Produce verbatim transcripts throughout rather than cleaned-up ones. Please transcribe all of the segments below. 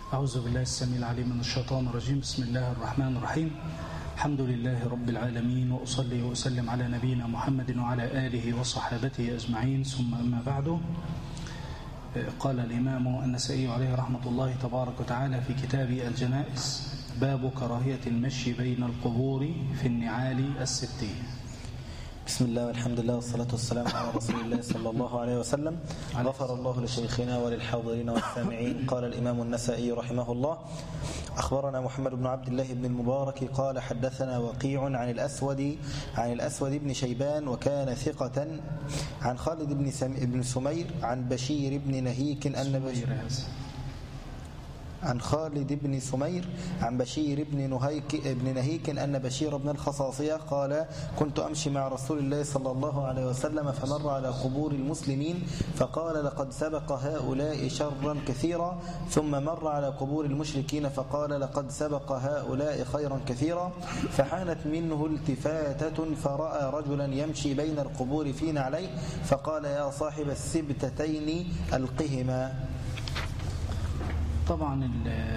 أعوذ بالله السميع العليم من الشيطان الرجيم. بسم الله الرحمن الرحيم. الحمد لله رب العالمين، وأصلي وأسلم على نبينا محمد وعلى آله وصحابته أجمعين، ثم أما بعد. قال الإمام النسائي عليه رحمة الله تبارك وتعالى في كتاب الجنائز: باب كراهية المشي بين القبور في النعال الستية. بسم الله والحمد لله والصلاة والسلام على رسول الله صلى الله عليه وسلم. غفر الله لشيخنا وللحاضرين والسامعين. قال الإمام النسائي رحمه الله: أخبرنا محمد بن عبد الله بن المبارك قال حدثنا وقيع عن الأسود عن الأسود بن شيبان وكان ثقة عن خالد بن بن سمير عن بشير بن نهيك أن بشير عن خالد بن سمير عن بشير بن نهيك بن نهيك أن بشير بن الخصاصية قال: كنت أمشي مع رسول الله صلى الله عليه وسلم فمر على قبور المسلمين فقال: لقد سبق هؤلاء شرا كثيرا، ثم مر على قبور المشركين فقال: لقد سبق هؤلاء خيرا كثيرا، فحانت منه التفاتة فرأى رجلا يمشي بين القبور في نعليه فقال: يا صاحب السبتتين ألقهما. طبعا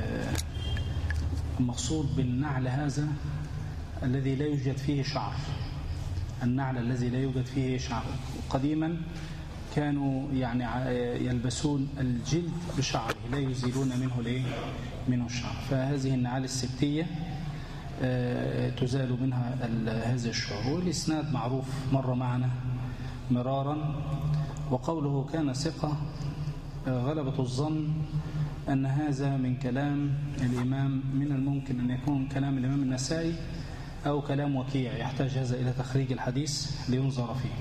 المقصود بالنعل هذا الذي لا يوجد فيه شعر، النعل الذي لا يوجد فيه شعر. قديما كانوا يعني يلبسون الجلد بشعره، لا يزيلون منه ليه منه الشعر. فهذه النعال الستية تزال منها هذا الشعور. والإسناد معروف مر معنا مرارا. وقوله كان ثقة، غلبة الظن أن هذا من كلام الإمام، من الممكن أن يكون كلام الإمام النسائي أو كلام وكيع، يحتاج هذا إلى تخريج الحديث لينظر فيه.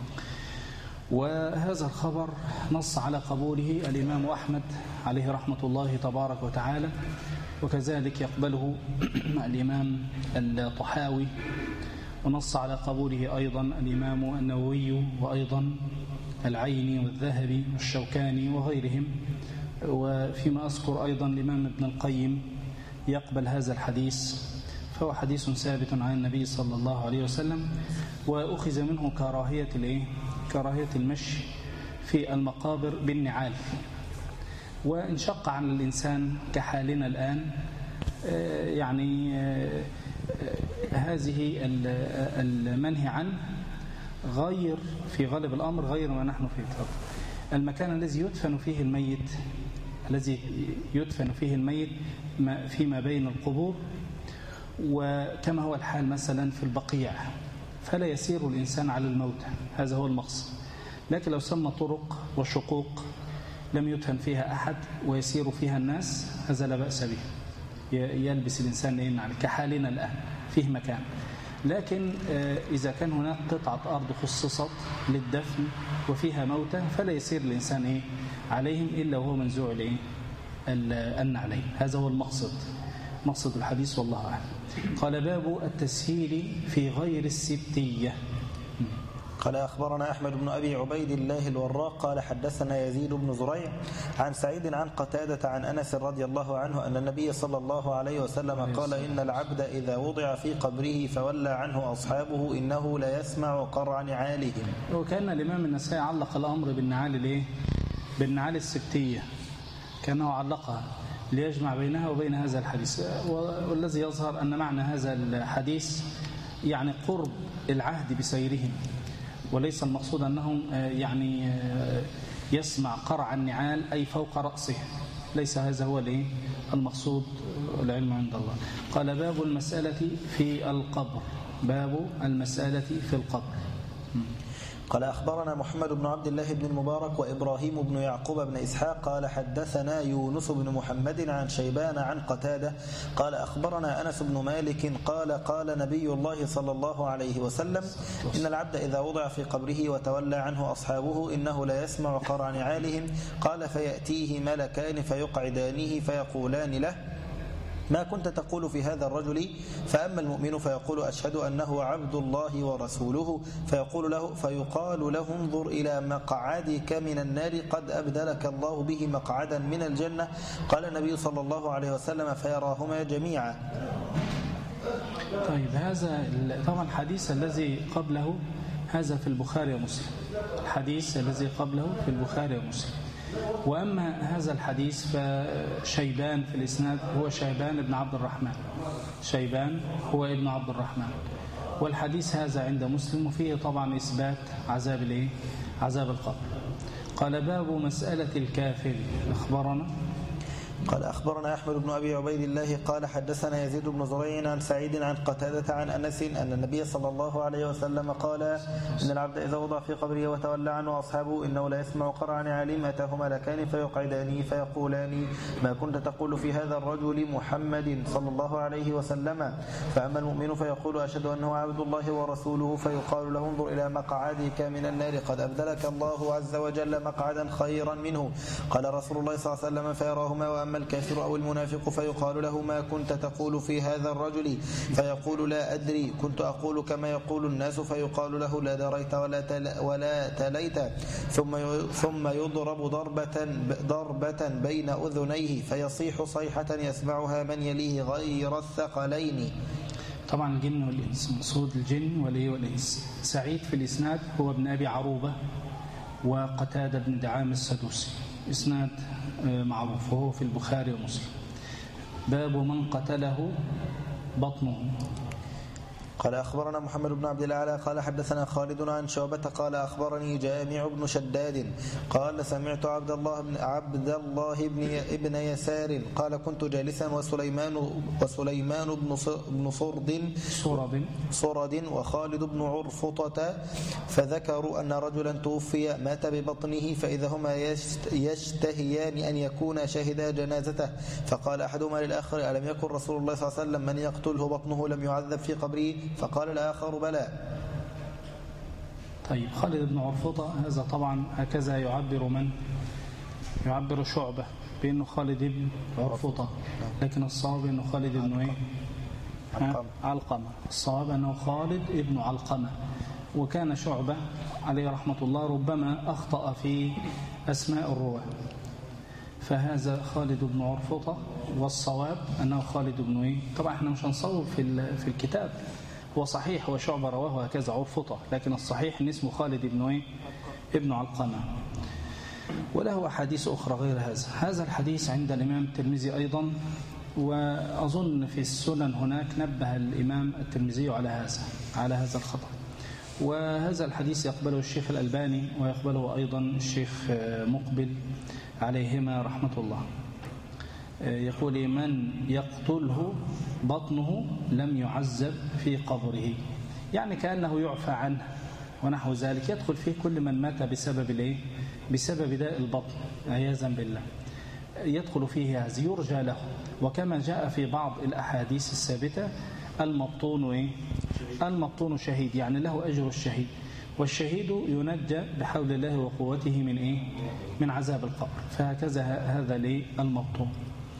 وهذا الخبر نص على قبوله الإمام أحمد عليه رحمة الله تبارك وتعالى، وكذلك يقبله الإمام الطحاوي، ونص على قبوله أيضا الإمام النووي وأيضا العيني والذهبي والشوكاني وغيرهم. وفيما أذكر أيضا الإمام ابن القيم يقبل هذا الحديث، فهو حديث ثابت عن النبي صلى الله عليه وسلم. وأخذ منه كراهية الإيه؟ كراهية المشي في المقابر بالنعال. وانشق عن الإنسان كحالنا الآن يعني هذه المنهي عنه غير في غالب الأمر غير ما نحن فيه. المكان الذي يدفن فيه الميت الذي يدفن فيه الميت فيما بين القبور، وكما هو الحال مثلا في البقيع، فلا يسير الإنسان على الموتى، هذا هو المقصد. لكن لو سمى طرق وشقوق لم يدفن فيها أحد ويسير فيها الناس، هذا لا بأس به، يلبس الإنسان إيه كحالنا الآن فيه مكان. لكن إذا كان هناك قطعة أرض خصصت للدفن وفيها موتى فلا يسير الإنسان إيه عليهم إلا وهو منزوع لإيه النعلين. هذا هو المقصد، مقصد الحديث والله أعلم. قال: باب التسهيل في غير السبتية. قال: أخبرنا أحمد بن أبي عبيد الله الوراق قال حدثنا يزيد بن زريع عن سعيد عن قتادة عن أنس رضي الله عنه أن النبي صلى الله عليه وسلم قال: إن العبد إذا وضع في قبره فولى عنه أصحابه إنه لا يسمع قرع نعالهم. وكان الإمام النسائي علق الأمر بالنعال الإيه؟ بالنعال السبتية، كانه علقها ليجمع بينها وبين هذا الحديث. والذي يظهر أن معنى هذا الحديث يعني قرب العهد بسيرهم، وليس المقصود أنهم يعني يسمع قرع النعال أي فوق رأسه، ليس هذا هو المقصود، العلم عند الله. قال: باب المسألة في القبر. باب المسألة في القبر. قال: أخبرنا محمد بن عبد الله بن المبارك وإبراهيم بن يعقوب بن إسحاق قال حدثنا يونس بن محمد عن شيبان عن قتادة قال: أخبرنا أنس بن مالك قال: قال نبي الله صلى الله عليه وسلم: إن العبد إذا وضع في قبره وتولى عنه أصحابه إنه لا يسمع قرع نعالهم. قال: فيأتيه ملكان فيقعدانه فيقولان له: ما كنت تقول في هذا الرجل؟ فأما المؤمن فيقول: أشهد أنه عبد الله ورسوله، فيقول له فيقال له: انظر إلى مقعدك من النار قد أبدلك الله به مقعدا من الجنة. قال النبي صلى الله عليه وسلم: فيراهما جميعا. طيب، هذا طبعا الحديث الذي قبله هذا في البخاري ومسلم، الحديث الذي قبله في البخاري ومسلم. وأما هذا الحديث فشيبان في الإسناد هو شيبان ابن عبد الرحمن شيبان هو ابن عبد الرحمن. والحديث هذا عند مسلم وفيه طبعا إثبات عذاب الايه عذاب القبر. قال باب مسألة الكافر. أخبرنا قال أخبرنا أحمد بن أبي عبيد الله قال حدثنا يزيد بن زريع عن سعيد عن قتادة عن أنس أن النبي صلى الله عليه وسلم قال إن العبد إذا وضع في قبره وتولى عنه أصحابه إنه لا يسمع قرع نعالهم أتاه ملكان فيقعدانه فيقولان ما كنت تقول في هذا الرجل محمد صلى الله عليه وسلم؟ فأما المؤمن فيقول أشهد أنه عبد الله ورسوله فيقال له انظر إلى مقعدك من النار قد أبدلك الله عز وجل مقعدا خيرا منه. قال رسول الله صلى الله عليه وسلم فيراهما أما الكافر أو المنافق فيقال له ما كنت تقول في هذا الرجل؟ فيقول لا أدري كنت أقول كما يقول الناس. فيقال له لا دريت ولا تل ولا تليت ثم ثم يضرب ضربة ضربة بين أذنيه فيصيح صيحة يسمعها من يليه غير الثقلين. طبعا الجن والإنس مقصود الجن والإنس. سعيد في الإسناد هو ابن أبي عروبة وقتادة بن دعام السدوسي، إسناد معروف وهو في البخاري ومسلم. باب من قتله بطنه. قال أخبرنا محمد بن عبد الأعلى قال حدثنا خالد عن شعبة قال أخبرني جامع بن شداد قال سمعت عبد الله بن عبد الله بن ابن يسار قال كنت جالسا وسليمان وسليمان بن بن صرد صرد صرد وخالد بن عرفطة فذكروا أن رجلا توفي مات ببطنه فإذا هما يشتهيان أن يكون شهدا جنازته فقال أحدهما للآخر ألم يكن رسول الله صلى الله عليه وسلم من يقتله بطنه لم يعذب في قبره؟ فقال الآخر بلى. طيب خالد بن عرفطة هذا طبعا هكذا يعبر من يعبر شعبة بأنه خالد بن عرفطة، لكن الصواب أنه خالد بن ايه علقمة. علقمة الصواب أنه خالد بن علقمة. وكان شعبة عليه رحمة الله ربما أخطأ في أسماء الرواة، فهذا خالد بن عرفطة والصواب أنه خالد بن ايه. طبعا احنا مش هنصوب في في الكتاب، هو صحيح وشعبة رواه هكذا عرفطة، لكن الصحيح ان اسمه خالد بن ايه ابن علقمة. وله أحاديث أخرى غير هذا. هذا الحديث عند الإمام الترمذي أيضا، وأظن في السنن هناك نبه الإمام الترمذي على هذا على هذا الخطأ. وهذا الحديث يقبله الشيخ الألباني ويقبله أيضا الشيخ مقبل عليهما رحمة الله. يقول من يقتله بطنه لم يعذب في قبره، يعني كأنه يعفى عنه ونحو ذلك. يدخل فيه كل من مات بسبب الايه بسبب داء البطن عياذا بالله، يدخل فيه هذا يرجى له. وكما جاء في بعض الأحاديث الثابتة المبطون ايه المبطون شهيد، يعني له أجر الشهيد، والشهيد ينجى بحول الله وقوته من ايه من عذاب القبر. فهكذا هذا ليه المبطون.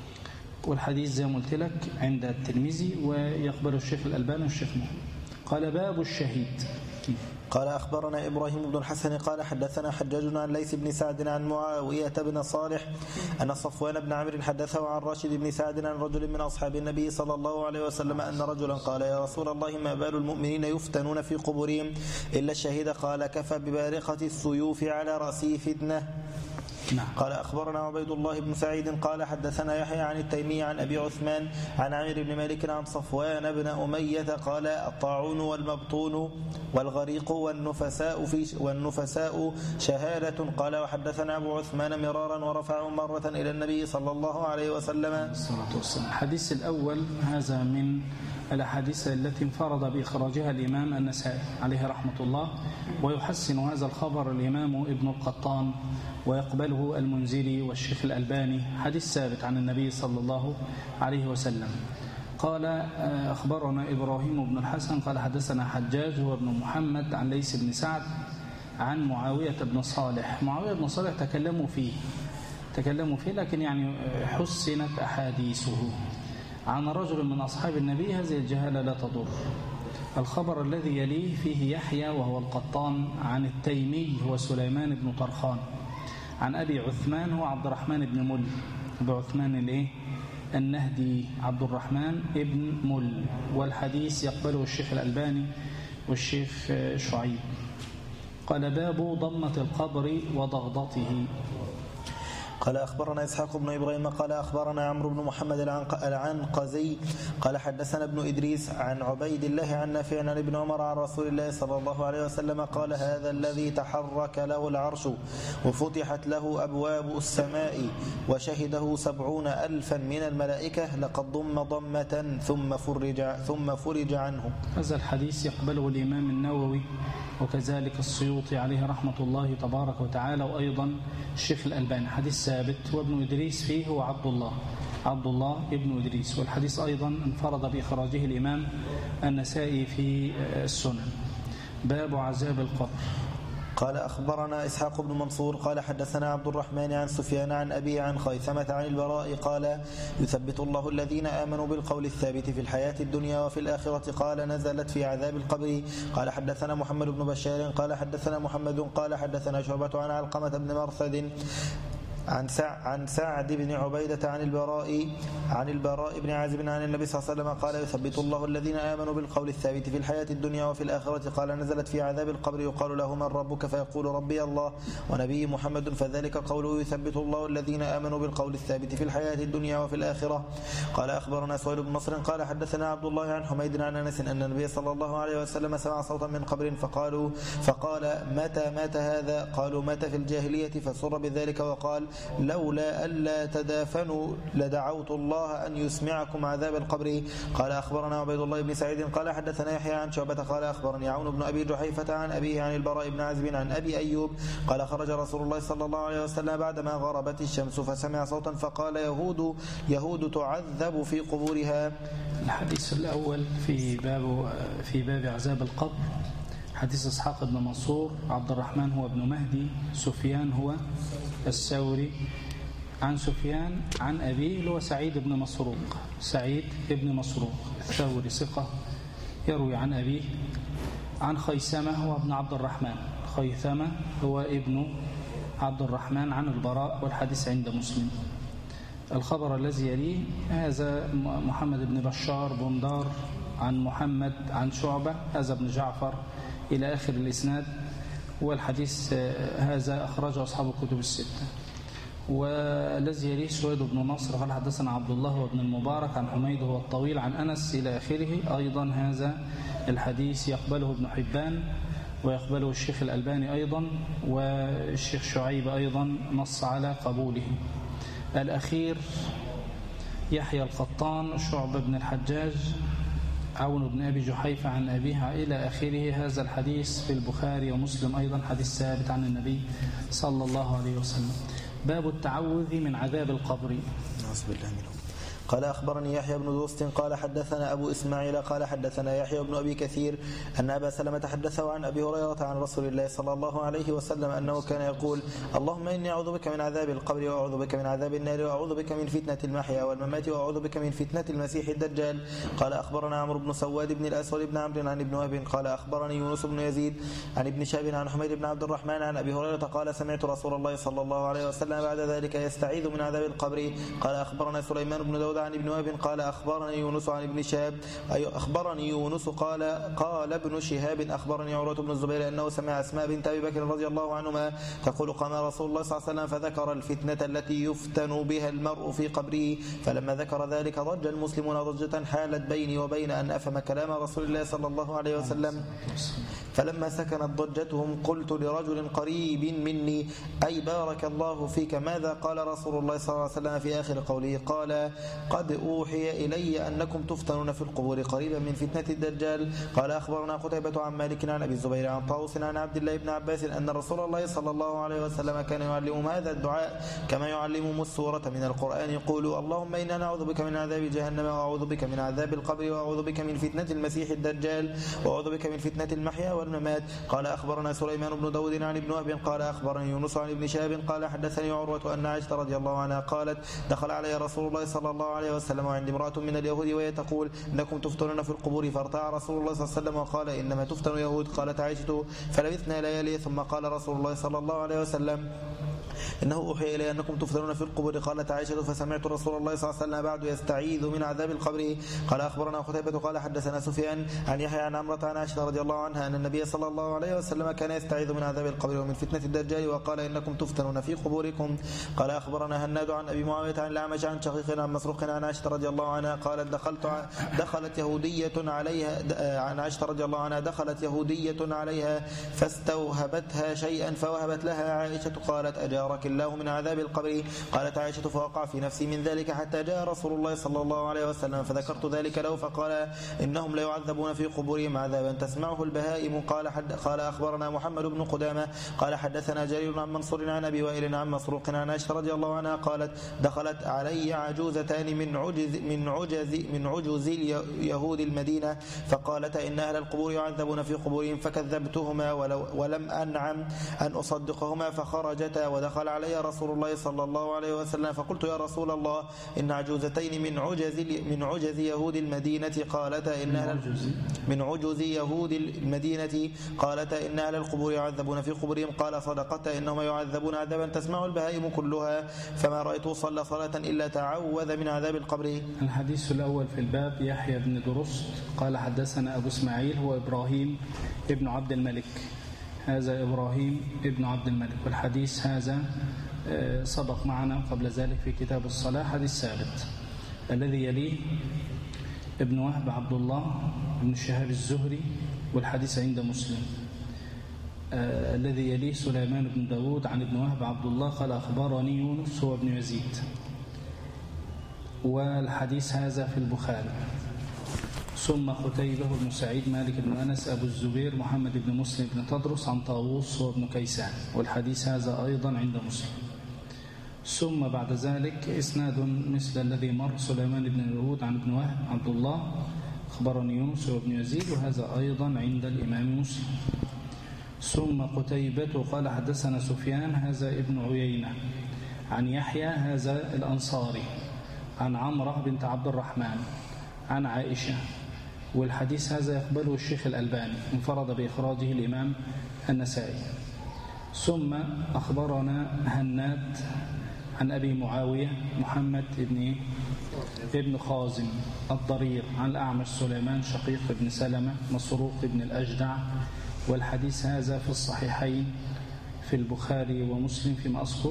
والحديث زي ما قلت لك عند الترمذي ويقبل الشيخ الألباني والشيخ محمد. قال باب الشهيد. قال أخبرنا إبراهيم بن الحسن قال حدثنا حجاج عن ليث بن سعد عن معاوية بن صالح أن صفوان بن عمرو حدثه عن راشد بن سعد عن رجل من أصحاب النبي صلى الله عليه وسلم أن رجلا قال يا رسول الله ما بال المؤمنين يفتنون في قبورهم إلا الشهيد؟ قال كفى ببارقة السيوف على رأسه فتنة. نعم. قال أخبرنا عبيد الله بن سعيد قال حدثنا يحيى عن التيمي عن أبي عثمان عن عامر بن مالك عن صفوان بن أمية قال الطاعون والمبطون والغريق والنفساء في والنفساء شهادة. قال وحدثنا أبو عثمان مرارا ورفعه مرة إلى النبي صلى الله عليه وسلم. الحديث الأول هذا من الأحاديث التي انفرد بإخراجها الإمام النسائي عليه رحمة الله، ويحسن هذا الخبر الإمام ابن القطان ويقبله المنذري والشيخ الألباني. حديث ثابت عن النبي صلى الله عليه وسلم. قال أخبرنا إبراهيم بن الحسن قال حدثنا حجاج هو ابن محمد عن ليث بن سعد عن معاوية بن صالح. معاوية بن صالح تكلموا فيه تكلموا فيه لكن يعني حسنت أحاديثه عن رجل من أصحاب النبي. هذه الجهالة لا تضر. الخبر الذي يليه فيه يحيى وهو القطان عن التيمي هو سليمان بن طرخان عن أبي عثمان هو عبد الرحمن بن مل. أبي عثمان الايه النهدي عبد الرحمن بن مل. والحديث يقبله الشيخ الألباني والشيخ شعيب. قال باب ضمة القبر وضغضته. قال أخبرنا إسحاق بن إبراهيم قال أخبرنا عمرو بن محمد العنقزي قال حدثنا ابن إدريس عن عبيد الله عن نافع عن ابن عمر عن رسول الله صلى الله عليه وسلم قال هذا الذي تحرك له العرش وفتحت له أبواب السماء وشهده سبعون ألفا من الملائكة لقد ضم ضمة ثم فرج, ثم فرج عنه. هذا الحديث يقبله الإمام النووي وكذلك السيوطي عليه رحمة الله تبارك وتعالى، وأيضا الشيخ الألباني. حديث ثابت، وابن إدريس فيه هو عبد الله عبد الله ابن إدريس، والحديث أيضا انفرد بإخراجه الإمام النسائي في السنن. باب عذاب القبر. قال أخبرنا إسحاق بن منصور قال حدثنا عبد الرحمن عن سفيان عن أبي عن خيثمة عن البراء قال يثبت الله الذين آمنوا بالقول الثابت في الحياة الدنيا وفي الآخرة. قال نزلت في عذاب القبر. قال حدثنا محمد بن بشار قال حدثنا محمد قال حدثنا شعبة عن علقمة بن مرثد عن عن سعد بن عبيدة عن البراء عن البراء بن عازب عن النبي صلى الله عليه وسلم قال يثبت الله الذين آمنوا بالقول الثابت في الحياة الدنيا وفي الآخرة. قال نزلت في عذاب القبر يقال له من ربك فيقول ربي الله ونبي محمد، فذلك قوله يثبت الله الذين آمنوا بالقول الثابت في الحياة الدنيا وفي الآخرة. قال أخبرنا سهيل بن نصر قال حدثنا عبد الله عن حميد عن أنس أن النبي صلى الله عليه وسلم سمع صوتا من قبر فقالوا فقال متى مات هذا؟ قالوا مات في الجاهلية، فسر بذلك وقال لولا ألا تدافنوا لدعوت الله أن يسمعكم عذاب القبر. قال أخبرنا عبيد الله بن سعيد قال حدثنا يحيى عن شعبة قال أخبرني عون بن أبي جحيفة عن أبيه عن البراء بن عازب عن أبي أيوب قال خرج رسول الله صلى الله عليه وسلم بعدما غربت الشمس فسمع صوتا فقال يهود يهود تعذب في قبورها. الحديث الأول في باب في باب عذاب القبر حديث إسحاق بن منصور، عبد الرحمن هو ابن مهدي، سفيان هو الثوري عن سفيان عن أبيه اللي هو سعيد بن مسروق سعيد بن مسروق الثوري ثقة يروي عن أبيه عن خيثمة هو ابن عبد الرحمن خيثمة هو ابن عبد الرحمن عن البراء، والحديث عند مسلم. الخبر الذي يليه هذا محمد بن بشار بندار عن محمد عن شعبة هذا ابن جعفر إلى آخر الإسناد، والحديث هذا أخرجه أصحاب الكتب الستة. والذي يليه سويد بن نصر قال حدثنا عبد الله وابن المبارك عن حميد هو الطويل عن أنس إلى آخره. أيضا هذا الحديث يقبله ابن حبان ويقبله الشيخ الألباني أيضا، والشيخ شعيب أيضا نص على قبوله. الأخير يحيى القطان شعبة بن الحجاج عون بن أبي جحيفة عن أبيها إلى آخره. هذا الحديث في البخاري ومسلم أيضا حديث ثابت عن النبي صلى الله عليه وسلم. باب التعوذ من عذاب القبر. نعوذ بالله منه. قال أخبرني يحيى بن دوست قال حدثنا أبو إسماعيل قال حدثنا يحيى بن أبي كثير أن أبا سلمة حدثه عن أبي هريرة عن رسول الله صلى الله عليه وسلم أنه كان يقول اللهم إني أعوذ بك من عذاب القبر وأعوذ بك من عذاب النار وأعوذ بك من فتنة المحيا والممات وأعوذ بك من فتنة المسيح الدجال. قال أخبرنا عمرو بن سواد بن الأسود بن عمرو عن ابن وهب قال أخبرني يونس بن يزيد عن ابن شهاب عن حميد بن عبد الرحمن عن أبي هريرة قال سمعت رسول الله صلى الله عليه وسلم بعد ذلك يستعيذ من عذاب القبر. قال أخبرنا سليمان بن داود عن ابن وهب قال أخبرني يونس عن ابن شهاب أي أخبرني يونس قال قال ابن شهاب أخبرني عروة بن الزبير أنه سمع أسماء بنت أبي بكر رضي الله عنهما تقول قام رسول الله صلى الله عليه وسلم فذكر الفتنة التي يفتن بها المرء في قبره، فلما ذكر ذلك ضج المسلمون ضجة حالت بيني وبين أن أفهم كلام رسول الله صلى الله عليه وسلم. فلما سكنت ضجتهم قلت لرجل قريب مني أي بارك الله فيك ماذا قال رسول الله صلى الله عليه وسلم في آخر قوله؟ قال قد أوحي إلي أنكم تفتنون في القبور قريبا من فتنة الدجال. قال أخبرنا قتيبة عن مالك عن أبي الزبير عن طاووس عن عبد الله بن عباس أن رسول الله صلى الله عليه وسلم كان يعلمهم هذا الدعاء كما يعلمهم السورة من القرآن يقول اللهم إنا نعوذ بك من عذاب جهنم وأعوذ بك من عذاب القبر وأعوذ بك من فتنة المسيح الدجال وأعوذ بك من فتنة المحيا والممات. قال أخبرنا سليمان بن داود عن ابن وهب قال أخبرني يونس عن ابن شهاب قال حدثني عروة أن عائشة رضي الله عنها قالت دخل علي رسول الله صلى الله عليه وسلم وعندي امرأة من اليهود وهي تقول إنكم تفتنون في القبور، فارتاع رسول الله صلى الله عليه وسلم وقال إنما تفتن يهود. قالت عائشة فلبثنا ليالي ثم قال رسول الله صلى الله عليه وسلم إنه أوحي إلي أنكم تفتنون في القبور. قالت عائشة فسمعت رسول الله صلى الله عليه وسلم بعد يستعيذ من عذاب القبر. قال أخبرنا قتيبة قال حدثنا سفيان عن يحيى عن عمرة عن عائشة رضي الله عنها أن النبي صلى الله عليه وسلم كان يستعيذ من عذاب القبر ومن فتنة الدجال وقال إنكم تفتنون في قبوركم. قال أخبرنا هناد عن أبي معاوية عن الأعمش عن شقيق عن مسروق عن عائشة رضي الله عنها قالت دخلت دخلت يهودية عليها عن عائشة رضي الله عنها دخلت يهودية عليها فاستوهبتها شيئا فوهبت لها عائشة قالت أجارك الله من عذاب القبر. قالت عائشة فوقع في نفسي من ذلك حتى جاء رسول الله صلى الله عليه وسلم فذكرت ذلك له فقال إنهم لا يعذبون في قبورهم عذابا تسمعه البهائم. قال حد قال أخبرنا محمد بن قدامة قال حدثنا جرير عن منصور عن أبي وائل عن مسروق عن عائشة رضي الله عنها قالت دخلت علي عجوزتان من عجز من عجز من عجوز يهود المدينة فقالتا إن أهل القبور يعذبون في قبورهم فكذبتهما ولو ولم أنعم أن أصدقهما فخرجتا ودخل علي رسول الله صلى الله عليه وسلم فقلت يا رسول الله إن عجوزتين من عجز من عجز يهود المدينة قالتا إن أهل من عجز يهود المدينة قالتا إن أهل القبور يعذبون في قبورهم قال صدقتا إنهم يعذبون عذابا تسمع البهائم كلها فما رأيته صلى صلاة إلا تعوذ من عذاب القبر. الحديث الأول في الباب يحيى بن درست قال حدثنا أبو اسماعيل هو إبراهيم ابن عبد الملك هذا إبراهيم ابن عبد الملك والحديث هذا سبق معنا قبل ذلك في كتاب الصلاة حديث ثابت. الذي يليه ابن وهب عبد الله بن شهاب الزهري والحديث عند مسلم. آه الذي يليه سليمان بن داود عن ابن وهب عبد الله قال أخبرني يونس هو ابن يزيد والحديث هذا في البخاري. ثم قتيبة بن سعيد مالك بن أنس أبو الزبير محمد بن مسلم بن تدرس عن طاووس هو ابن كيسان والحديث هذا أيضا عند مسلم. ثم بعد ذلك إسناد مثل الذي مر سليمان بن داود عن ابن وهب عبد الله أخبرني يونس وابن يزيد وهذا أيضا عند الإمام مسلم. ثم قتيبة قال حدثنا سفيان هذا ابن عيينة عن يحيى هذا الأنصاري عن عمرة بنت عبد الرحمن عن عائشة والحديث هذا يقبله الشيخ الألباني انفرد بإخراجه الإمام النسائي. ثم أخبرنا هناد عن أبي معاوية محمد ابن ابن خازم الضرير عن الأعمش سليمان شقيق بن سلمة مسروق بن الأجدع والحديث هذا في الصحيحين في البخاري ومسلم فيما أذكر.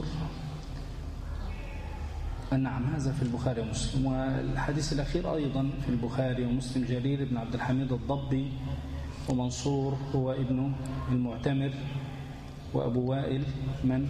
نعم هذا في البخاري ومسلم. والحديث الأخير أيضا في البخاري ومسلم جرير بن عبد الحميد الضبي ومنصور هو ابن المعتمر وأبو وائل من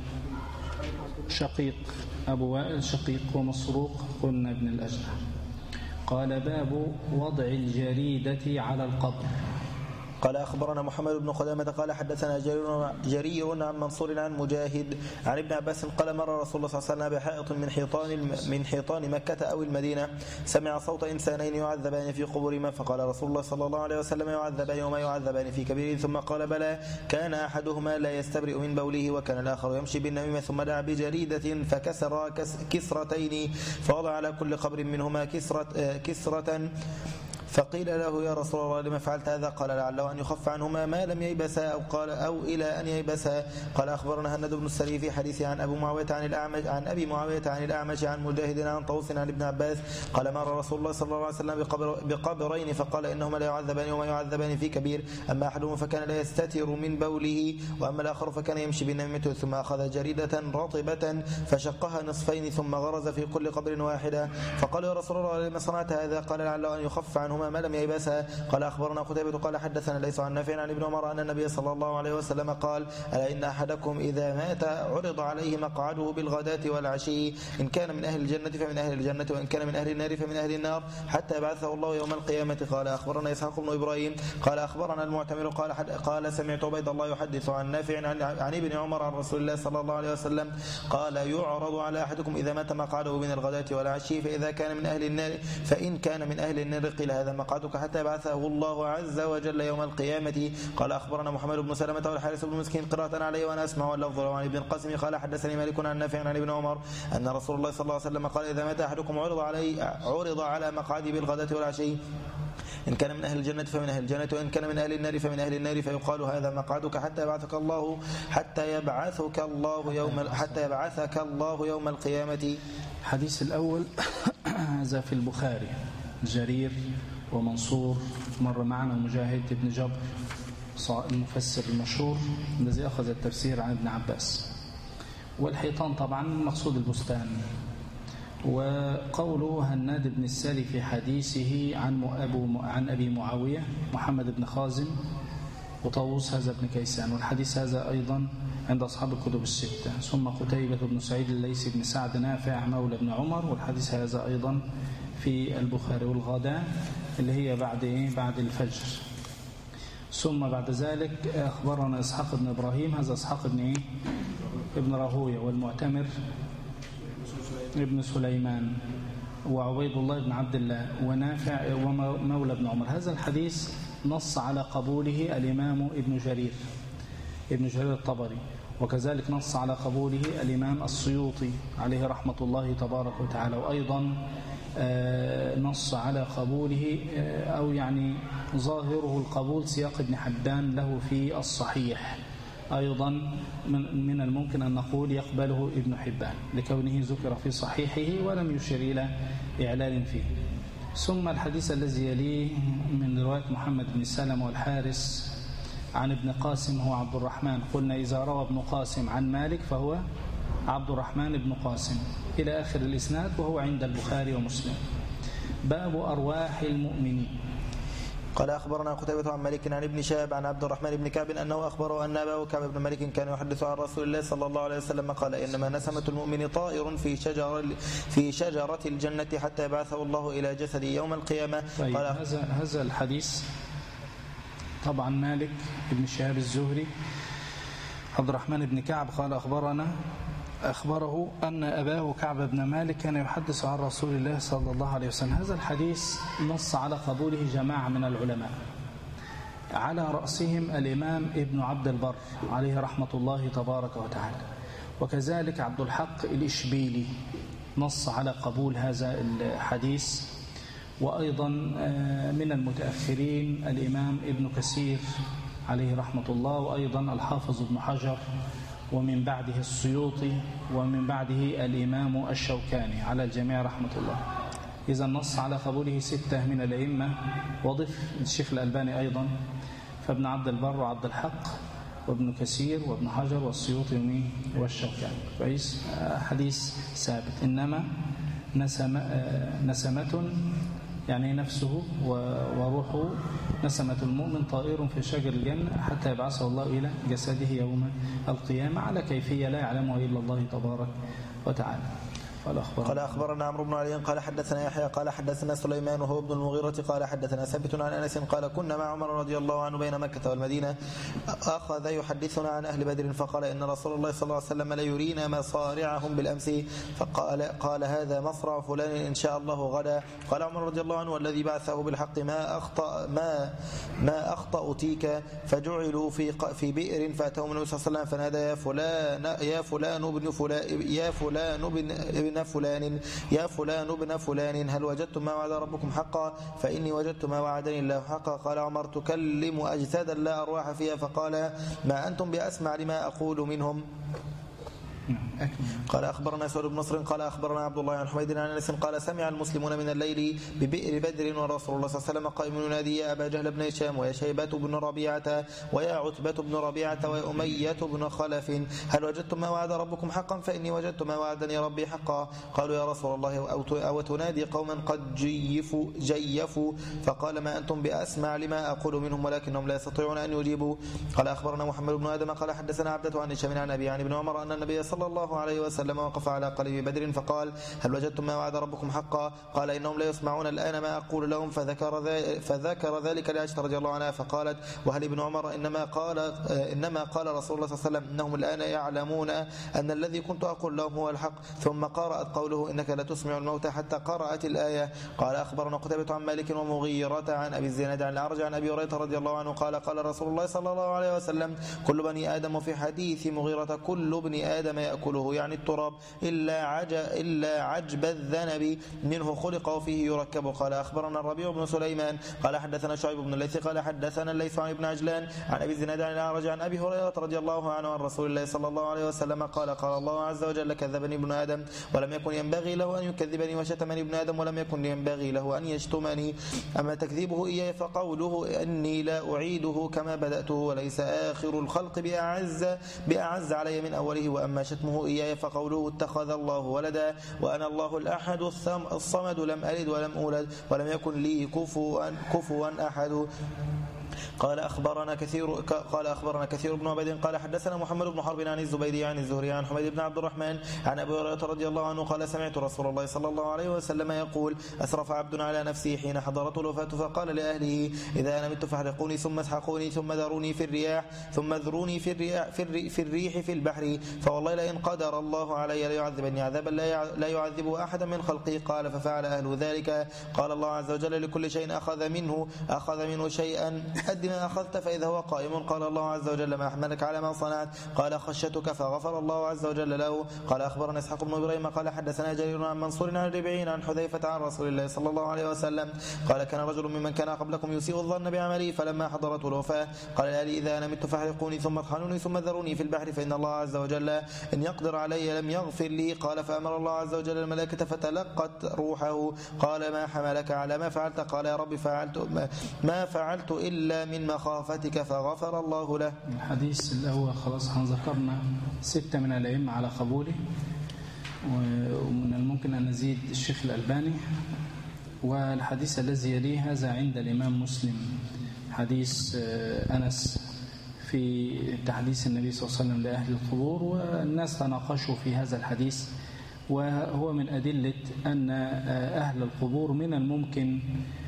شقيق أبو وائل شقيق ومسروق قلنا ابن الأجدع. قال باب وضع الجريدة على القبر. قال أخبرنا محمد بن قدامة قال حدثنا جرير عن منصور عن مجاهد عن ابن عباس قال مر رسول الله صلى الله عليه وسلم بحائط من حيطان من حيطان مكة أو المدينة سمع صوت إنسانين يعذبان في قبورهما فقال رسول الله صلى الله عليه وسلم يعذبان وما يعذبان في كبير ثم قال بلى كان أحدهما لا يستبرئ من بوله وكان الآخر يمشي بالنميمة ثم دعا بجريدة فكسر كسرتين فوضع على كل قبر منهما كسرة, كسرة فقيل له يا رسول الله لما فعلت هذا قال لعله أن يخف عنهما ما لم ييبسا أو قال أو إلى أن ييبسا. قال أخبرنا هند بن السري في حديثه عن أبو معاوية عن الأعمش عن أبي معاوية عن الأعمش عن مجاهد عن طوس عن ابن عباس قال مر رسول الله صلى الله عليه وسلم بقبر بقبرين فقال إنهما لا يعذبان وما يعذبان في كبير أما أحدهما فكان لا يستتر من بوله وأما الآخر فكان يمشي بالنميمة ثم أخذ جريدة رطبة فشقها نصفين ثم غرز في كل قبر واحدة فقال يا رسول الله لما صنعت هذا قال لعله أن يخف عنهما ما لم ييبسها. قال أخبرنا قتيبة قال حدثنا ليس عن نافع عن ابن عمر أن النبي صلى الله عليه وسلم قال ألا إن أحدكم إذا مات عرض عليه مقعده بالغداة والعشي إن كان من أهل الجنة فمن أهل الجنة وإن كان من أهل النار فمن أهل النار حتى بعثه الله يوم القيامة. قال أخبرنا إسحاق بن إبراهيم قال أخبرنا المعتمر قال قال سمعت عبيد الله يحدث عن نافع عن, عن ابن عمر عن رسول الله صلى الله عليه وسلم قال يعرض على أحدكم إذا مات مقعده من الغداة والعشي فإذا كان من أهل النار فإن كان من أهل النار قيل هذا مقعدك حتى بعثه الله عز وجل يوم القيامة. قال أخبرنا محمد بن سلمة والحارث بن مسكين قراءة عليه وأنا أسمع اللفظ عن ابن القاسم قال حدثني مالك عن نافع عن ابن عمر أن رسول الله صلى الله عليه وسلم قال إذا مات أحدكم عرض عليه عرض على مقعده بالغداة والعشي إن كان من أهل الجنة فمن أهل الجنة وإن كان من أهل النار فمن أهل النار فيقال هذا مقعدك حتى يبعثك الله حتى يبعثك الله يوم حتى يبعثك الله يوم القيامة. الحديث الأول هذا في البخاري، جرير ومنصور مر معنا مجاهد بن جبر المفسر المشهور الذي أخذ التفسير عن ابن عباس. والحيطان طبعا مقصود البستان. وقوله هناد بن السالي في حديثه عن أبو عن أبي معاوية محمد بن خازم وطاووس هذا بن كيسان، والحديث هذا أيضا عند أصحاب الكتب الستة. ثم قتيبة بن سعيد الليثي بن سعد نافع مولى بن عمر، والحديث هذا أيضا في البخاري. والغداء اللي هي بعد إيه؟ بعد الفجر. ثم بعد ذلك أخبرنا إسحاق بن إبراهيم، هذا إسحاق بن إيه؟ ابن راهوية، والمعتمر ابن سليمان، وعبيد الله بن عبد الله، ونافع ومولى بن عمر. هذا الحديث نص على قبوله الإمام ابن جرير ابن جرير الطبري، وكذلك نص على قبوله الإمام السيوطي عليه رحمة الله تبارك وتعالى، وأيضا نص على قبوله أو يعني ظاهره القبول سياق ابن حبان له في الصحيح. أيضا من الممكن أن نقول يقبله ابن حبان لكونه ذكر في صحيحه ولم يشير إلى إعلان فيه. ثم الحديث الذي يليه من رواية محمد بن سلمة والحارس عن ابن قاسم هو عبد الرحمن، قلنا إذا روى ابن قاسم عن مالك فهو عبد الرحمن بن قاسم إلى آخر الإسناد، وهو عند البخاري ومسلم. باب أرواح المؤمنين. قال أخبرنا قتيبة عن مالك عن ابن شهاب عن عبد الرحمن بن كعب أنه أخبره أن أباه كعب بن مالك كان يحدث عن رسول الله صلى الله عليه وسلم قال إنما نسمة المؤمن طائر في شجرة في شجرة الجنة حتى يبعثه الله إلى جسده يوم القيامة. طيب قال هذا هذا الحديث طبعا مالك بن شهاب الزهري عبد الرحمن بن كعب قال أخبرنا أخبره أن أباه كعب بن مالك كان يحدث عن رسول الله صلى الله عليه وسلم. هذا الحديث نص على قبوله جماعة من العلماء، على رأسهم الإمام ابن عبد البر عليه رحمة الله تبارك وتعالى، وكذلك عبد الحق الإشبيلي نص على قبول هذا الحديث. وأيضا من المتأخرين الإمام ابن كثير عليه رحمة الله، وأيضا الحافظ ابن حجر، ومن بعده السيوطي، ومن بعده الإمام الشوكاني على الجميع رحمة الله. إذا نص على قبوله ستة من الأئمة، وضف الشيخ الألباني أيضا، فابن عبد البر وعبد الحق وابن كثير وابن حجر والسيوطي والشوكاني. كويس، حديث ثابت. إنما نسم نسمة يعني نفسه وروحه، نسمة المؤمن طائر في شجر الجنة حتى يبعثه الله إلى جسده يوم القيامة على كيفية لا يعلمها إلا الله تبارك وتعالى. قال أخبرنا, قال أخبرنا عمرو بن علي قال حدثنا يحيى قال حدثنا سليمان وهو ابن المغيرة قال حدثنا ثابت عن أنس قال كنا مع عمر رضي الله عنه بين مكة والمدينة أخذ يحدثنا عن أهل بدر فقال إن رسول الله صلى الله عليه وسلم ليرينا مصارعهم بالأمس، فقال قال هذا مصرع فلان إن شاء الله غدا. قال عمر رضي الله عنه والذي بعثه بالحق ما أخطأ ما ما أخطأ تيك، فجعلوا في في بئر فأتهم النبي صلى الله عليه وسلم فنادى يا فلان يا فلان ابن فلان يا فلان ابن فلان يا فلان ابن فلان هل وجدتم ما وعد ربكم حقا؟ فإني وجدت ما وعدني الله حقا. قال عمر تكلم أجسادا لا أرواح فيها، فقال ما أنتم بأسمع لما أقول منهم. قال أخبرنا سعود بن نصر قال أخبرنا عبد الله عن حميد عن أنس قال سمع المسلمون من الليل ببئر بدر ورسول الله صلى الله عليه وسلم قائم ينادي يا أبا جهل بن هشام ويا شيبة بن ربيعة ويا عتبة بن ربيعة ويا أمية بن خلف هل وجدتم ما وعد ربكم حقا؟ فإني وجدت ما وعدني ربي حقا. قالوا يا رسول الله أو تنادي قوما قد جيفوا جيفوا فقال ما أنتم بأسمع لما أقول منهم ولكنهم لا يستطيعون أن يجيبوا. قال أخبرنا محمد بن آدم قال حدثنا عبدة عن هشام عن أبي عن ابن عمر أن النبي صلى الله عليه وسلم وقف على قلب بدر فقال هل وجدتم ما وعد ربكم حقا؟ قال إنهم لا يسمعون الآن ما أقول لهم، فذكر, فذكر ذلك لعائشة رضي الله عنها فقالت وهل ابن عمر إنما قال إنما قال رسول الله صلى الله عليه وسلم إنهم الآن يعلمون أن الذي كنت أقول لهم هو الحق. ثم قرأت قوله إنك لا تسمع الموتى حتى قرأت الآية. قال أخبرنا قتيبة عن مالك ومغيرة عن أبي الزناد عن الأعرج عن أبي هريرة رضي الله عنه قال قال رسول الله صلى الله عليه وسلم كل بني آدم، في حديث مغيرة كل ابن آدم يأكل يأكله يعني التراب إلا, عج إلا عجب الذنب منه خلق وفيه يركب. قال أخبرنا الربيع بن سليمان قال حدثنا شعيب بن الليث قال حدثنا الليث عن ابن عجلان عن أبي الزناد عن الأعرج عن أبي هريرة رضي الله عنه عن رسول الله صلى الله عليه وسلم قال قال الله عز وجل كذبني ابن آدم ولم يكن ينبغي له أن يكذبني وشتمني ابن آدم ولم يكن ينبغي له أن يشتمني. أما تكذيبه إياه فقوله أني لا أعيده كما بدأته وليس آخر الخلق بأعز, بأعز علي من أوله. وأما شتمه إياه فقوله اتخذ الله ولدا وأنا الله الأحد الصمد لم ألد ولم أولد ولم يكن لي كفوا كفوا أحد. قال أخبرنا كثير قال أخبرنا كثير بن عبيد قال حدثنا محمد بن حرب عن الزبيدي عن الزهري عن حميد بن عبد الرحمن عن أبي هريرة رضي الله عنه قال سمعت رسول الله صلى الله عليه وسلم يقول أسرف عبد على نفسه حين حضرته الوفاة فقال لأهله إذا أنا مت فاحرقوني ثم اسحقوني ثم ذروني في الرياح ثم ذروني في الرياح في, في الريح في البحر فوالله لئن قدر الله علي ليعذبني عذابا لا يعذبه أحدا من خلقه. قال ففعل أهل ذلك. قال الله عز وجل لكل شيء أخذ منه أخذ منه شيئا قد ما أخذت فإذا هو قائم. قال الله عز وجل ما أحملك على ما صنعت قال خشيتك فغفر الله عز وجل له. قال أخبرنا إسحاق بن إبراهيم قال حدثنا جرير عن منصور عن ربيعين عن حذيفة عن رسول الله صلى الله عليه وسلم قال كان رجل ممن كان قبلكم يسيء الظن بعمله فلما حضرته الوفاة قال لي إذا أنا مت فاحرقوني ثم اطحنوني ثم ذروني في البحر فإن الله عز وجل إن يقدر علي لم يغفر لي. قال فأمر الله عز وجل الملائكة فتلقت روحه. قال ما حملك على ما فعلت قال يا رب فعلت ما فعلت إلا من مخافتك فغفر الله له. الحديث اللي هو خلاص ذكرنا ستة من الأئمة على قبوله ومن الممكن أن نزيد الشيخ الألباني. والحديث الذي يليه هذا عند الإمام مسلم حديث أنس في تحديث النبي صلى الله عليه وسلم لأهل القبور والناس تناقشوا في هذا الحديث وهو من أدلة أن أهل القبور من الممكن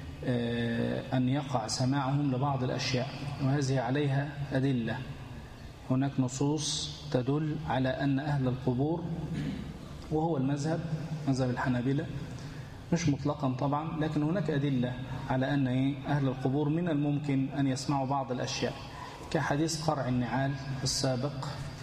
أن يقع سماعهم لبعض الأشياء وهذه عليها أدلة. هناك نصوص تدل على أن أهل القبور وهو المذهب مذهب الحنابلة مش مطلقا طبعا لكن هناك أدلة على أن أهل القبور من الممكن أن يسمعوا بعض الأشياء كحديث قرع النعال السابق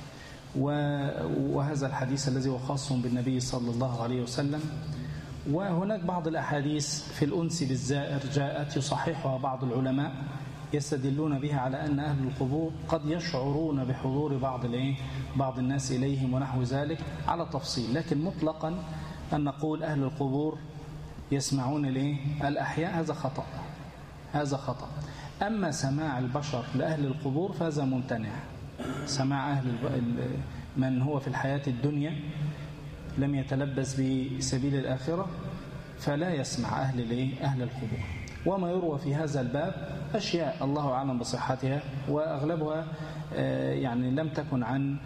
وهذا الحديث الذي هو خاص بالنبي صلى الله عليه وسلم. وهناك بعض الأحاديث في الأنس بالزائر جاءت يصححها بعض العلماء يستدلون بها على أن أهل القبور قد يشعرون بحضور بعض بعض الناس إليهم ونحو ذلك على تفصيل. لكن مطلقا أن نقول أهل القبور يسمعون الأحياء هذا خطأ هذا خطأ. أما سماع البشر لأهل القبور فهذا ممتنع. سماع أهل من هو في الحياة الدنيا لم يتلبس بسبيل الآخرة فلا يسمع أهل أهل القبور. وما يروى في هذا الباب أشياء الله أعلم بصحتها وأغلبها يعني لم تكن عن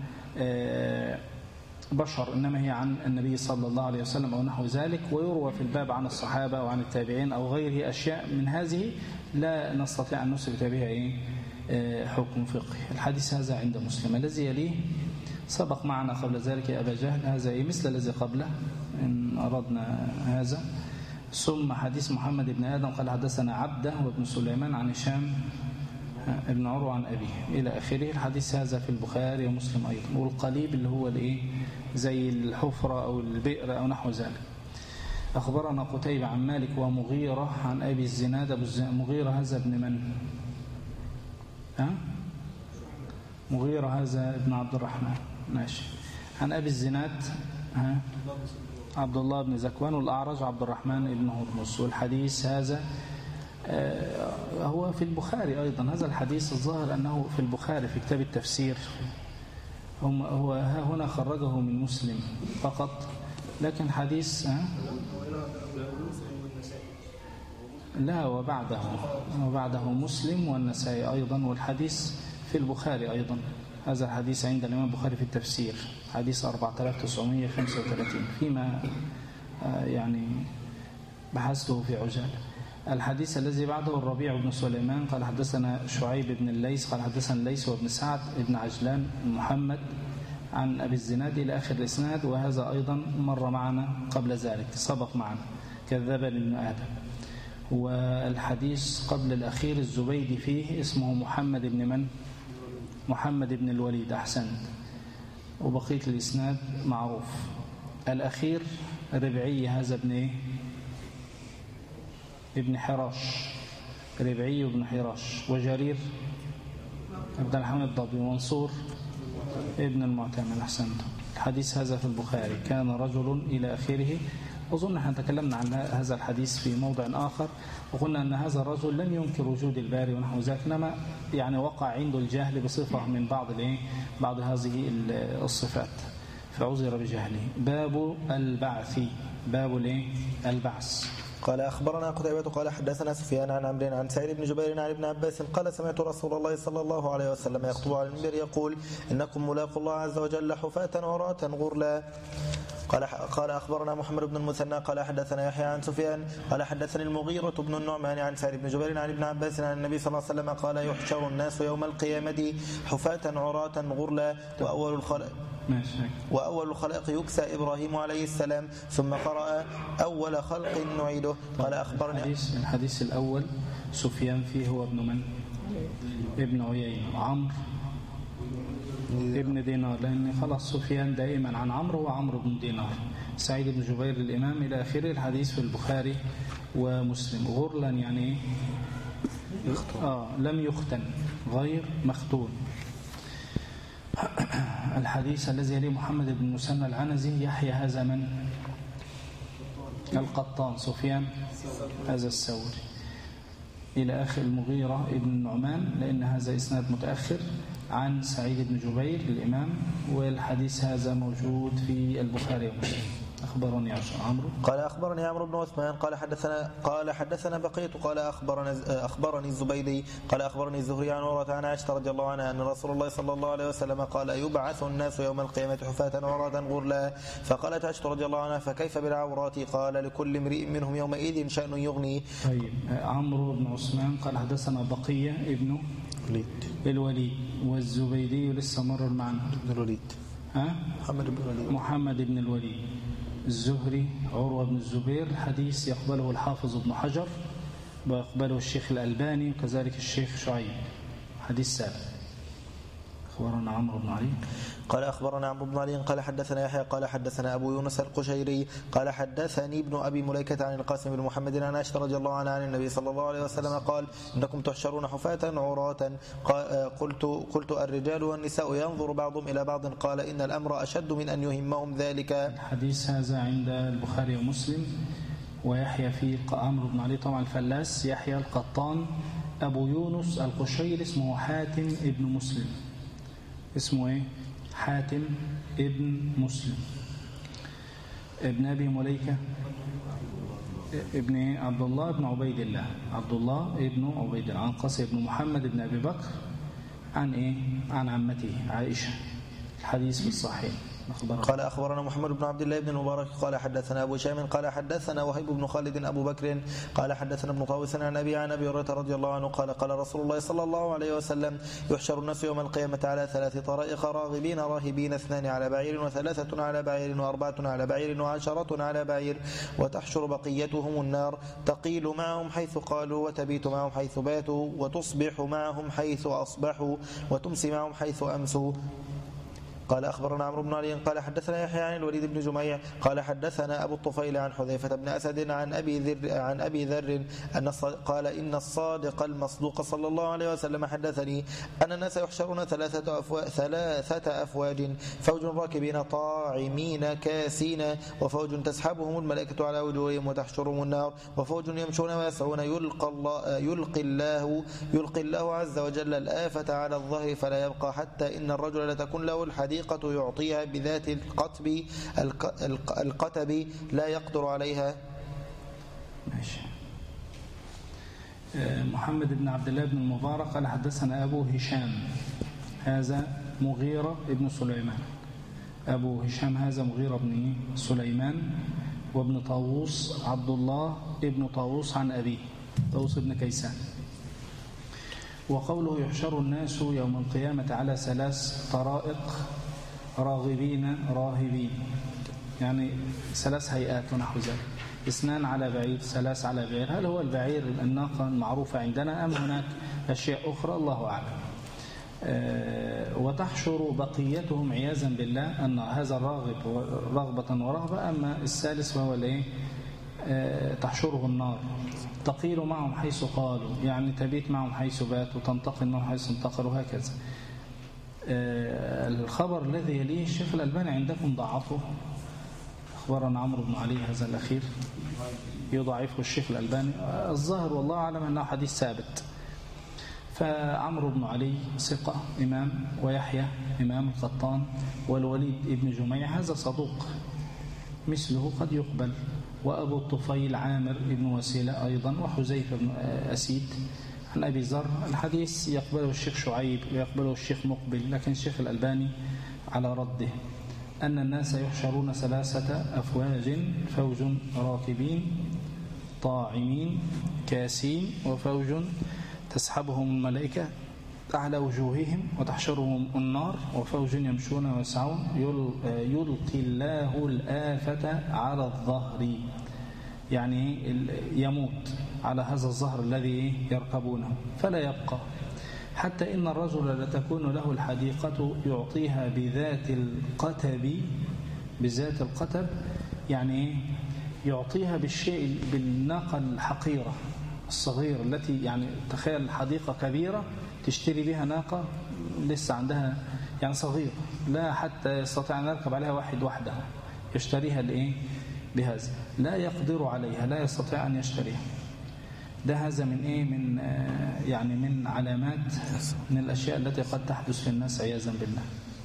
بشر إنما هي عن النبي صلى الله عليه وسلم أو نحو ذلك. ويروى في الباب عن الصحابة وعن التابعين أو غيره أشياء من هذه لا نستطيع أن نثبت بها حكم فقهي. الحديث هذا عند مسلم. الذي يليه سبق معنا قبل ذلك يا أبا جهل هذا إيه مثل الذي قبله إن أردنا هذا. ثم حديث محمد بن آدم قال حدثنا عبده وابن سليمان عن هشام ابن عروة عن أبيه إلى آخره. الحديث هذا في البخاري ومسلم أيضا. والقليب اللي هو الإيه زي الحفرة أو البئر أو نحو ذلك. أخبرنا قتيبة عن مالك ومغيرة عن أبي الزناد. أبو مغيرة هذا ابن من؟ ها؟ مغيرة هذا ابن عبد الرحمن ماشي. عن أبي الزناد ها؟ عبد الله بن زكوان. والأعرج عبد الرحمن بن هرمز. والحديث هذا هو في البخاري أيضا. هذا الحديث الظاهر أنه في البخاري في كتاب التفسير. هو ها هنا خرجه من مسلم فقط لكن حديث ها؟ لا وبعده وبعده مسلم والنسائي أيضا. والحديث في البخاري أيضا. هذا الحديث عند الإمام البخاري في التفسير حديث أربعة آلاف وتسعمائة وخمسة وثلاثين فيما يعني بحثته في عجالة. الحديث الذي بعده الربيع بن سليمان قال حدثنا شعيب بن الليث قال حدثنا الليث وابن سعد بن عجلان محمد عن أبي الزناد إلى آخر الإسناد. وهذا أيضا مر معنا قبل ذلك سبق معنا كذب ابن آدم. والحديث قبل الأخير الزبيدي فيه اسمه محمد بن من؟ محمد بن الوليد. أحسنت. وبقية الإسناد معروف. الأخير ربعي هذا ابن إيه؟ ابن حراش، ربعي ابن حراش. وجرير عبد الحميد الضبي. ومنصور ابن المعتمد. أحسنتم. الحديث هذا في البخاري. كان رجل إلى آخره. أظن احنا تكلمنا عن هذا الحديث في موضع آخر وقلنا أن هذا الرجل لم ينكر وجود الباري ونحو ذلك، إنما يعني وقع عنده الجهل بصفة من بعض بعض هذه الصفات فعذر بجهله. باب البعث. باب البعث. قال أخبرنا قتيبة قال حدثنا سفيان عن عمرو عن سعيد بن جبير عن ابن عباس قال سمعت رسول الله صلى الله عليه وسلم يخطب على المنبر يقول إنكم ملاقوا الله عز وجل حفاة عراة غرلا. قال قال أخبرنا محمد بن المثنى قال حدثنا يحيى عن سفيان قال حدثني المغيرة بن النعمان عن سعيد بن جبير عن ابن عباس عن النبي صلى الله عليه وسلم قال يحشر الناس يوم القيامة حفاة عراة غرلا وأول الخلق وأول الخلق يكسى إبراهيم عليه السلام ثم قرأ أول خلق نعيده. قال أخبرنا الحديث, الحديث الأول سفيان فيه هو ابن من؟ ابن عيينة. عمرو ابن دينار، لأن خلاص سفيان دائما عن عمرو وعمرو بن دينار. سعيد بن جبير الإمام إلى آخره. الحديث في البخاري ومسلم. غرلا يعني آه لم يختن، غير مختون. الحديث الذي يليه محمد بن مسنى العنزي. يحيى هذا من؟ القطان. سفيان هذا الثوري إلى آخر. المغيرة ابن النعمان لأن هذا إسناد متأخر عن سعيد بن جبير الإمام، والحديث هذا موجود في البخاري ومسلم. أخبرني عمرو قال أخبرني عمرو بن عثمان قال حدثنا قال حدثنا بقية قال أخبرنا أخبرني الزبيدي قال أخبرني الزهري عن عروة عن عائشة رضي الله عنها أن رسول الله صلى الله عليه وسلم قال يبعث الناس يوم القيامة حفاة عراة غرلا. فقالت عائشة رضي الله عنها فكيف بالعورات؟ قال لكل امرئ منهم يومئذ شأن يغني. طيب. عمرو بن عثمان قال حدثنا بقية ابن الوليد والزبيدي لسه مرر معنا. ابن الوليد ها محمد بن الوليد محمد بن الوليد. الزهري عروة بن الزبير. الحديث يقبله الحافظ ابن حجر ويقبله الشيخ الألباني وكذلك الشيخ شعيب. حديث سابق. أخبرنا عمرو بن علي قال أخبرنا عمرو بن علي قال حدثنا يحيى قال حدثنا أبو يونس القشيري قال حدثني ابن أبي مليكة عن القاسم بن محمد عن عائشة رضي الله عنها عن النبي صلى الله عليه وسلم قال إنكم تحشرون حفاة عراة. قلت قلت الرجال والنساء ينظر بعضهم إلى بعض قال إن الأمر أشد من أن يهمهم ذلك. الحديث هذا عند البخاري ومسلم. ويحيى فيه عمرو بن علي طبعا الفلاس. يحيى القطان. أبو يونس القشيري اسمه حاتم ابن مسلم. اسمه ايه؟ حاتم ابن مسلم. ابن أبي مليكة ابن عبد الله ابن عبيد الله. عبد الله ابن عبيد الله عن قاسم ابن محمد ابن أبي بكر عن ايه؟ عن عمته عائشة. الحديث في الصحيح. قال أخبرنا محمد بن عبد الله بن المبارك قال حدثنا أبو هشام قال حدثنا وهيب بن خالد أبو بكر قال حدثنا ابن طاووس عن أبي عن أبي هريرة رضي الله عنه قال قال رسول الله صلى الله عليه وسلم يحشر الناس يوم القيامة على ثلاث طرائق راغبين راهبين اثنان على بعير وثلاثة على بعير وأربعة على بعير وعشرة على بعير وتحشر بقيتهم النار تقيل معهم حيث قالوا وتبيت معهم حيث باتوا وتصبح معهم حيث أصبحوا وتمسي معهم حيث أمسوا. قال أخبرنا عمرو بن علي قال حدثنا يحيى عن الوليد بن جميع قال حدثنا أبو الطفيل عن حذيفة بن أسد عن أبي ذر عن أبي ذر أن قال إن الصادق المصدوق صلى الله عليه وسلم حدثني أن الناس يحشرون ثلاثة أفواج, ثلاثة أفواج فوج راكبين طاعمين كاسين وفوج تسحبهم الملائكة على وجوههم وتحشرهم النار وفوج يمشون ويسعون يلقى الله يلقي الله يلقي الله عز وجل الآفة على الظهر فلا يبقى حتى إن الرجل لتكون له الحديقة يعطيها بذات القطب القتب لا يقدر عليها. ماشي. محمد بن عبد الله بن المبارك قال حدثنا أبو هشام هذا مغيرة ابن سليمان. أبو هشام هذا مغيرة بن سليمان وابن طاووس عبد الله ابن طاووس عن أبيه طاووس بن كيسان. وقوله يحشر الناس يوم القيامة على ثلاث طرائق راغبين راهبين يعني ثلاث هيئات ونحو ذلك. اثنان على بعير ثلاث على بعير. هل هو البعير الناقة المعروفة عندنا أم هناك أشياء أخرى؟ الله أعلم. وتحشر بقيتهم عياذا بالله أن هذا الراغب رغبة ورهبة، أما الثالث وهو الإيه؟ تحشره النار، تقيل معهم حيث قالوا، يعني تبيت معهم حيث بات وتنتقل معهم حيث انتقلوا، هكذا. الخبر الذي يليه الشيخ الألباني عندكم ضعفه، أخبرنا عمرو بن علي هذا الأخير يضعفه الشيخ الألباني، الظاهر والله أعلم أنه حديث ثابت. فعمرو بن علي ثقة إمام، ويحيى إمام القطان، والوليد ابن جميع هذا صدوق مثله قد يقبل، وأبو الطفيل عامر ابن وسيلة أيضا، وحذيفة بن أسيد عن أبي ذر. الحديث يقبله الشيخ شعيب ويقبله الشيخ مقبل، لكن الشيخ الألباني على رده أن الناس يحشرون ثلاثة أفواج، فوج راكبين طاعمين كاسين، وفوج تسحبهم الملائكة على وجوههم وتحشرهم النار، وفوج يمشون ويسعون يلقي الله الآفة على الظهر، يعني يموت على هذا الظهر الذي يركبونه فلا يبقى، حتى إن الرجل لتكون له الحديقة يعطيها بذات القتب، بذات القتب يعني يعطيها بالشيء، بالناقة الحقيرة الصغيرة التي يعني تخيل حديقة كبيرة تشتري بها ناقة لسه عندها يعني صغيرة، لا حتى يستطيع أن يركب عليها واحد وحدها، يشتريها لإيه؟ بهذا لا يقدر عليها، لا يستطيع أن يشتريها. ده هذا من إيه؟ من يعني من علامات من الأشياء التي قد تحدث في الناس عياذا بالله.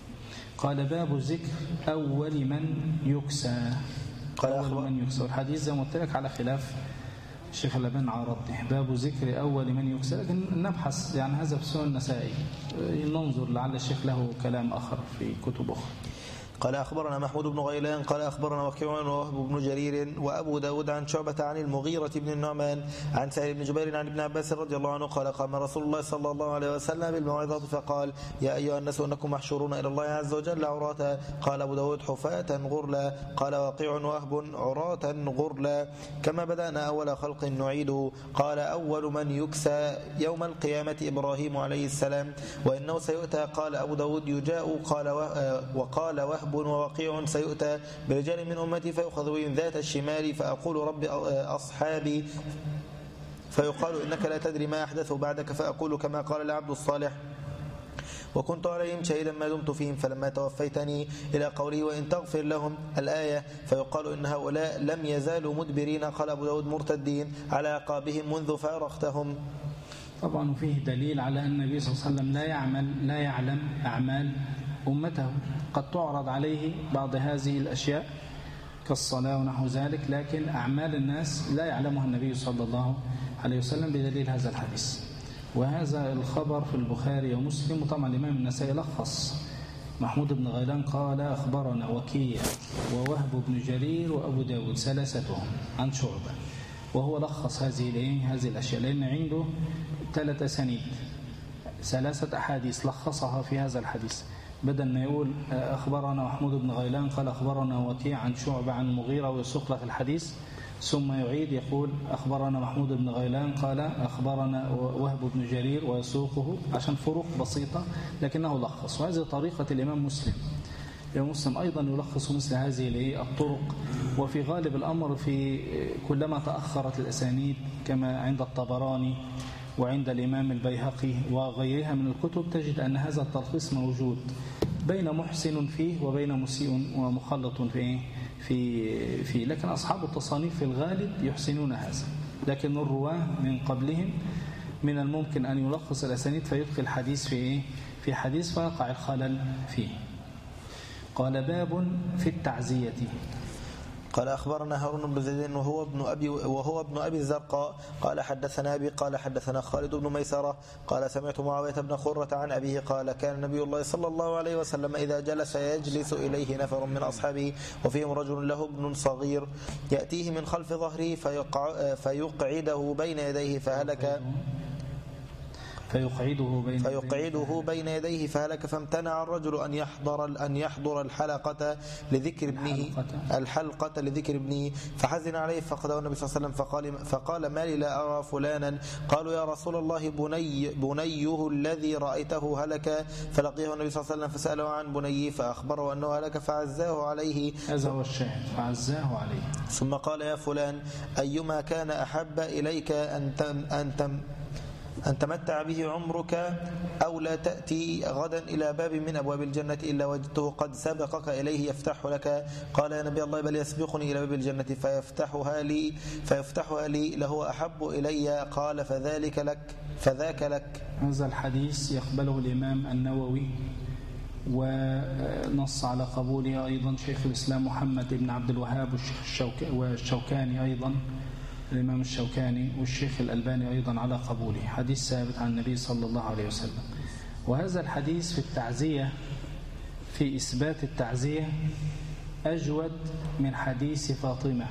قال باب ذكر أول من يكسى، أول من يكسى، والحديث زي ما قلت لك على خلاف الشيخ الألباني عرضه، باب ذكر أول من يكسى، لكن نبحث يعني هذا في سنن النسائي، ننظر لعل الشيخ له كلام آخر في كتب أخرى. قال أخبرنا محمود بن غيلان قال أخبرنا وكيع ووهب بن جرير وأبو داود عن شعبة عن المغيرة بن النعمان عن سعيد بن جبير عن ابن عباس رضي الله عنه قال قام رسول الله صلى الله عليه وسلم بالموعظة فقال يا أيها الناس إنكم محشورون إلى الله عز وجل عراة. قال أبو داود حفاة غرلا. قال وكيع ووهب عراة غرلا كما بدأنا أول خلق نعيده. قال أول من يكسى يوم القيامة إبراهيم عليه السلام وإنه سيؤتى. قال أبو داود يجاء. قال وقال وهب ووقيع سيؤتى برجال من أمتي فيؤخذ بهم ذات الشمال فأقول رب أصحابي فيقال إنك لا تدري ما أحدثوا بعدك فأقول كما قال العبد الصالح وكنت عليهم شهيدا ما دمت فيهم فلما توفيتني إلى قوله وإن تغفر لهم الآية فيقال إن هؤلاء لم يزالوا مدبرين. قال أبو داود مرتدين على عقابهم منذ فارقتهم. طبعا فيه دليل على أن النبي صلى الله عليه وسلم لا يعمل لا يعلم أعمال أمته، قد تعرض عليه بعض هذه الأشياء كالصلاة ونحو ذلك، لكن أعمال الناس لا يعلمها النبي صلى الله عليه وسلم بدليل هذا الحديث. وهذا الخبر في البخاري ومسلم، وطبعا الإمام النسائي لخص. محمود بن غيلان قال أخبرنا وكيع ووهب بن جرير وأبو داود ثلاثتهم عن شعبة، وهو لخص هذه هذه الأشياء لأن عنده ثلاث سنيد، ثلاثة أحاديث لخصها في هذا الحديث، بدل ما يقول أخبرنا محمود بن غيلان قال أخبرنا وكيع عن شعبة عن المغيرة ويسوق لك الحديث ثم يعيد يقول أخبرنا محمود بن غيلان قال أخبرنا وهب بن جرير ويسوقه عشان فروق بسيطة، لكنه لخص. وهذه طريقة الإمام مسلم. الإمام مسلم أيضا يلخص مثل هذه الطرق، وفي غالب الأمر في كلما تأخرت الأسانيد كما عند الطبراني وعند الإمام البيهقي وغيرها من الكتب تجد أن هذا التلخيص موجود بين محسن فيه وبين مسيء ومخلط فيه في في لكن أصحاب التصانيف في الغالب يحسنون هذا، لكن الرواه من قبلهم من الممكن أن يلخص الأسانيد فيدخل الحديث في في حديث فيقع الخلل فيه. قال باب في التعزية. قال أخبرنا هارون بن زيد وهو ابن أبي وهو ابن أبي الزرقاء قال حدثنا أبي قال حدثنا خالد بن ميسرة قال سمعت معاوية بن خرة عن أبيه قال كان نبي الله صلى الله عليه وسلم إذا جلس يجلس إليه نفر من أصحابه وفيهم رجل له ابن صغير يأتيه من خلف ظهره فيقع فيقعده بين يديه فهلك فيقعده بين فيقعده بين يديه فهلك. فامتنع الرجل أن يحضر أن يحضر الحلقة لذكر ابنه الحلقة لذكر ابنه فحزن عليه فقده النبي صلى الله عليه وسلم فقال فقال ما لي لا أرى فلانا. قالوا يا رسول الله بني بنيه الذي رأيته هلك. فلقيه النبي صلى الله عليه وسلم فسأله عن بنيه فأخبره أنه هلك فعزاه عليه. هذا هو الشاهد، فعزاه عليه. ثم قال يا فلان أيما كان أحب إليك أن تم أن تم أن تمتع به عمرك أو لا تأتي غدا إلى باب من أبواب الجنة إلا وجدته قد سبقك إليه يفتح لك. قال يا نبي الله بل يسبقني إلى باب الجنة فيفتحها لي فيفتحها لي لهو أحب إلي. قال فذلك لك فذاك لك. هذا الحديث يقبله الإمام النووي ونص على قبوله أيضا شيخ الإسلام محمد بن عبد الوهاب والشوكاني أيضا الإمام الشوكاني والشيخ الألباني أيضا على قبوله. حديث ثابت عن النبي صلى الله عليه وسلم. وهذا الحديث في التعزية في إثبات التعزية أجود من حديث فاطمة.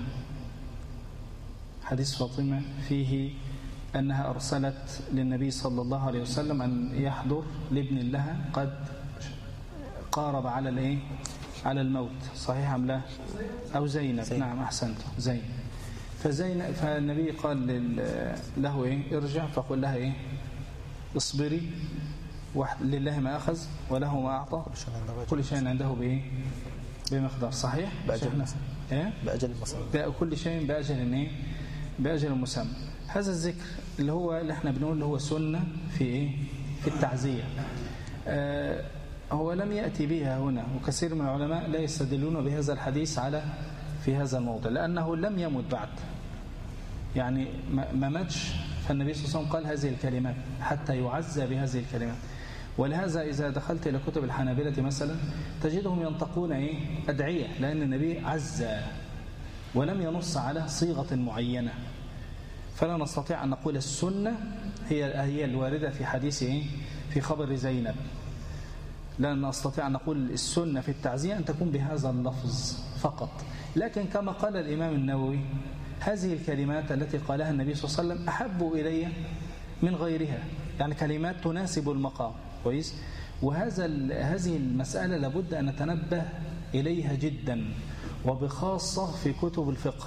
حديث فاطمة فيه أنها أرسلت للنبي صلى الله عليه وسلم أن يحضر لابن لها قد قارب على الإيه؟ على الموت. صحيح أم لا؟ أو زينب. زينب. نعم أحسنت زينب. فزين فالنبي قال له إيه؟ ارجع فقل لها إيه؟ اصبري لله ما أخذ وله ما أعطى كل شيء عنده بإيه؟ بمقدار. صحيح؟ بأجل إيه؟ بأجل مسمى. كل شيء بأجل إيه؟ بأجل مسمى. هذا الذكر اللي هو اللي احنا بنقول اللي هو سنة في إيه؟ في التعزية. آه هو لم يأتي بها هنا، وكثير من العلماء لا يستدلون بهذا الحديث على في هذا الموضع لأنه لم يمت بعد، يعني ما ماتش. فالنبي صلى الله عليه وسلم قال هذه الكلمات حتى يعزى بهذه الكلمات. ولهذا إذا دخلت إلى كتب الحنابلة مثلا تجدهم ينطقون إيه؟ أدعية، لأن النبي عزى ولم ينص على صيغة معينة. فلا نستطيع أن نقول السنة هي هي الواردة في حديث إيه؟ في خبر زينب. لا نستطيع أن نقول السنة في التعزية أن تكون بهذا اللفظ فقط. لكن كما قال الإمام النووي هذه الكلمات التي قالها النبي صلى الله عليه وسلم أحب إلي من غيرها، يعني كلمات تناسب المقام كويس. وهذا هذه المسألة لابد أن نتنبه إليها جدا، وبخاصة في كتب الفقه.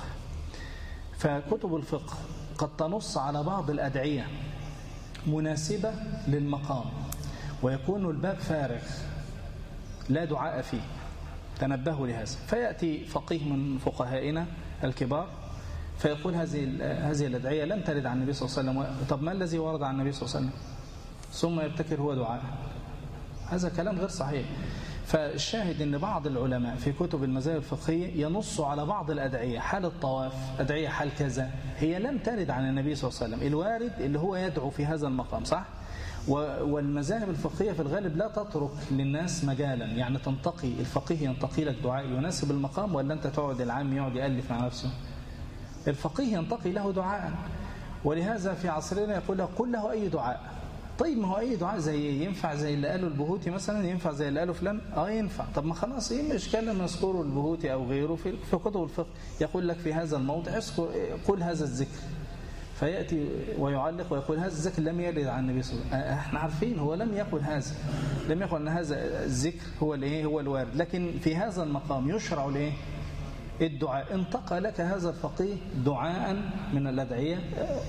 فكتب الفقه قد تنص على بعض الأدعية مناسبة للمقام ويكون الباب فارغ لا دعاء فيه. تنبهوا لهذا. فيأتي فقيه من فقهائنا الكبار فيقول هذه هذه الأدعية لم ترد عن النبي صلى الله عليه وسلم. طب ما الذي ورد عن النبي صلى الله عليه وسلم؟ ثم يبتكر هو دعاء. هذا كلام غير صحيح. فالشاهد أن بعض العلماء في كتب المذاهب الفقهية ينص على بعض الأدعية حال الطواف، أدعية حال كذا، هي لم ترد عن النبي صلى الله عليه وسلم. الوارد اللي هو يدعو في هذا المقام، صح؟ والمذاهب الفقهية في الغالب لا تترك للناس مجالا، يعني تنتقي الفقيه ينتقي لك دعاء يناسب المقام، ولا أنت تقعد العام يقعد يألف مع نفسه. الفقيه ينتقي له دعاء، ولهذا في عصرنا يقول له قل له أي دعاء. طيب ما هو أي دعاء زي ينفع زي اللي قاله البهوتي مثلا، ينفع زي اللي قاله فلان، اه ينفع. طب ما خلاص ايه الاشكال لما يذكره البهوتي او غيره في في كتب الفقه يقول لك في هذا الموضع اذكر قل هذا الذكر، فيأتي ويعلق ويقول هذا الذكر لم يرد عن النبي صلى الله عليه وسلم. احنا عارفين هو لم يقل هذا، لم يقل ان هذا الذكر هو الايه هو الوارد، لكن في هذا المقام يشرع الايه الدعاء. انتقى لك هذا الفقيه دعاء من الأدعية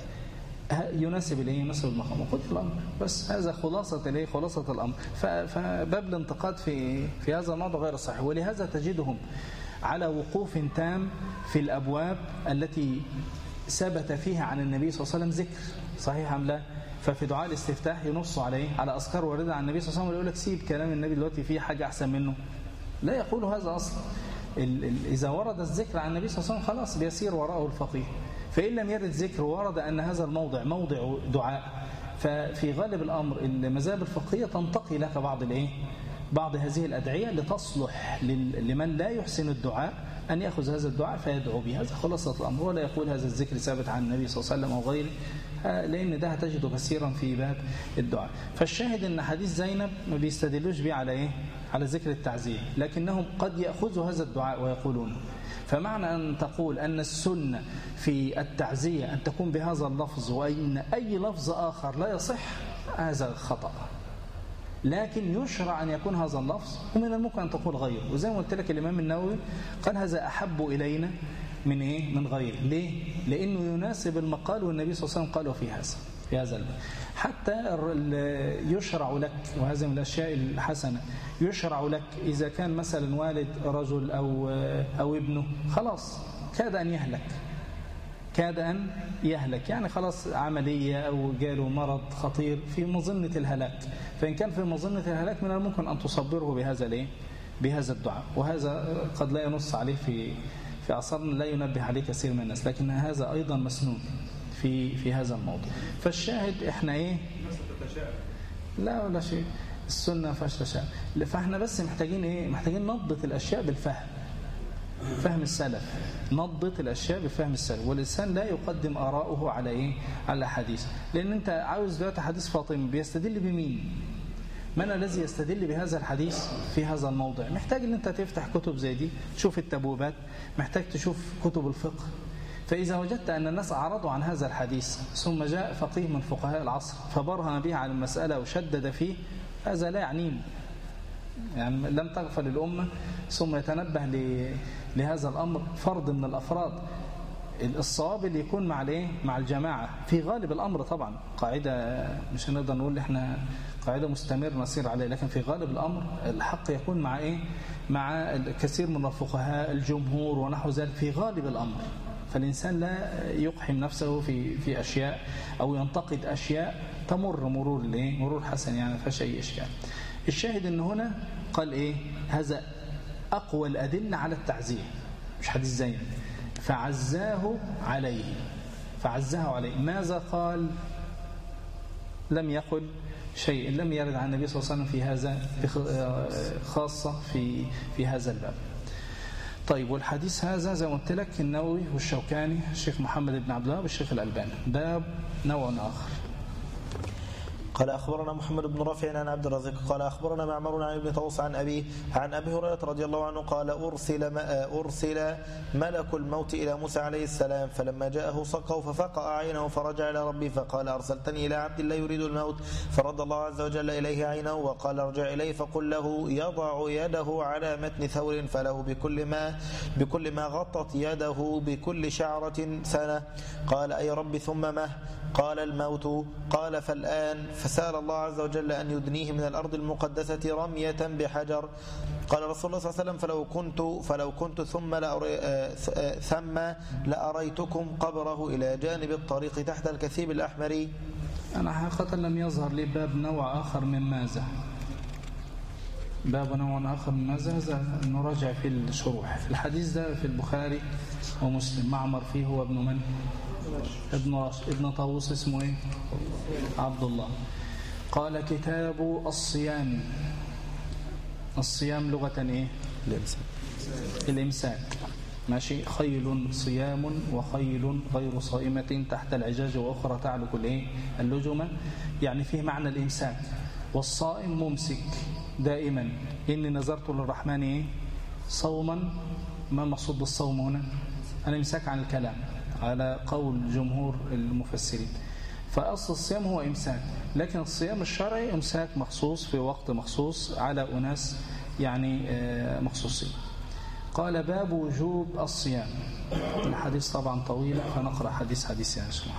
يناسب الايه يناسب المقام، وخذ الامر. بس هذا خلاصه الايه خلاصه الامر. فباب الانتقاد في في هذا الموضوع غير صحيح. ولهذا تجدهم على وقوف تام في الابواب التي ثبت فيها عن النبي صلى الله عليه وسلم ذكر، صحيح ام لا؟ ففي دعاء الاستفتاح ينص عليه على اذكار وارده عن النبي صلى الله عليه وسلم، ويقول لك سيب كلام النبي دلوقتي فيه حاجه احسن منه. لا يقول هذا اصلا. اذا ورد الذكر عن النبي صلى الله عليه وسلم خلاص بيسير وراءه الفقيه. فإن لم يرد ذكر ورد أن هذا الموضع موضع دعاء، ففي غالب الأمر المذاهب الفقهية تنتقي لك بعض الإيه؟ بعض هذه الأدعية لتصلح لمن لا يحسن الدعاء أن يأخذ هذا الدعاء فيدعو به. هذا خلاصة الأمر. ولا يقول هذا الذكر ثابت عن النبي صلى الله عليه وسلم أو غيره، لأن ده هتجده كثيرا في باب الدعاء. فالشاهد أن حديث زينب ما بيستدلوش به على إيه؟ على ذكر التعزية، لكنهم قد يأخذوا هذا الدعاء ويقولون. فمعنى أن تقول أن السنة في التعزية أن تكون بهذا اللفظ، وأن أي لفظ آخر لا يصح، هذا خطأ، لكن يشرع أن يكون هذا اللفظ، ومن الممكن أن تقول غير. وزي ما قلت لك الإمام النووي قال هذا أحب إلينا من إيه؟ من غيره. ليه؟ لأنه يناسب المقال، والنبي صلى الله عليه وسلم قال في هذا في هذا الباب. حتى يشرع لك، وهذا من الأشياء الحسنة، يشرع لك إذا كان مثلا والد رجل أو أو ابنه خلاص كاد أن يهلك كاد أن يهلك يعني خلاص عملية أو جاله مرض خطير في مظنة الهلاك، فإن كان في مظنة الهلاك من الممكن أن تصبره بهذا الايه بهذا الدعاء. وهذا قد لا ينص عليه في في عصرنا، لا ينبه عليه كثير من الناس، لكن هذا أيضا مسنون في في هذا الموضوع. فالشاهد احنا ايه لا ولا شيء، السنة فاش تشاء. فاحنا بس محتاجين ايه محتاجين نضبط الأشياء بالفهم، فهم السلف، نضبط الأشياء بفهم السلف. والإنسان لا يقدم آراءه على ايه على حديث، لأن انت عاوز دلوقتي حديث فاطمة بيستدل بمين؟ من الذي يستدل بهذا الحديث في هذا الموضع؟ محتاج ان انت تفتح كتب زي دي، تشوف التبويبات، محتاج تشوف كتب الفقه. فإذا وجدت أن الناس أعرضوا عن هذا الحديث ثم جاء فقيه من فقهاء العصر فبرهن به على المسألة وشدد فيه، هذا لا يعنينا، يعني لم تغفل الأمة ثم يتنبه لهذا الأمر فرد من الأفراد. الصواب اللي يكون مع الايه مع الجماعة في غالب الأمر. طبعا قاعدة مش هنقدر نقول احنا قاعدة مستمر نسير عليه، لكن في غالب الأمر الحق يكون مع ايه مع كثير من الفقهاء الجمهور ونحو ذلك في غالب الأمر. فالإنسان لا يقحم نفسه في في أشياء أو ينتقد أشياء تمر مرور الايه مرور حسن، يعني ما فيهاش أي إشكال. الشاهد إن هنا قال ايه هذا أقوى الأدلة على التعزية، مش حديث زين، فعزاه عليه فعزاه عليه. ماذا قال؟ لم يقل شيء، لم يرد عن النبي صلى الله عليه وسلم في هذا خاصة في في هذا الباب. طيب، والحديث هذا زي ما قلت لك النووي والشوكاني، الشيخ محمد بن عبد الله والشيخ الألباني. باب نوع آخر. قال أخبرنا محمد بن رافع عن عبد الرزاق قال أخبرنا معمر عن ابن طاووس عن أبيه عن أبي هريرة رضي الله عنه قال أرسل, أرسل ملك الموت إلى موسى عليه السلام، فلما جاءه صقه ففقأ عينه فرجع إلى ربه فقال أرسلتني إلى عبد لا يريد الموت، فرد الله عز وجل إليه عينه وقال ارجع إليه فقل له يضع يده على متن ثور فله بكل ما بكل ما غطت يده بكل شعرة سنة. قال أي رب ثم ما؟ قال الموت. قال فالآن؟ فسأل الله عز وجل أن يدنيه من الأرض المقدسة رمية بحجر. قال رسول الله صلى الله عليه وسلم فلو كنت فلو كنت ثم لأري ثم لأريتكم قبره إلى جانب الطريق تحت الكثيب الأحمر. أنا حقيقة لم يظهر لي باب نوع آخر من ماذا باب نوع آخر من ماذا هذا نراجع في الشروح. الحديث ده في البخاري ومسلم. معمر فيه هو ابن من؟ ابن راشد. ابن طاووس اسمه ايه؟ عبد الله. قال كتاب الصيام. الصيام لغة ايه؟ الامساك. الامساك ماشي. خيل صيام وخيل غير صائمة تحت العجاج واخرى تعلق الايه؟ اللجمة، يعني فيه معنى الامساك. والصائم ممسك دائما. إني نذرت للرحمن ايه؟ صوما. ما المقصود بالصوم هنا؟ الامساك عن الكلام على قول جمهور المفسرين. فأصل الصيام هو إمساك، لكن الصيام الشرعي إمساك مخصوص في وقت مخصوص على أناس يعني مخصوصين. قال باب وجوب الصيام. الحديث طبعا طويل فنقرأ حديث حديث يعني اسمه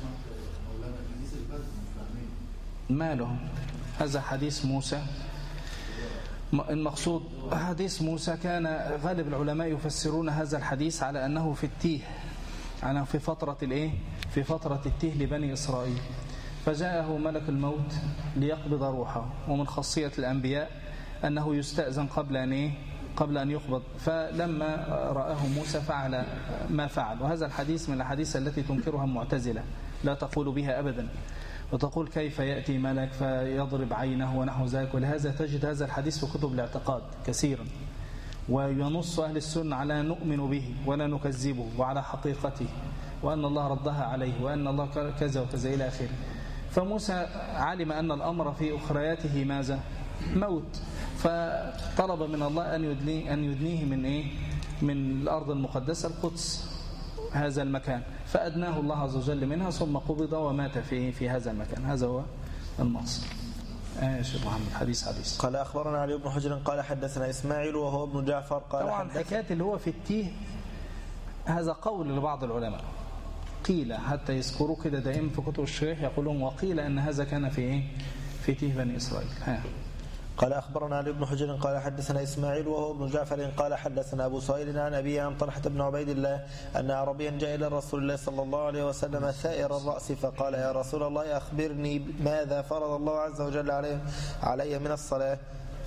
ماله. هذا حديث موسى. المقصود حديث موسى كان غالب العلماء يفسرون هذا الحديث على أنه في التيه، أنا في فترة الإيه؟ في فترة التيه لبني إسرائيل، فجاءه ملك الموت ليقبض روحه. ومن خاصية الأنبياء أنه يستأذن قبل أن إيه؟ قبل أن يقبض. فلما رآه موسى فعل ما فعل. وهذا الحديث من الحديث التي تنكرها المعتزلة، لا تقول بها أبدا، وتقول كيف يأتي ملك فيضرب عينه ونحو ذلك. ولهذا تجد هذا الحديث في كتب الاعتقاد كثيرا، وينص أهل السنة على نؤمن به ولا نكذبه وعلى حقيقته، وأن الله ردها عليه، وأن الله كذا وكذا إلى آخره. فموسى علم أن الأمر في أخرياته ماذا؟ موت. فطلب من الله أن يدنيه, أن يدنيه من إيه؟ من الأرض المقدسة القدس، هذا المكان. فأدناه الله عز وجل منها ثم قبض ومات في في هذا المكان. هذا هو المقصد. آه شيخ محمد حديث حديث. قال أخبرنا علي بن حجر قال حدثنا إسماعيل وهو ابن جعفر قال طبعا حكاية اللي هو في التيه هذا قول لبعض العلماء، قيل حتى يذكروا كده دائما في كتب الشريح يقولون وقيل أن هذا كان في إيه؟ في تيه بني إسرائيل. ها. قال أخبرنا علي بن حجر قال حدثنا إسماعيل وهو ابن جعفر قال حدثنا أبو سهيل عن أبيه عن طلحة بن عبيد الله أن عربيا جاء إلى رسول الله صلى الله عليه وسلم ثائر الرأس فقال يا رسول الله أخبرني ماذا فرض الله عز وجل علي, علي من الصلاة؟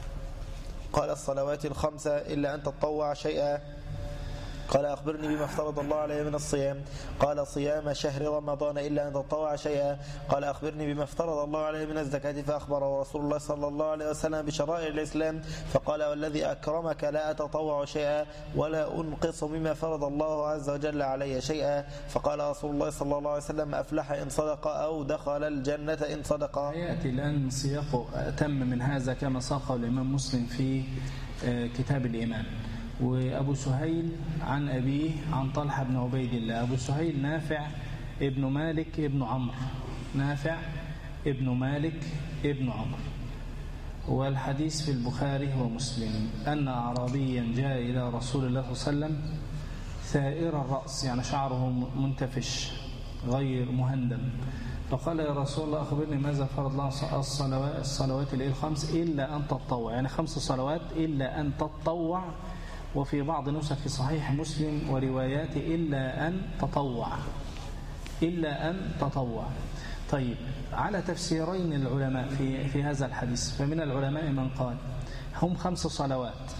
قال الصلوات الخمسة إلا أن تطوع شيئا. قال أخبرني بما افترض الله علي من الصيام. قال صيام شهر رمضان إلا أن تطوع شيئا. قال أخبرني بما افترض الله علي من الزكاة فأخبره رسول الله صلى الله عليه وسلم بشرائع الإسلام فقال والذي أكرمك لا أتطوع شيئا ولا أنقص مما فرض الله عز وجل علي شيئا. فقال رسول الله صلى الله عليه وسلم أفلح إن صدق أو دخل الجنة إن صدق. يأتي الآن سياق أتم من هذا كما ساقه الإمام مسلم في كتاب الإيمان. وأبو سهيل عن أبيه عن طلحة بن عبيد الله. أبو سهيل نافع ابن مالك ابن عمرو، نافع ابن مالك ابن عمرو. والحديث في البخاري ومسلم أن أعرابيا جاء إلى رسول الله صلى الله عليه وسلم ثائر الرأس، يعني شعره منتفش غير مهندم، فقال يا رسول الله أخبرني ماذا فرض الله الصلوات, الصلوات الخمس إلا أن تطوع، يعني خمس صلوات إلا أن تطوع. وفي بعض نسخ في صحيح مسلم وروايات إلا أن تطوع، إلا أن تطوع. طيب على تفسيرين العلماء في في هذا الحديث، فمن العلماء من قال هم خمس صلوات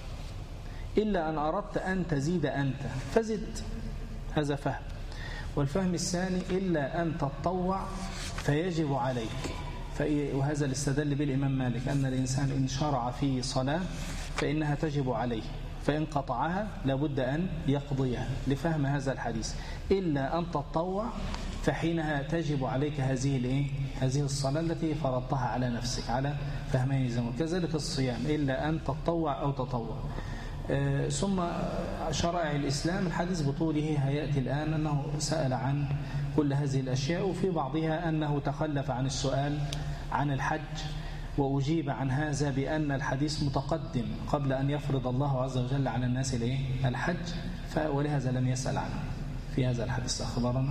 إلا أن أردت أن تزيد أنت فزد، هذا فهم. والفهم الثاني إلا أن تطوع فيجب عليك، وهذا اللي استدل به الإمام مالك أن الإنسان إن شرع في صلاة فإنها تجب عليه، فإن قطعها لابد أن يقضيها، لفهم هذا الحديث. إلا أن تطوع فحينها تجب عليك هذه الايه هذه الصلاة التي فرضتها على نفسك، على فهمين زمان. كذلك الصيام إلا أن تطوع أو تطوع. آه ثم شرائع الإسلام الحديث بطوله هيأتي الآن أنه سأل عن كل هذه الأشياء، وفي بعضها أنه تخلف عن السؤال عن الحج، وأجيب عن هذا بأن الحديث متقدم قبل أن يفرض الله عز وجل على الناس الحج، ولهذا لم يسأل عنه في هذا الحديث. أخبرنا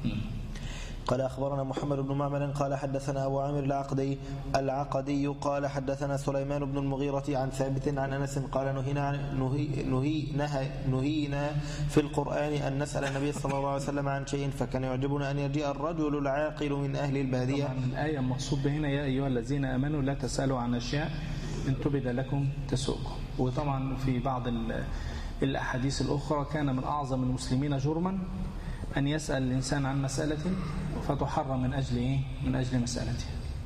قال أخبرنا محمد بن معمر قال حدثنا أبو عامر العقدي العقدي قال حدثنا سليمان بن المغيرة عن ثابت عن أنس قال نهينا نهي نهي نهي نهينا في القرآن أن نسأل النبي صلى الله عليه وسلم عن شيء فكان يعجبنا أن يجيء الرجل العاقل من أهل البادية. طبعا الآية المقصود هنا يا أيها الذين آمنوا لا تسألوا عن أشياء إن تبد لكم تسؤكم. وطبعا في بعض الأحاديث الأخرى كان من أعظم المسلمين جرما أن يسأل الإنسان عن مسألة فتحرم من أجل إيه؟ من أجل مسألته.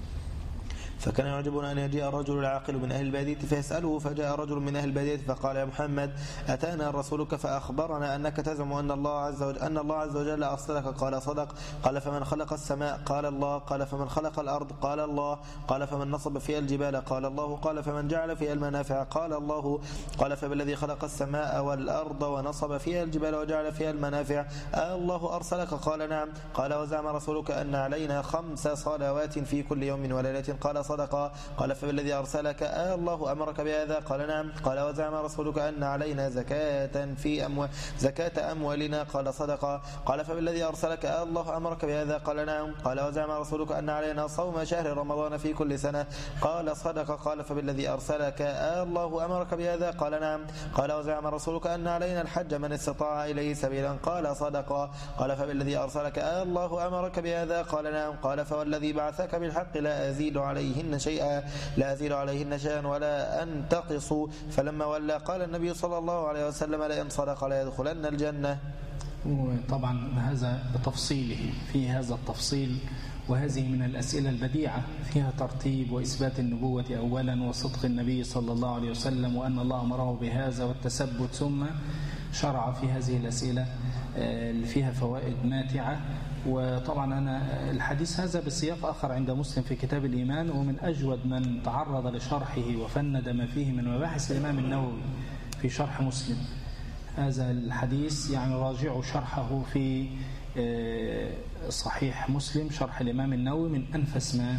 فكان يعجبنا أن يجيء الرجل العاقل من أهل البادية فيسأله، فجاء رجل من أهل البادية فقال يا محمد أتانا رسولك فأخبرنا أنك تزعم أن الله عز وجل أن الله عز وجل أرسلك. قال صدق. قال فمن خلق السماء؟ قال الله. قال فمن خلق الأرض؟ قال الله. قال فمن نصب فيها الجبال؟ قال الله. قال فمن جعل فيها المنافع؟ قال الله. قال فبالذي خلق السماء والأرض ونصب فيها الجبال وجعل فيها المنافع الله أرسلك؟ قال نعم. قال وزعم رسولك أن علينا خمس صلوات في كل يوم وليلة؟ قال صدق. قال فبالذي أرسلك الله أمرك بهذا؟ قال نعم. قال وزعم رسولك أن علينا زكاة في أموال زكاة أموالنا؟ قال صدق. قال فبالذي أرسلك الله أمرك بهذا؟ قال نعم. قال وزعم رسولك أن علينا صوم شهر رمضان في كل سنة؟ قال صدق. قال فبالذي أرسلك الله أمرك بهذا؟ قال نعم. قال وزعم رسولك أن علينا الحج من استطاع إليه سبيلا؟ قال صدق. قال فبالذي أرسلك الله أمرك بهذا؟ قال نعم. قال فوالذي بعثك بالحق لا أزيد عليهن شيئا لا أزيد عليهن شيئا ولا أنتقص. فلما ولى قال النبي صلى الله عليه وسلم لئن صدق لا يدخلن الجنة. وطبعا هذا بتفصيله، في هذا التفصيل، وهذه من الأسئلة البديعة فيها ترتيب وإثبات النبوة أولا وصدق النبي صلى الله عليه وسلم وأن الله أمره بهذا والتثبت، ثم شرع في هذه الأسئلة اللي فيها فوائد ماتعة. وطبعا أنا الحديث هذا بسياق آخر عند مسلم في كتاب الإيمان، ومن أجود من تعرض لشرحه وفند ما فيه من مباحث الإمام النووي في شرح مسلم. هذا الحديث يعني راجعوا شرحه في صحيح مسلم، شرح الإمام النووي، من أنفس ما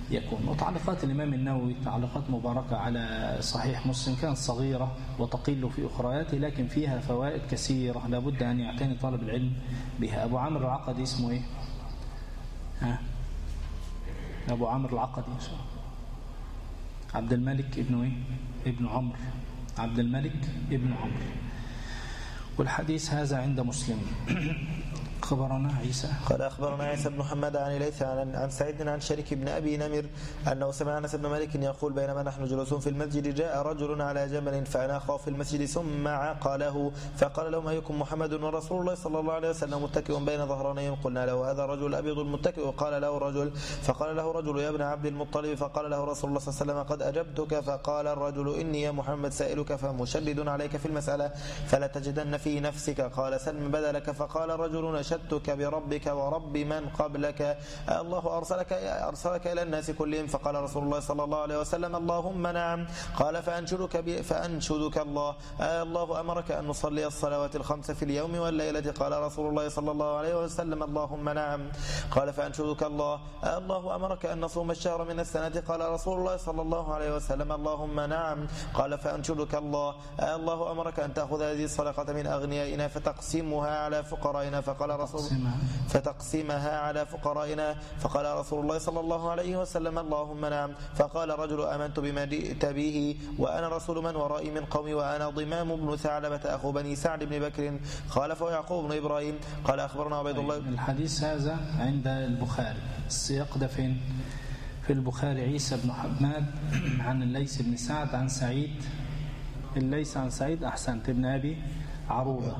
يكون. وتعليقات الإمام النووي تعليقات مباركة على صحيح مسلم كانت صغيرة وتقل في أخرياته، لكن فيها فوائد كثيرة لابد أن يعتني طالب العلم بها. أبو عامر العقدي اسمه إيه؟ ها؟ أبو عامر العقدي إن شاء الله عبد الملك ابن إيه؟ ابن عمرو، عبد الملك ابن عمرو. والحديث هذا عند مسلم. خبرنا عيسى قال أخبرنا عيسى بن محمد عن ليث عن, عن سعيد عن شريك بن أبي نمر أنه سمع أنس بن مالك يقول بينما نحن جلوسون في المسجد جاء رجل على جمل فأناخه في المسجد ثم عقله فقال لهم أيكم محمد ورسول الله صلى الله عليه وسلم متكئ بين ظهرانيهم؟ قلنا له هذا رجل أبيض المتكئ. قال له رجل فقال له رجل يا ابن عبد المطلب. فقال له رسول الله صلى الله عليه وسلم قد أجبتك. فقال الرجل إني يا محمد سائلك فمشدد عليك في المسألة فلا تجدن في نفسك. قال سلم بدلك. فقال الرجل نشدتك بربك ورب من قبلك الله أرسلك, أرسلك إلى الناس كلهم. فقال رسول الله صلى الله عليه وسلم اللهم نعم. قال فأنشدك, فأنشدك الله الله أمرك أن نصلي الصلوات الخمس في اليوم والليلة؟ قال رسول الله صلى الله عليه وسلم اللهم نعم. قال فأنشدك الله الله أمرك أن نصوم الشهر من السنة؟ قال رسول الله صلى الله عليه وسلم اللهم نعم. قال فأنشدك الله الله أمرك أن تأخذ هذه الصدقة من أغنيائنا فتقسمها على فقرائنا؟ فقال رسول فتقسمها على فقرائنا. فقال رسول الله صلى الله عليه وسلم اللهم نعم. فقال رجل آمنت بما جئت به وأنا رسول من ورائي من قومي وأنا ضمام بن ثعلبة أخو بني سعد بن بكر. قال فيعقوب بن إبراهيم قال أخبرنا عبيد الله. الحديث هذا عند البخاري. السياق ده فين؟ في البخاري. عيسى بن حماد عن الليث بن سعد عن سعيد الليث عن سعيد أحسنت ابن أبي عروبة.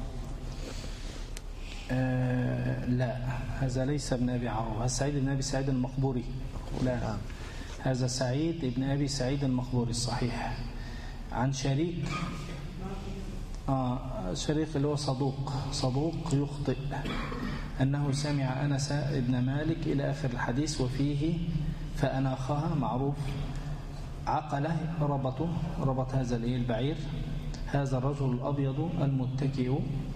آه لا هذا ليس ابن أبي عروبة، هذا سعيد بن أبي سعيد المقبوري. لا هذا سعيد بن أبي سعيد المقبوري الصحيح. عن شريك آه شريك اللي هو صدوق صدوق يخطئ أنه سمع أنس بن مالك إلى آخر الحديث وفيه فأناخها معروف عقله ربطه ربط هذا البعير هذا الرجل الأبيض المتكئ.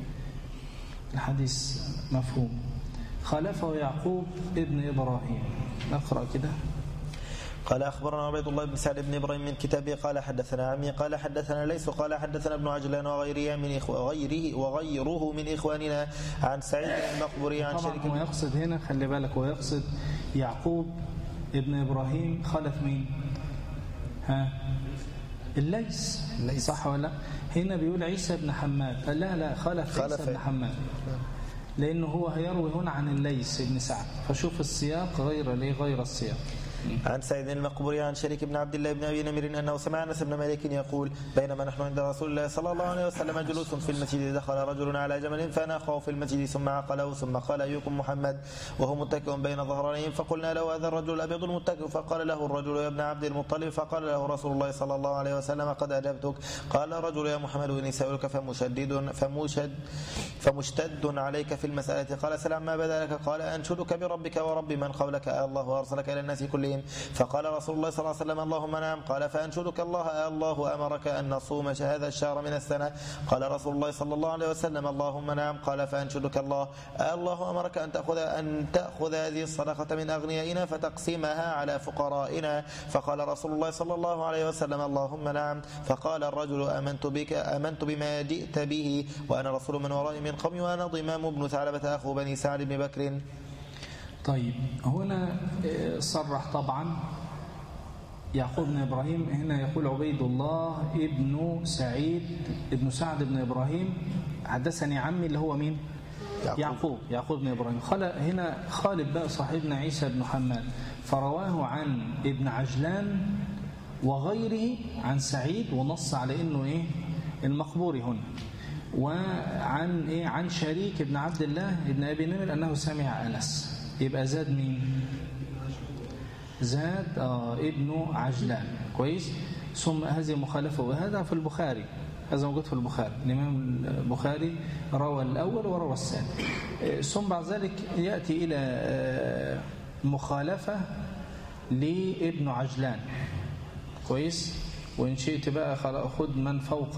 الحديث مفهوم. خالفه يعقوب ابن إبراهيم. نقرأ كده. قال أخبرنا عبيد الله بن سعد بن إبراهيم من كتابه قال حدثنا عمي قال حدثنا ليث قال حدثنا ابن عجلان وغيره من إخو غيره وغيره من إخواننا عن سعيد المقبوري عن شريك. طبعا هو يقصد هنا خلي بالك هو يقصد يعقوب ابن إبراهيم خلف مين؟ ها الليث صح ولا؟ هنا بيقول عيسى بن حماد. لا لا خلف, خلف عيسى بن حماد لأنه هو هيروي هنا عن الليث بن سعد. فشوف السياق غير ليه غير السياق. عن سعيد المقبوري عن شريك بن عبد الله بن أبي نمر أنه سمع أنس بن مالك يقول بينما نحن عند رسول الله صلى الله عليه وسلم جلوس في المسجد دخل رجل على جمل فأناخه في المسجد ثم عقله ثم قال أيكم محمد وهو متكئ بين ظهرانيهم؟ فقلنا له هذا الرجل الأبيض المتكئ. فقال له الرجل يا ابن عبد المطلب. فقال له رسول الله صلى الله عليه وسلم قد أجبتك. قال الرجل يا محمد إني سألك فمشدد فمشد فمشتد عليك في المسألة. قال سلام ما بدا لك. قال أنشدك بربك ورب من قبلك الله أرسلك إلى الناس كلهم. فقال رسول الله صلى الله عليه وسلم اللهم نعم. قال فأنشدك الله الله أمرك أن نصوم هذا الشهر من السنة؟ قال رسول الله صلى الله عليه وسلم اللهم نعم. قال فأنشدك الله الله أمرك أن تأخذ أن تأخذ هذه الصدقة من أغنيائنا فتقسمها على فقرائنا؟ فقال رسول الله صلى الله عليه وسلم اللهم نعم. فقال الرجل آمنت بك آمنت بما جئت به وأنا رسول من ورائي من قومي وأنا ضمام بن ثعلبة أخو بني سعد بن بكر. طيب هنا صرح طبعا يعقوب بن إبراهيم. هنا يقول عبيد الله ابن سعيد ابن سعد بن إبراهيم حدثني عمي اللي هو مين؟ يعقوب يعقوب, يعقوب بن إبراهيم. هنا خالد بقى صاحبنا عيسى بن حماد فرواه عن ابن عجلان وغيره عن سعيد ونص على إنه إيه المقبوري هنا. وعن إيه عن شريك بن عبد الله ابن أبي نمر أنه سمع أنس. يبقى زاد مين؟ زاد آه ابن عجلان. كويس. ثم هذه مخالفة وهذا في البخاري. هذا موجود في البخاري. الإمام البخاري روى الأول وروى الثاني. ثم بعد ذلك يأتي إلى آه مخالفة لابن عجلان. كويس. وإن شئت بقى خذ من فوق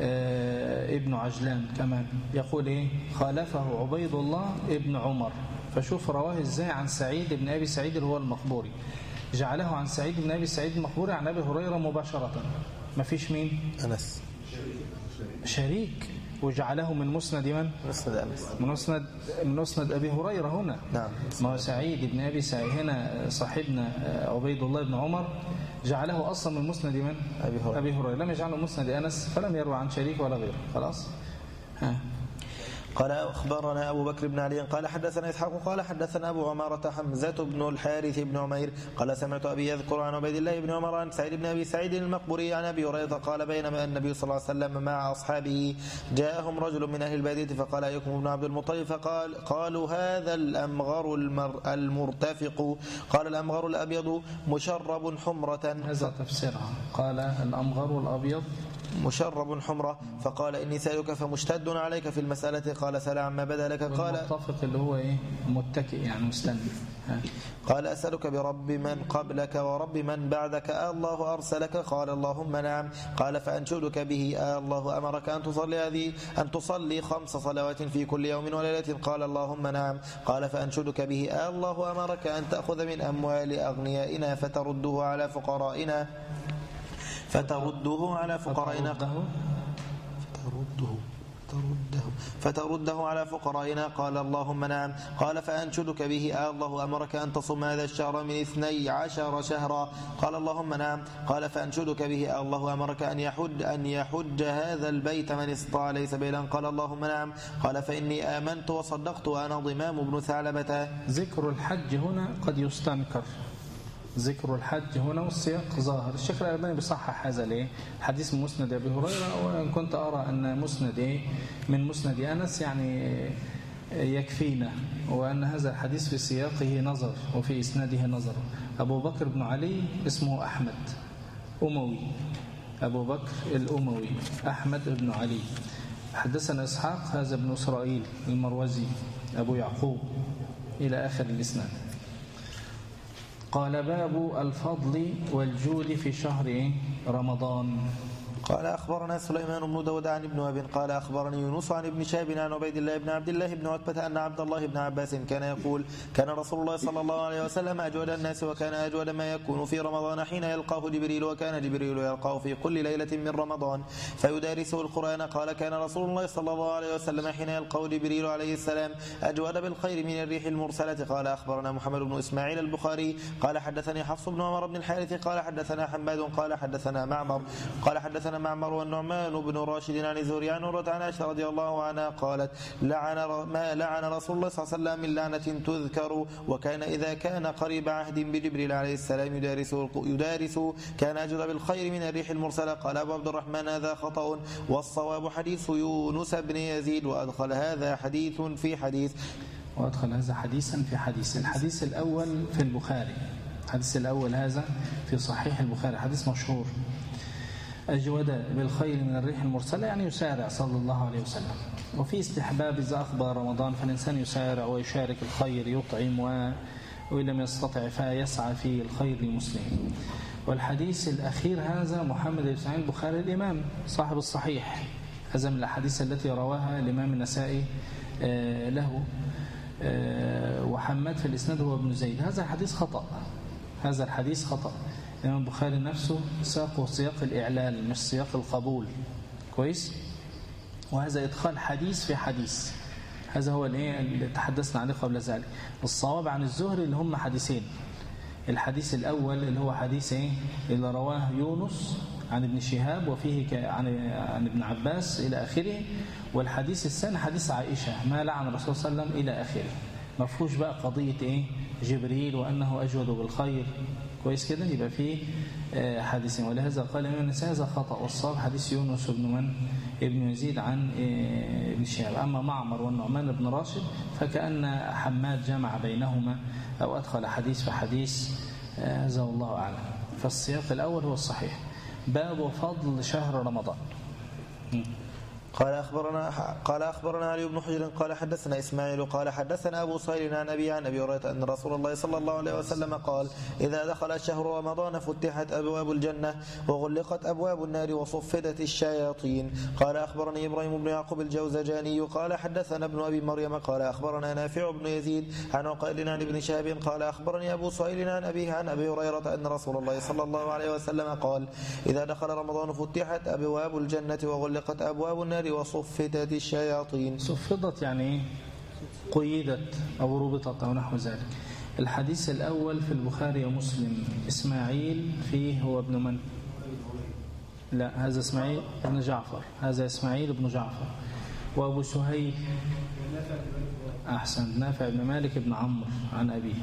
آه ابن عجلان كمان. يقول إيه؟ خالفه عبيد الله ابن عمر فشوف رواه ازاي عن سعيد بن أبي سعيد اللي هو المقبوري، جعله عن سعيد بن أبي سعيد المقبوري عن أبي هريرة مباشرة، ما فيش مين؟ أنس شريك، وجعله من مسند من؟ مسند أنس، من مسند من مسند أبي هريرة هنا. نعم. ما هو سعيد بن أبي سعيد هنا صاحبنا عبيد الله بن عمر جعله أصلا من مسند من؟ أبي هريرة. أبي هريرة، لم يجعله مسند أنس، فلم يروى عن شريك ولا غيره. خلاص. ها. قال أخبرنا أبو بكر بن علي قال حدثنا إسحاق قال حدثنا أبو عمارة حمزة بن الحارث بن عمير قال سمعت أبي يذكر عن عبيد الله بن عمر عن سعيد بن أبي سعيد المقبوري عن أبي هريرة قال بينما النبي صلى الله عليه وسلم مع أصحابه جاءهم رجل من أهل البادية فقال أيكم ابن عبد المطلب؟ فقال قالوا هذا الأمغر المر المرتفق. قال الأمغر الأبيض مشرب حمرة. هذا تفسيرها. قال الأمغر الأبيض مشرب حمرة. فقال إني سألك فمشتد عليك في المسألة. قال سل عما بدا لك. قال المتفق اللي هو إيه؟ متكئ يعني مستند. قال أسألك برب من قبلك ورب من بعدك الله أرسلك؟ قال اللهم نعم. قال فأنشدك به الله أمرك أن تصلي هذه أن تصلي خمس صلوات في كل يوم وليلة؟ قال اللهم نعم. قال فأنشدك به الله أمرك أن تأخذ من أموال أغنيائنا فترده على فقرائنا فترده على فقرائنا فترده فترده فترده على فقرائنا؟ قال اللهم نعم. قال فأنشدك به الله أمرك أن تصوم هذا الشهر من اثني عشر شهرا؟ قال اللهم نعم. قال فأنشدك به الله أمرك أن يحج أن يحج هذا البيت من استطاع ليس بيلا؟ قال اللهم نعم. قال فإني آمنت وصدقت وأنا ضمام بن ثعلبة. ذكر الحج هنا قد يستنكر، ذكر الحج هنا والسياق ظاهر. الشيخ الألباني بيصحح هذا ليه؟ حديث من مسند أبي هريرة، وإن كنت أرى أن مسند إيه من مسند أنس يعني يكفينا، وأن هذا الحديث في سياقه نظر وفي إسناده نظر. أبو بكر بن علي اسمه أحمد أموي، أبو بكر الأموي أحمد بن علي. حدثنا إسحاق هذا ابن إسرائيل المروزي أبو يعقوب إلى آخر الإسناد. قال باب الفضل والجود في شهر رمضان. قال أخبرنا سليمان بن داود عن ابن وهب قال أخبرني يونس عن ابن شهاب عن عبيد الله بن عبد الله بن عتبة أن عبد الله بن عباس كان يقول كان رسول الله صلى الله عليه وسلم أجود الناس وكان أجود ما يكون في رمضان حين يلقاه جبريل، وكان جبريل يلقاه في كل ليلة من رمضان فيدارسه القرآن. قال كان رسول الله صلى الله عليه وسلم حين يلقاه جبريل عليه السلام أجود بالخير من الريح المرسلة. قال أخبرنا محمد بن إسماعيل البخاري قال حدثني حفص بن عمر بن الحارث قال حدثنا حماد قال حدثنا معمر قال حدثنا معمر والنعمان بن راشد عن الزهري عن عروة عن عائشة رضي الله عنها قالت لعن ما لعن رسول الله صلى الله عليه وسلم من لعنة تذكر، وكان إذا كان قريب عهد بجبريل عليه السلام يدارسه يدارس كان أجود بالخير من الريح المرسلة. قال أبو عبد الرحمن هذا خطأ والصواب حديث يونس بن يزيد، وأدخل هذا حديث في حديث وأدخل هذا حديثا في حديث. الحديث الأول في البخاري، الحديث الأول هذا في صحيح البخاري، حديث مشهور أجود بالخير من الريح المرسلة، يعني يسارع صلى الله عليه وسلم. وفي استحباب إذا أقبل رمضان فالإنسان يسارع ويشارك الخير، يطعم وإن لم يستطع فيسعى في الخير المسلم. والحديث الأخير هذا محمد بن إسماعيل البخاري الإمام صاحب الصحيح، هذا من الأحاديث التي رواها الإمام النسائي له، وحماد في الإسناد هو ابن زيد. هذا الحديث خطأ، هذا الحديث خطأ. الإمام البخاري نفسه ساقه سياق الإعلال مش سياق القبول، كويس؟ وهذا إدخال حديث في حديث، هذا هو اللي تحدثنا عليه قبل ذلك. الصواب عن الزهري اللي هم حديثين، الحديث الأول اللي هو حديث إيه؟ اللي رواه يونس عن ابن شهاب وفيه عن عن ابن عباس إلى آخره، والحديث الثاني حديث عائشة ما لعن الرسول صلى الله عليه وسلم إلى آخره. ما فيهوش بقى قضية إيه؟ جبريل وأنه أجود بالخير، كويس كده؟ يبقى فيه حديثين. ولهذا قال الإمام النسائي هذا خطأ، والصواب حديث يونس بن من ابن يزيد عن ابن شهاب. أما معمر والنعمان بن راشد فكأن حماد جمع بينهما أو أدخل حديث في حديث، هذا والله أعلم. فالسياق الأول هو الصحيح. باب فضل شهر رمضان. قال أخبرنا قال أخبرنا علي بن حجر قال حدثنا إسماعيل قال حدثنا أبو صهيب عن أبي عن أبي هريرة أن رسول الله صلى الله عليه وسلم قال إذا دخل شهر رمضان فتحت أبواب الجنة وغلقت أبواب النار وصفدت الشياطين. قال أخبرني إبراهيم بن يعقوب الجوزجاني قال حدثنا ابن أبي مريم قال أخبرنا نافع بن يزيد عن عقيل عن ابن شهاب قال أخبرني أبو صهيب عن أبيه عن أبي هريرة أن رسول الله صلى الله عليه وسلم قال إذا دخل رمضان فتحت أبواب الجنة وغلقت أبواب النار وصفدت الشياطين. صفدت يعني قيدت أو ربطت أو نحو ذلك. الحديث الأول في البخاري ومسلم إسماعيل فيه هو ابن من؟ لا، هذا إسماعيل ابن جعفر، هذا إسماعيل ابن جعفر. وأبو سهيل أحسن نافع بن مالك بن عمرو عن أبيه.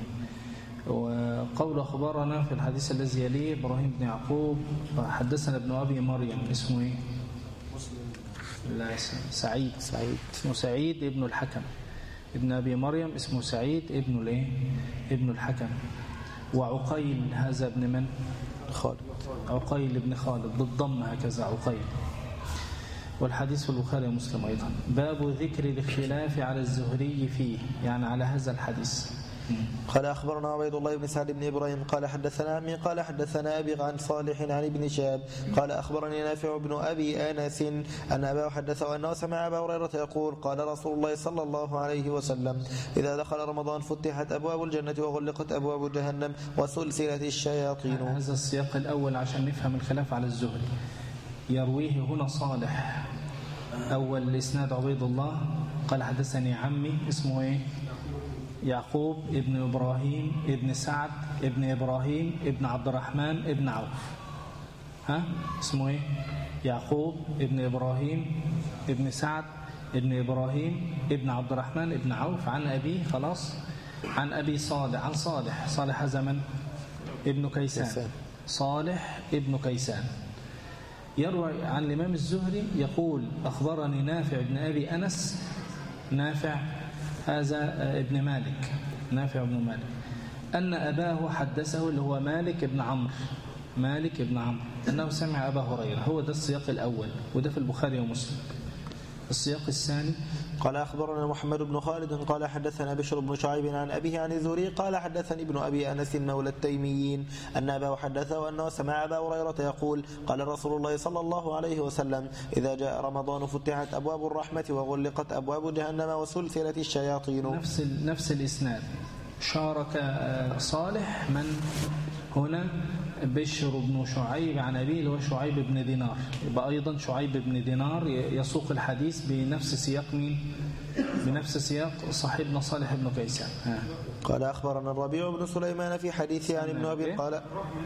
وقول أخبارنا في الحديث الذي يليه إبراهيم بن يعقوب حدثنا ابن أبي مريم اسمه إيه؟ لا سعيد سعيد اسمه سعيد ابن الحكم. ابن أبي مريم اسمه سعيد ابن الايه ابن الحكم. وعقيل هذا ابن من؟ خالد. عقيل ابن خالد بالضم هكذا عقيل. والحديث في البخاري ومسلم أيضا. باب ذكر الاختلاف على الزهري فيه، يعني على هذا الحديث. قال أخبرنا عبيد الله بن سعد بن إبراهيم قال حدثنا عمي قال حدثنا أبي عن صالح عن ابن شهاب قال أخبرني نافع بن أبي أنس أن أباه حدثه أنه سمع أبا هريرة يقول قال رسول الله صلى الله عليه وسلم إذا دخل رمضان فتحت أبواب الجنة وغلقت أبواب جهنم وسلسلت الشياطين. هذا السياق الأول عشان نفهم الخلاف على الزهري. يرويه هنا صالح. أول الإسناد عبيد الله قال حدثني عمي اسمه إيه؟ يعقوب ابن إبراهيم ابن سعد ابن إبراهيم ابن عبد الرحمن ابن عوف. ها اسمه ايه؟ يعقوب ابن إبراهيم ابن سعد ابن إبراهيم ابن عبد الرحمن ابن عوف عن أبيه خلاص عن أبي صالح عن صالح صالح زمن ابن كيسان صالح ابن كيسان يروي عن الإمام الزهري يقول أخبرني نافع ابن أبي أنس. نافع هذا ابن مالك نافع بن مالك أن أباه حدثه اللي هو مالك ابن عمرو مالك ابن عمرو أنه سمع أبا هريرة. هو ده السياق الأول وده في البخاري ومسلم. السياق الثاني قال أخبرنا محمد بن خالد قال حدثنا بشر بن شعيب عن أبيه عن الزهري قال حدثني ابن أبي أنس مولى التيميين أن أباه حدثه أنه سمع أبا هريرة يقول قال رسول الله صلى الله عليه وسلم إذا جاء رمضان فتحت أبواب الرحمة وغلقت أبواب جهنم وسلسلت الشياطين. نفس نفس الإسناد. شارك صالح من هنا بشر بن شعيب عن أبيه اللي هو شعيب بن دينار. يبقى أيضا شعيب بن دينار يسوق الحديث بنفس سياق مين؟ بنفس سياق صاحبنا صالح بن كيسان. قال أخبرنا الربيع بن سليمان في حديثه عن ابن أبي قال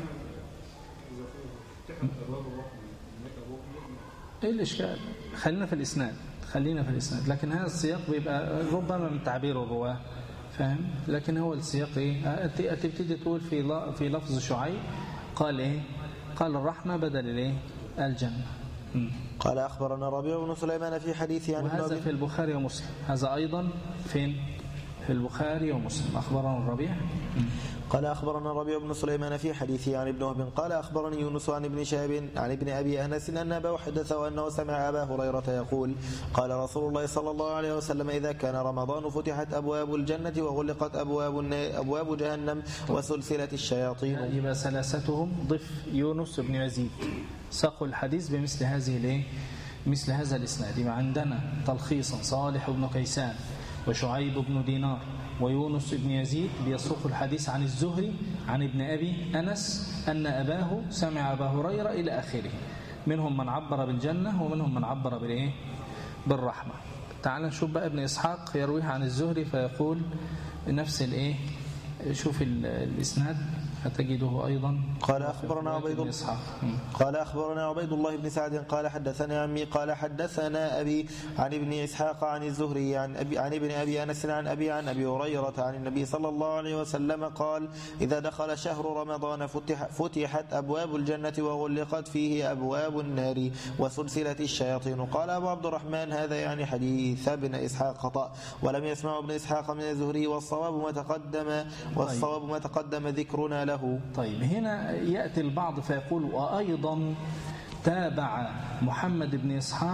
إيه الإشكال؟ خلينا في الإسناد خلينا في الإسناد لكن هذا السياق بيبقى ربما من تعبير الرواه فاهم. لكن هو السياق ايه تبتدي تقول في في لفظ شعيب قال ايه قال الرحمه بدل الايه الجنه. قال اخبرنا ربيع بن سليمان في حديثه عن وهذا في البخاري ومسلم. هذا ايضا فين في البخاري ومسلم. اخبرنا الربيع قال أخبرنا الربيع بن سليمان في حديثه عن ابن وهب قال أخبرني يونس عن ابن شهاب عن ابن أبي أنس أن أباه حدثه أنه سمع أبا هريرة يقول قال رسول الله صلى الله عليه وسلم إذا كان رمضان فتحت أبواب الجنة وغلقت أبواب أبواب جهنم وسلسلة الشياطين. يبقى ثلاثتهم ضف يونس بن يزيد ساقوا الحديث بمثل هذه الايه مثل هذا الإسناد. يبقى عندنا تلخيصا صالح بن كيسان وشعيب بن دينار ويونس بن يزيد بيسوق الحديث عن الزهري عن ابن أبي أنس أن أباه سمع أبا هريرة إلى آخره. منهم من عبر بالجنة ومنهم من عبر بالإيه بالرحمة. تعال نشوف بقى ابن إسحاق يرويه عن الزهري فيقول نفس الإيه. شوف الإسناد فتجده أيضا. قال أخبرنا عبيد الله قال أخبرنا عبيد الله بن سعد قال حدثنا عمي قال حدثنا أبي عن ابن إسحاق عن الزهري عن أبي عن ابن أبي أنس عن أبي عن أبي هريرة عن النبي صلى الله عليه وسلم قال إذا دخل شهر رمضان فتح فتحت أبواب الجنة وغلقت فيه أبواب النار وسلسلة الشياطين. قال أبو عبد الرحمن هذا يعني حديث ابن إسحاق خطأ ولم يسمع ابن إسحاق من الزهري والصواب ما تقدم والصواب ما تقدم ذكرنا له. طيب هنا يأتي البعض فيقول وأيضا تابع محمد بن إسحاق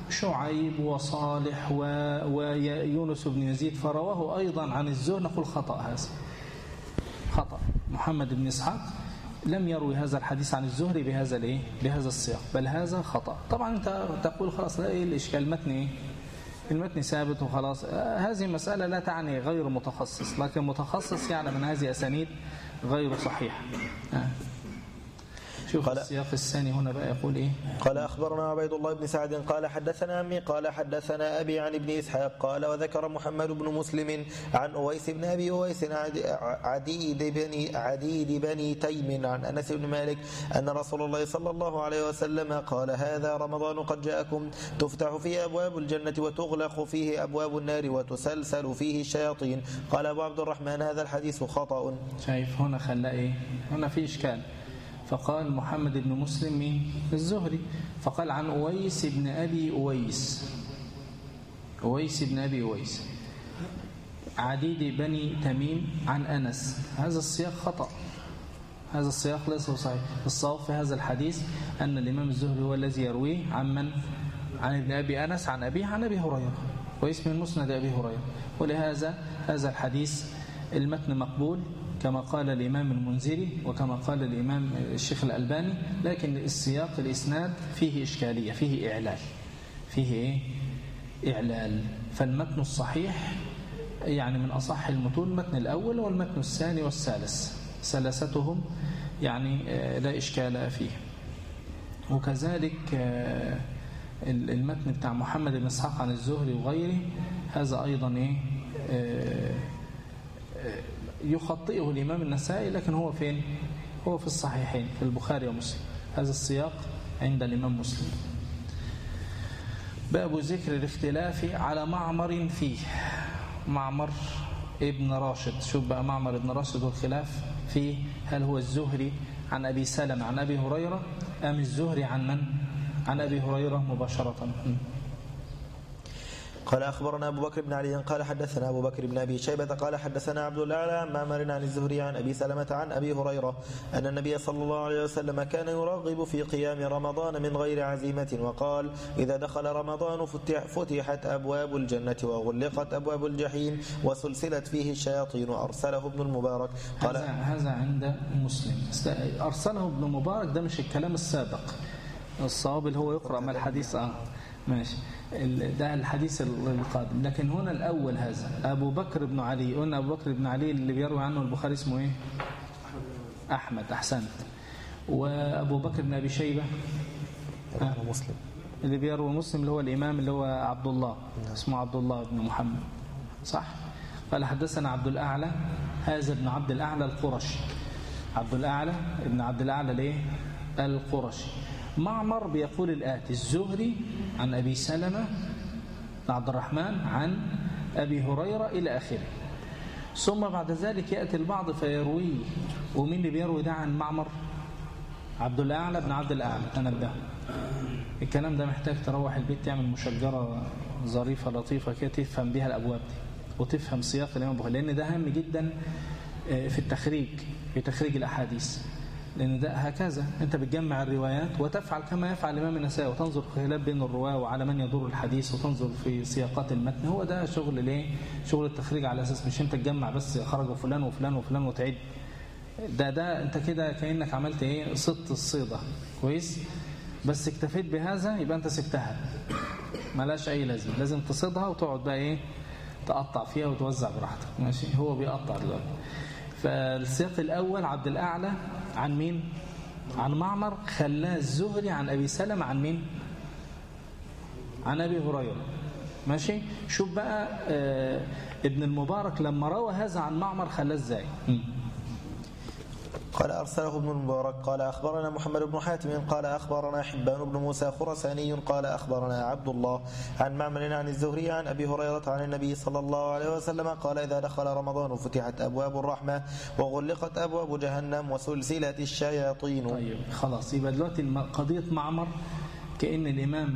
شعيب وصالح ويونس بن يزيد فرواه أيضا عن الزهري، نقول خطأ، هذا خطأ. محمد بن إسحاق لم يروي هذا الحديث عن الزهري بهذا الايه بهذا السياق، بل هذا خطأ. طبعا انت تقول خلاص لا ايه الاشكال، المتن ايه المتن ثابت وخلاص. هذه مسألة لا تعني غير متخصص، لكن متخصص يعلم من هذه أسانيد غير صحيحة. آه. شوف السياق الثاني هنا بقى يقول ايه. قال اخبرنا عبيد الله بن سعد قال حدثنا عمي قال حدثنا ابي عن ابن اسحاق قال وذكر محمد بن مسلم عن اويس بن ابي اويس عديد بن عديد بن تيم عن انس بن مالك ان رسول الله صلى الله عليه وسلم قال هذا رمضان قد جاءكم تفتح فيه ابواب الجنه وتغلق فيه ابواب النار وتسلسل فيه الشياطين. قال ابو عبد الرحمن هذا الحديث خطأ. شايف هنا خلى ايه، هنا في اشكال. فقال محمد بن مسلم من الزهري، فقال عن أويس بن أبي أويس أويس بن أبي أويس عديد بني تميم عن أنس. هذا السياق خطأ، هذا السياق ليس صحيح. الصواب في هذا الحديث أن الإمام الزهري هو الذي يرويه عن من؟ عن ابن أبي أنس عن أبيه عن أبي هريرة، واسم المسند أبي هريرة. ولهذا هذا الحديث المتن مقبول كما قال الإمام المنذري وكما قال الإمام الشيخ الألباني، لكن السياق الإسناد فيه إشكالية، فيه إعلال، فيه إيه؟ إعلال. فالمتن الصحيح يعني من أصح المتون المتن الأول والمتن الثاني والثالث، ثلاثتهم يعني لا إشكال فيه. وكذلك المتن بتاع محمد بن إسحاق عن الزهري وغيره هذا أيضا إيه يخطئه الإمام النسائي، لكن هو فين؟ هو في الصحيحين في البخاري ومسلم. هذا السياق عند الإمام مسلم. باب ذكر الاختلاف على معمر فيه. معمر ابن راشد، شوف بقى معمر ابن راشد والخلاف فيه، هل هو الزهري عن أبي سلمة عن أبي هريرة أم الزهري عن من؟ عن أبي هريرة مباشرة. قال أخبرنا أبو بكر بن علي قال حدثنا أبو بكر بن أبي شيبة قال حدثنا عبد الأعلى عن معمر عن الزهري عن أبي سلمة عن أبي هريرة أن النبي صلى الله عليه وسلم كان يرغب في قيام رمضان من غير عزيمة، وقال إذا دخل رمضان فتحت أبواب الجنة وغلقت أبواب الجحيم وسلسلت فيه الشياطين. أرسله ابن المبارك. قال هذا عند مسلم. أرسله ابن المبارك ده مش الكلام السابق، الصواب اللي هو يقرأ ما الحديث آه ماشي، ده الحديث القادم. لكن هنا الأول هذا أبو بكر بن علي، قلنا أبو بكر بن علي اللي بيروي عنه البخاري اسمه إيه؟ أحمد. أحسنت. وأبو بكر بن أبي شيبة آه. مسلم اللي بيروي مسلم اللي هو الإمام اللي هو عبد الله، اسمه عبد الله بن محمد، صح؟ قال حدثنا عبد الأعلى، هذا ابن عبد الأعلى القرشي، عبد الأعلى ابن عبد الأعلى ليه؟ القرشي. معمر بيقول الآتي: الزهري عن أبي سلمة بن عبد الرحمن عن أبي هريرة إلى آخره. ثم بعد ذلك يأتي البعض فيرويه. ومين اللي بيروي ده عن معمر؟ عبد الأعلى بن عبد الأعلى. تنبه، الكلام ده محتاج تروح البيت تعمل مشجرة ظريفة لطيفة كده تفهم بيها الأبواب دي وتفهم سياق الإمام البخاري، لأن ده هام جدا في التخريج، في تخريج الأحاديث. لأن ده هكذا أنت بتجمع الروايات وتفعل كما يفعل الإمام النسائي، وتنظر في خلاف بين الرواة وعلى من يدور الحديث، وتنظر في سياقات المتن. هو ده شغل ليه؟ شغل التخريج، على أساس مش أنت تجمع بس خرج فلان وفلان وفلان وتعد. ده ده أنت كده كأنك عملت إيه؟ صدت الصيدة كويس، بس اكتفيت بهذا يبقى أنت سبتها، ملاش أي لازم. لازم تصيدها وتقعد بقى إيه؟ تقطع فيها وتوزع براحتك. ماشي، هو بيقطع دلوقتي. فالسياق الأول عبد الأعلى عن مين؟ عن معمر، خلاه الزهري عن أبي سلمة عن مين؟ عن أبي هريرة. ماشي، شوف بقى آه ابن المبارك لما روى هذا عن معمر خلاه ازاي. قال أرسله ابن المبارك قال أخبرنا محمد بن حاتم قال أخبرنا حبان بن موسى خرساني قال أخبرنا عبد الله عن معمر عن الزهري عن أبي هريرة عن النبي صلى الله عليه وسلم قال إذا دخل رمضان فتحت أبواب الرحمة وغلقت أبواب جهنم وسلسلت الشياطين. طيب خلاص، يبقى دلوقتي قضية معمر كأن الإمام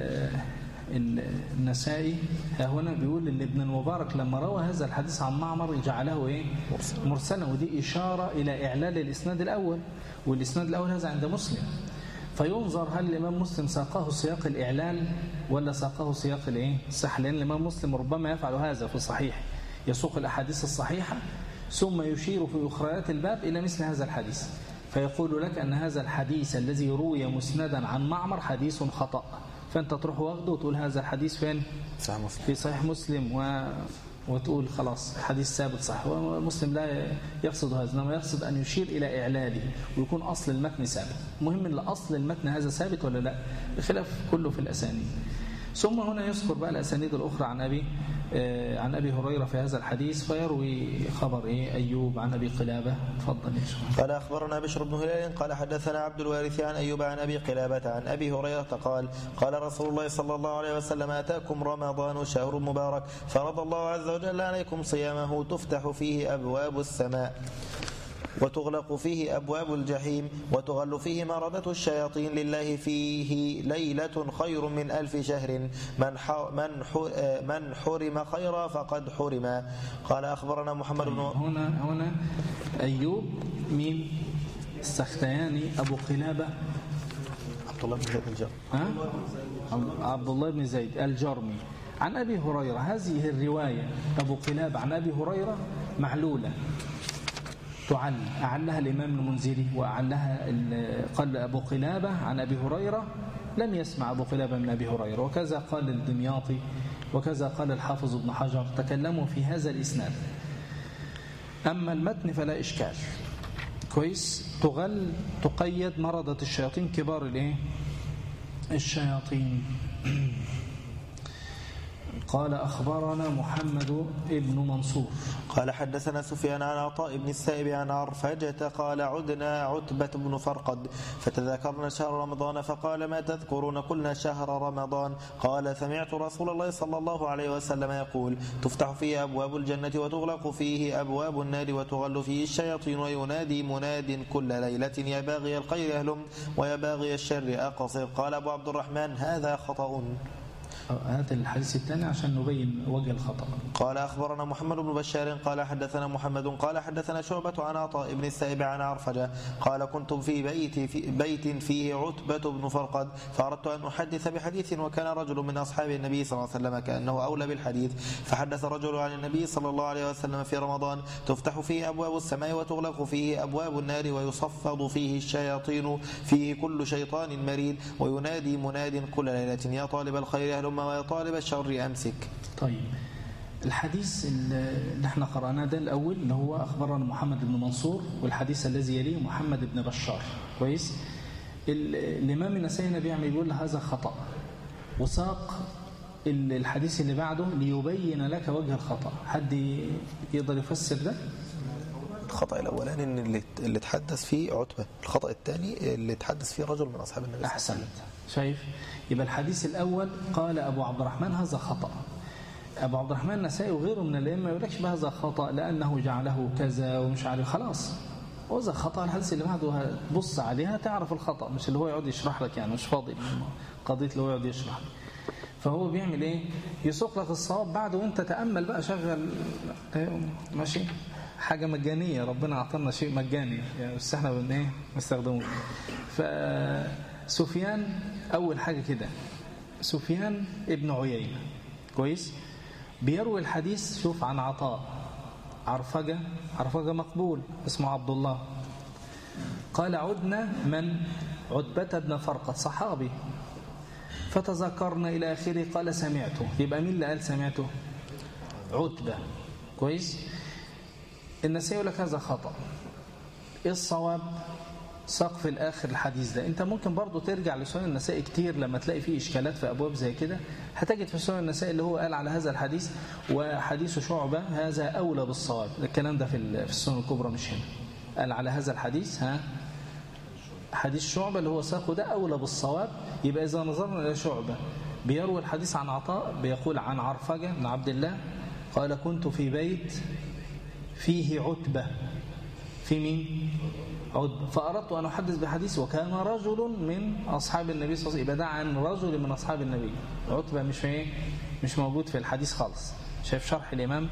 النسائي هنا بيقول ان ابن المبارك لما روى هذا الحديث عن معمر جعله ايه؟ مرسلا. ودي إشارة إلى إعلال الإسناد الأول، والإسناد الأول هذا عند مسلم. فينظر هل الإمام مسلم ساقه سياق الإعلان ولا ساقه سياق الإيه؟ الصحة، لأن الإمام مسلم ربما يفعل هذا في الصحيح، يسوق الأحاديث الصحيحة ثم يشير في أخريات الباب إلى مثل هذا الحديث، فيقول لك أن هذا الحديث الذي روي مسندا عن معمر حديث خطأ، فأنت تروح واخده وتقول هذا الحديث فين؟ صحيح مسلم. في صحيح مسلم و... وتقول خلاص حديث ثابت صح. ومسلم لا يقصد هذا، إنما يقصد أن يشير إلى إعلاله ويكون أصل المتن ثابت. مهم أن أصل المتن هذا ثابت ولا لا، الخلاف كله في الأسانيد. ثم هنا يذكر بقى الأسانيد الأخرى عن أبي آه عن أبي هريرة في هذا الحديث، فيروي خبر إيه أيوب عن أبي قلابة. تفضل يا شيخ. قال أخبرنا بشر بن هلال قال حدثنا عبد الوارث عن أيوب عن أبي قلابة عن أبي هريرة قال قال رسول الله صلى الله عليه وسلم أتاكم رمضان شهر مبارك فرض الله عز وجل عليكم صيامه تفتح فيه أبواب السماء وتغلق فيه أبواب الجحيم وتغل فيه مردة الشياطين لله فيه ليلة خير من ألف شهر من من حرم خيرا فقد حرم. قال أخبرنا محمد بن هنا هنا أيوب مين؟ السختياني أبو قلابة عبد الله بن زيد الجرمي عبد الله بن زيد الجرمي عن أبي هريرة. هذه الرواية أبو قلابة عن أبي هريرة معلولة تعل، أعلها الإمام المنذري وأعلها قال أبو قلابة عن أبي هريرة لم يسمع أبو قلابة من أبي هريرة، وكذا قال الدمياطي وكذا قال الحافظ ابن حجر، تكلموا في هذا الإسناد. أما المتن فلا إشكال كويس. تغل تقيد مردة الشياطين كبار الايه الشياطين. قال أخبرنا محمد بن منصور قال حدثنا سفيان عن عطاء بن السائب عن عرفجة قال عدنا عتبة بن فرقد فتذكرنا شهر رمضان فقال ما تذكرون؟ قلنا شهر رمضان. قال سمعت رسول الله صلى الله عليه وسلم يقول تفتح فيه أبواب الجنة وتغلق فيه أبواب النار وتغل فيه الشياطين وينادي مناد كل ليلة يا باغي الخير أهلم ويا باغي الشر أقصر. قال أبو عبد الرحمن هذا خطأ. هذا الحديث الثاني عشان نبين وجه الخطأ. قال أخبرنا محمد بن بشار قال حدثنا محمد قال حدثنا شعبة عن عطاء بن السائب عن عرفجة قال كنت في بيت في بيت فيه عتبة بن فرقد فأردت أن أحدث بحديث وكان رجل من أصحاب النبي صلى الله عليه وسلم كأنه أولى بالحديث، فحدث رجل عن النبي صلى الله عليه وسلم في رمضان تفتح فيه أبواب السماء وتغلق فيه أبواب النار ويصفد فيه الشياطين فيه كل شيطان مريد وينادي مناد كل ليلة يا طالب الخير أهلم ويا طالب الشر أمسك. طيب الحديث اللي احنا قرأناه ده الأول اللي هو أخبرنا محمد بن منصور، والحديث الذي يليه محمد بن بشار كويس. الإمام النسائي بيعمل يقول هذا خطأ، وساق الحديث اللي بعده ليبين لك وجه الخطأ. حد يقدر يفسر ده؟ الخطأ الأولاني إن اللي اللي تحدث فيه عتبة، الخطأ الثاني اللي تحدث فيه رجل من أصحاب النبي. أحسنت. شايف؟ يبقى الحديث الأول قال أبو عبد الرحمن هذا خطأ. أبو عبد الرحمن النسائي وغيره من الأئمة ما يقولكش بهذا خطأ لأنه جعله كذا ومش عارف، خلاص وهذا خطأ. الحديث اللي بعده تبص عليها تعرف الخطأ، مش اللي هو يقعد يشرح لك، يعني مش فاضي قضية اللي هو يقعد يشرح لك. فهو بيعمل إيه؟ يسوق لك الصواب بعده وأنت تأمل بقى، شغل ماشي حاجة مجانية، ربنا أعطانا شيء مجاني يعني، بس احنا بن ايه نستخدمه. فسفيان أول حاجة كده، سفيان ابن عيينة كويس بيروي الحديث. شوف عن عطاء عرفجة، عرفجة مقبول اسمه عبد الله. قال عدنا من عتبة بن فرقد صحابي فتذكرنا إلى آخره. قال سمعته، يبقى مين اللي قال سمعته؟ عتبة كويس. النسائي يقول لك هذا خطأ. إيه الصواب؟ سقف الآخر الحديث ده. أنت ممكن برضو ترجع لسنن النسائي كتير لما تلاقي فيه إشكالات في أبواب زي كده، هتجد في سنن النسائي اللي هو قال على هذا الحديث وحديث شعبة هذا أولى بالصواب. الكلام ده في في السنن الكبرى مش هنا. قال على هذا الحديث ها حديث شعبة اللي هو ساقه ده أولى بالصواب. يبقى إذا نظرنا إلى شعبة بيروي الحديث عن عطاء بيقول عن عرفجة بن عبد الله قال كنت في بيت فيه عتبة. في مين؟ عتبة. فأردت أن أحدث بحديث وكان رجل من أصحاب النبي صلى الله عليه وسلم. يبقى ده عن رجل من أصحاب النبي. عتبة مش ايه مش موجود في الحديث خالص. شايف شرح الإمام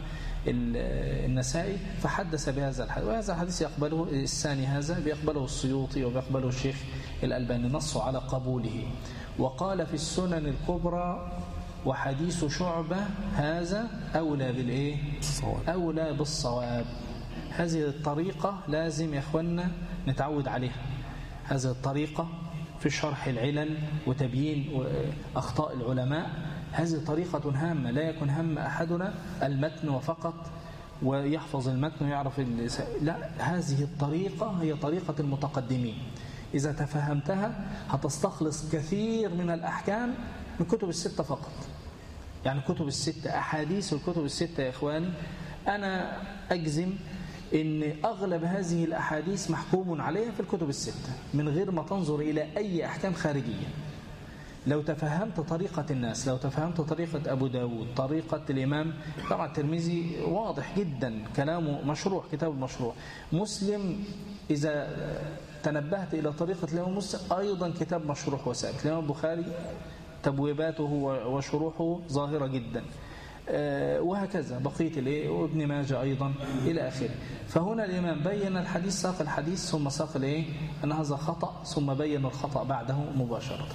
النسائي فحدث بهذا الحديث، وهذا الحديث يقبله الثاني هذا بيقبله السيوطي وبيقبله الشيخ الألباني، نصوا على قبوله. وقال في السنن الكبرى وحديث شعبة هذا أولى بالإيه؟ أولى بالصواب. هذه الطريقة لازم يا أخوانا نتعود عليها، هذه الطريقة في شرح العلل وتبيين أخطاء العلماء، هذه طريقة هامة. لا يكون هم أحدنا المتن وفقط ويحفظ المتن ويعرف، لا، هذه الطريقة هي طريقة المتقدمين. إذا تفهمتها هتستخلص كثير من الأحكام من كتب الستة فقط. يعني كتب الستة أحاديث، والكتب الستة يا إخواني أنا أجزم إن أغلب هذه الأحاديث محكوم عليها في الكتب الستة من غير ما تنظر إلى أي أحكام خارجية. لو تفهمت طريقة الناس، لو تفهمت طريقة أبو داود، طريقة الإمام طبعا الترمذي واضح جدا كلامه مشروع، كتاب مشروع. مسلم إذا تنبهت إلى طريقة الإمام مسلم أيضا كتاب مشروح وثابت. الإمام البخاري تبويباته وشروحه ظاهرة جدا، وهكذا بقية الإيه وابن ماجه أيضا إلى آخره. فهنا الإمام بين الحديث، ساق الحديث ثم ساق الإيه أن هذا خطأ، ثم بين الخطأ بعده مباشرة.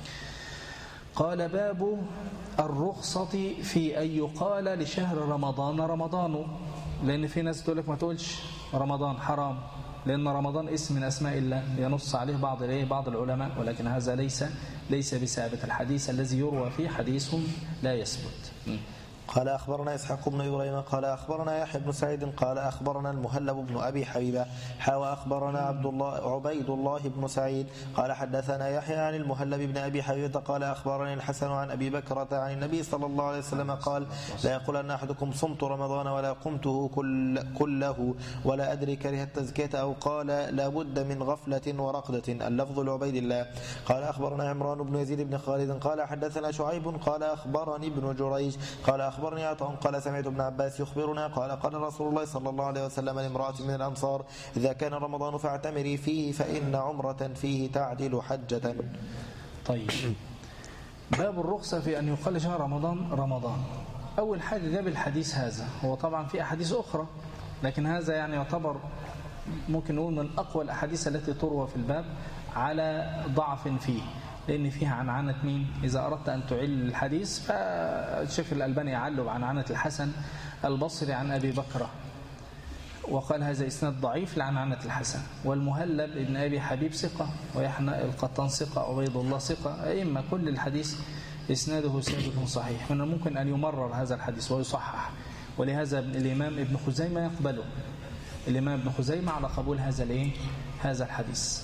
قال باب الرخصة في أن يقال لشهر رمضان رمضان، لأن في ناس تقول لك ما تقولش رمضان حرام، لأن رمضان اسم من أسماء الله ينص عليه بعض بعض العلماء، ولكن هذا ليس ليس بثابت. الحديث الذي يروى فيه حديث لا يثبت. قال أخبرنا إسحاق بن إبراهيم قال أخبرنا يحيى بن سعيد قال أخبرنا المهلب بن أبي حبيبة حاوى أخبرنا عبد الله عبيد الله بن سعيد قال حدثنا يحيى عن المهلب بن أبي حبيبة قال أخبرني الحسن عن أبي بكرة عن النبي صلى الله عليه وسلم قال لا يقولن أحدكم صمت رمضان ولا قمته كل كله ولا أدري كره التزكية أو قال لا بد من غفلة ورقدة. اللفظ لعبيد الله. قال أخبرنا عمران بن يزيد بن خالد قال حدثنا شعيب قال أخبرني ابن جريج قال أخبرني عطاء قال سمعت ابن عباس يخبرنا قال قال رسول الله صلى الله عليه وسلم لامرأة من الأنصار إذا كان رمضان فاعتمري فيه فإن عمرة فيه تعدل حجة. طيب، باب الرخصة في أن يقال شهر رمضان رمضان. أول حاجة جاب الحديث هذا، هو طبعا في أحاديث أخرى لكن هذا يعني يعتبر ممكن نقول من أقوى الأحاديث التي تروى في الباب على ضعف فيه، لأن فيها عنعنة مين؟ إذا أردت أن تعل الحديث فالشيخ الألباني يعله عنعنة الحسن البصري عن أبي بكرة وقال هذا إسناد ضعيف لعنعنة الحسن. والمهلب ابن أبي حبيب ثقة، ويحنى القطان ثقة، عبيد الله ثقة، أئمة كل الحديث إسناده ثابت صحيح. من الممكن أن يمرر هذا الحديث ويصحح، ولهذا الإمام ابن خزيمة يقبله، الإمام ابن خزيمة على قبول هذا الإيه؟ هذا الحديث.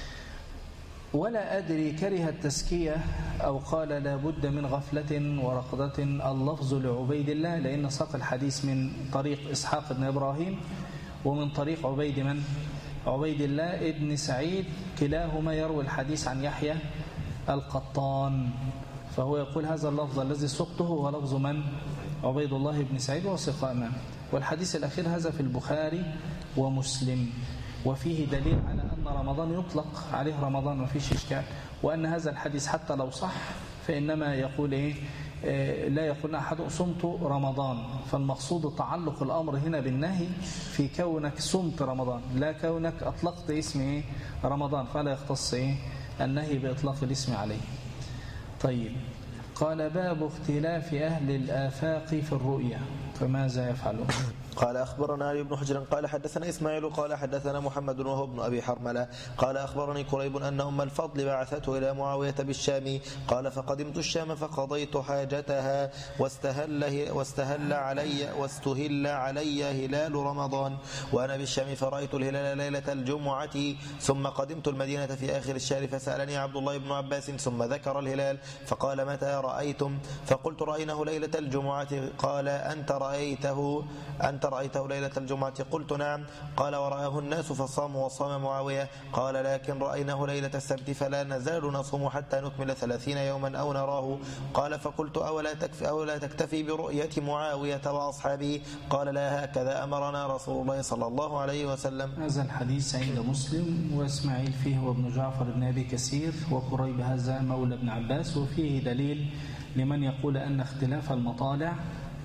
ولا أدري كره التزكية أو قال لا بد من غفلة ورقدة. اللفظ لعبيد الله، لأن ساق الحديث من طريق إسحاق بن إبراهيم ومن طريق عبيد من؟ عبيد الله ابن سعيد، كلاهما يروي الحديث عن يحيى القطان. فهو يقول هذا اللفظ الذي سقته هو لفظ من؟ عبيد الله ابن سعيد وثقة أمامه. والحديث الأخير هذا في البخاري ومسلم، وفيه دليل على أن رمضان يطلق عليه رمضان ما فيش إشكال، وأن هذا الحديث حتى لو صح فإنما يقول إيه؟ إيه لا يقول أحد صمت رمضان. فالمقصود تعلق الأمر هنا بالنهي في كونك صمت رمضان، لا كونك أطلقت اسم إيه؟ رمضان، فلا يختص إيه؟ النهي بإطلاق الاسم عليه. طيب، قال باب اختلاف أهل الآفاق في الرؤيا، فماذا يفعلون؟ قال أخبرنا علي بن حجر قال حدثنا إسماعيل قال حدثنا محمد وهو ابن أبي حرملة قال أخبرني كريب أن أم الفضل بعثته إلى معاوية بالشام قال فقدمت الشام فقضيت حاجتها واستهل, واستهل علي واستهل علي هلال رمضان وأنا بالشام فرأيت الهلال ليلة الجمعة ثم قدمت المدينة في آخر الشهر فسألني عبد الله بن عباس ثم ذكر الهلال فقال متى رأيتم؟ فقلت رأيناه ليلة الجمعة. قال أنت رأيته أنت رأيته ليلة الجمعة؟ قلت نعم. قال ورآه الناس فصاموا وصام معاوية. قال لكن رأيناه ليلة السبت فلا نزال نصوم حتى نكمل ثلاثين يوما أو نراه. قال فقلت أولا تكفي, أولا تكتفي برؤية معاوية وأصحابه؟ قال لا، هكذا أمرنا رسول الله صلى الله عليه وسلم. هذا الحديث عند مسلم، وإسماعيل فيه وابن جعفر بن أبي كثير، وقريب هذا مولى ابن عباس. وفيه دليل لمن يقول أن اختلاف المطالع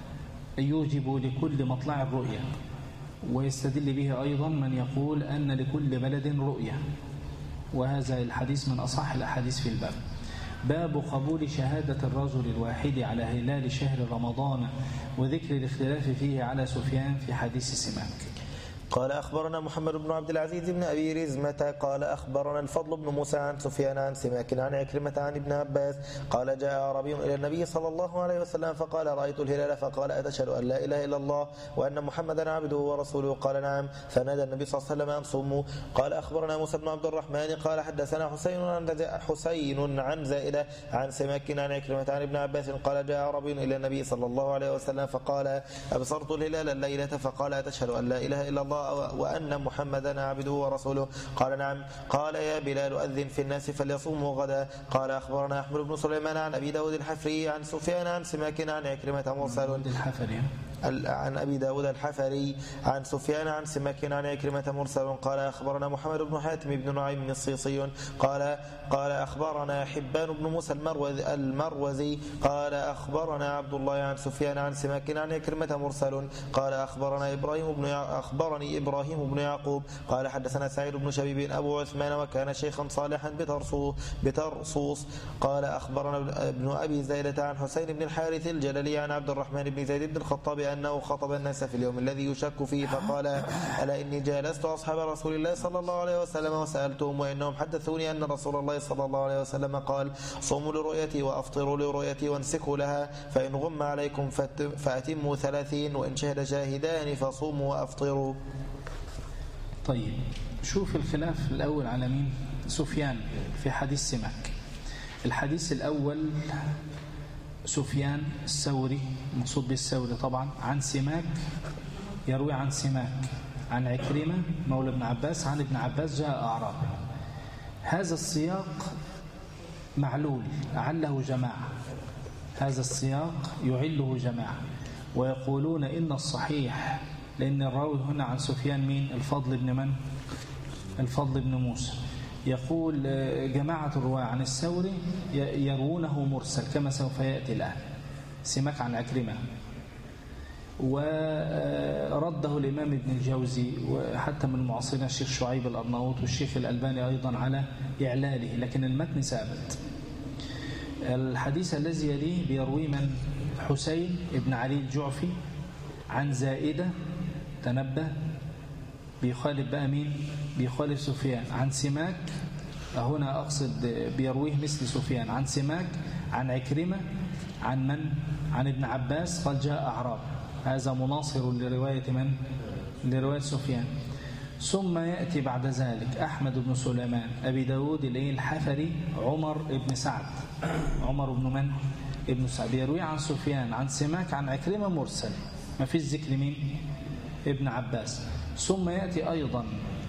يوجب لكل مطلع الرؤية، ويستدل به أيضا من يقول أن لكل بلد رؤية، وهذا الحديث من أصح الأحاديث في الباب. باب قبول شهادة الرجل الواحد على هلال شهر رمضان وذكر الاختلاف فيه على سفيان في حديث سماك. قال أخبرنا محمد بن عبد العزيز بن أبي رزمة قال أخبرنا الفضل بن موسى عن سفيان عن سماك عن عكرمة عن ابن عباس قال جاء أعرابي إلى النبي صلى الله عليه وسلم فقال رأيت الهلال فقال أتشهد أن لا إله إلا الله وأن محمدا عبده ورسوله قال نعم فنادى النبي صلى الله عليه وسلم أن صوموا. قال أخبرنا موسى بن عبد الرحمن قال حدثنا حسين عن حسين عن زائدة عن سماك عن عكرمة عن ابن عباس قال جاء أعرابي إلى النبي صلى الله عليه وسلم فقال أبصرت الهلال الليلة فقال أتشهد أن لا إله إلا الله وأن محمدا عبده ورسوله قال نعم. قال يا بلال أذن في الناس فليصوموا غدا. قال أخبرنا أحمد بن سليمان عن أبي داود الحفري عن سفيان عن سماك عن عكرمة مرسل عن أبي داود الحفري عن سفيان عن سماك عن عكرمة مرسل. قال أخبرنا محمد بن حاتم بن نعيم الصيصي قال قال أخبرنا حبان بن موسى المروزي, المروزي قال أخبرنا عبد الله عن سفيان عن سماك عن عكرمة مرسل. قال أخبرنا إبراهيم بن أخبرني إبراهيم بن يعقوب قال حدثنا سعيد بن شبيب أبو عثمان وكان شيخا صالحا بترصوص. قال أخبرنا ابن أبي زيدة عن حسين بن الحارث الجللي عن عبد الرحمن بن زيد بن الخطاب أنه خطب الناس في اليوم الذي يشك فيه فقال ألا إني جالست أصحاب رسول الله صلى الله عليه وسلم وسألتهم وإنهم حدثوني أن رسول الله صلى الله عليه وسلم قال صوموا لرؤيتي وأفطروا لرؤيتي وانسكوا لها فإن غم عليكم فأتموا ثلاثين وإن شهد شاهدان فصوموا وأفطروا. طيب شوف الخلاف الأول على مين؟ سفيان في حديث سماك. الحديث الأول سفيان الثوري مقصود بالثوري طبعا عن سماك يروي عن سماك عن عكرمة مولى ابن عباس عن ابن عباس جاء أعرابي. هذا السياق معلول أعله جماعة، هذا السياق يعله جماعة ويقولون إن الصحيح لأن الراوي هنا عن سفيان مين؟ الفضل بن من؟ الفضل بن موسى. يقول جماعة الرواة عن الثوري يروونه مرسل كما سوف يأتي الآن. سماك عن عكرمة ورده الإمام ابن الجوزي وحتى من معاصرنا الشيخ شعيب الأرناؤوط والشيخ الألباني أيضا على إعلاله، لكن المتن ثابت. الحديث الذي يليه بيروي من؟ حسين ابن علي الجعفي عن زائدة تنبه بيخالف بقى مين؟ بيخالف سفيان عن سماك، هنا أقصد بيرويه مثل سفيان عن سماك عن عكرمة عن من؟ عن ابن عباس قال جاء أعراب. هذا مناصر لرواية من؟ لرواية سفيان. ثم يأتي بعد ذلك أحمد بن سليمان أبي داود الحفري عمر بن سعد عمر بن من؟ ابن سعد يروي عن سفيان عن سماك عن عكرمة مرسل ما فيش ذكر مين؟ ابن عباس. ثم يأتي أيضا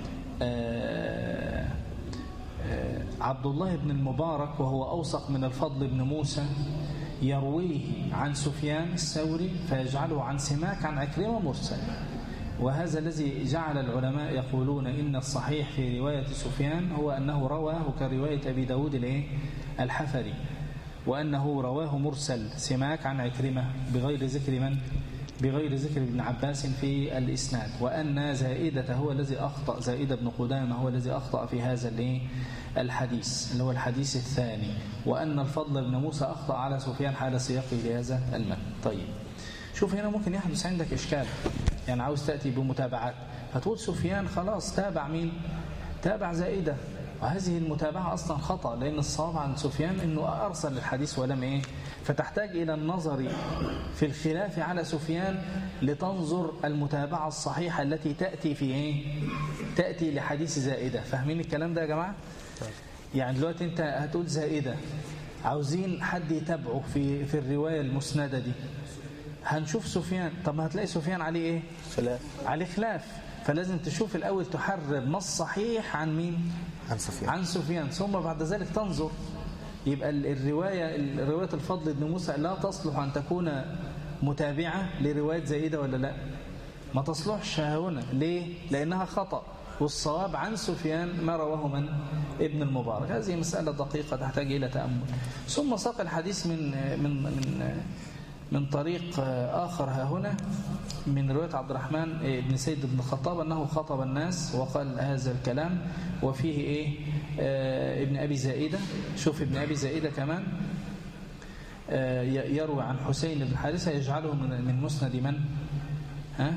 آآ آآ عبد الله بن المبارك وهو أوثق من الفضل بن موسى يرويه عن سفيان الثوري فيجعله عن سماك عن عكرمة مرسل. وهذا الذي جعل العلماء يقولون إن الصحيح في رواية سفيان هو أنه رواه كرواية أبي داود الحفري وأنه رواه مرسل سماك عن عكرمة بغير ذكر من؟ بغير ذكر ابن عباس في الإسناد، وأن زائدة هو الذي أخطأ زائدة بن قدامة هو الذي أخطأ في هذا الحديث اللي هو الحديث الثاني، وأن الفضل بن موسى أخطأ على سفيان حال سياقه لهذا المتن. طيب شوف هنا ممكن يحدث عندك إشكال، يعني عاوز تأتي بمتابعات فتقول سفيان خلاص تابع مين؟ تابع زائدة، وهذه المتابعة أصلا خطأ لأن الصواب عن سفيان أنه أرسل الحديث ولم إيه، فتحتاج إلى النظر في الخلاف على سفيان لتنظر المتابعة الصحيحة التي تأتي في إيه؟ تأتي لحديث زائدة. فاهمين الكلام ده يا جماعة؟ يعني دلوقتي أنت هتقول زائدة عاوزين حد يتابعه في في الرواية المسندة دي، هنشوف سفيان، طب ما هتلاقي سفيان عليه إيه؟ خلاف، عليه خلاف، فلازم تشوف الأول تحرر نص صحيح عن مين؟ عن سفيان عن سفيان ثم بعد ذلك تنظر. يبقى الرواية رواية الفضل بن موسى لا تصلح أن تكون متابعة لرواية زائدة ولا لا؟ ما تصلحش هنا. ليه؟ لأنها خطأ، والصواب عن سفيان ما رواه من؟ ابن المبارك. هذه مسألة دقيقة تحتاج إلى تأمل. ثم ساق الحديث من من من من طريق آخر ها هنا من رواية عبد الرحمن بن سيد بن الخطاب أنه خطب الناس وقال هذا الكلام. وفيه إيه آه ابن أبي زائدة. شوف ابن أبي زائدة كمان آه يروي عن حسين بن حارثة يجعله من, من مسند من ها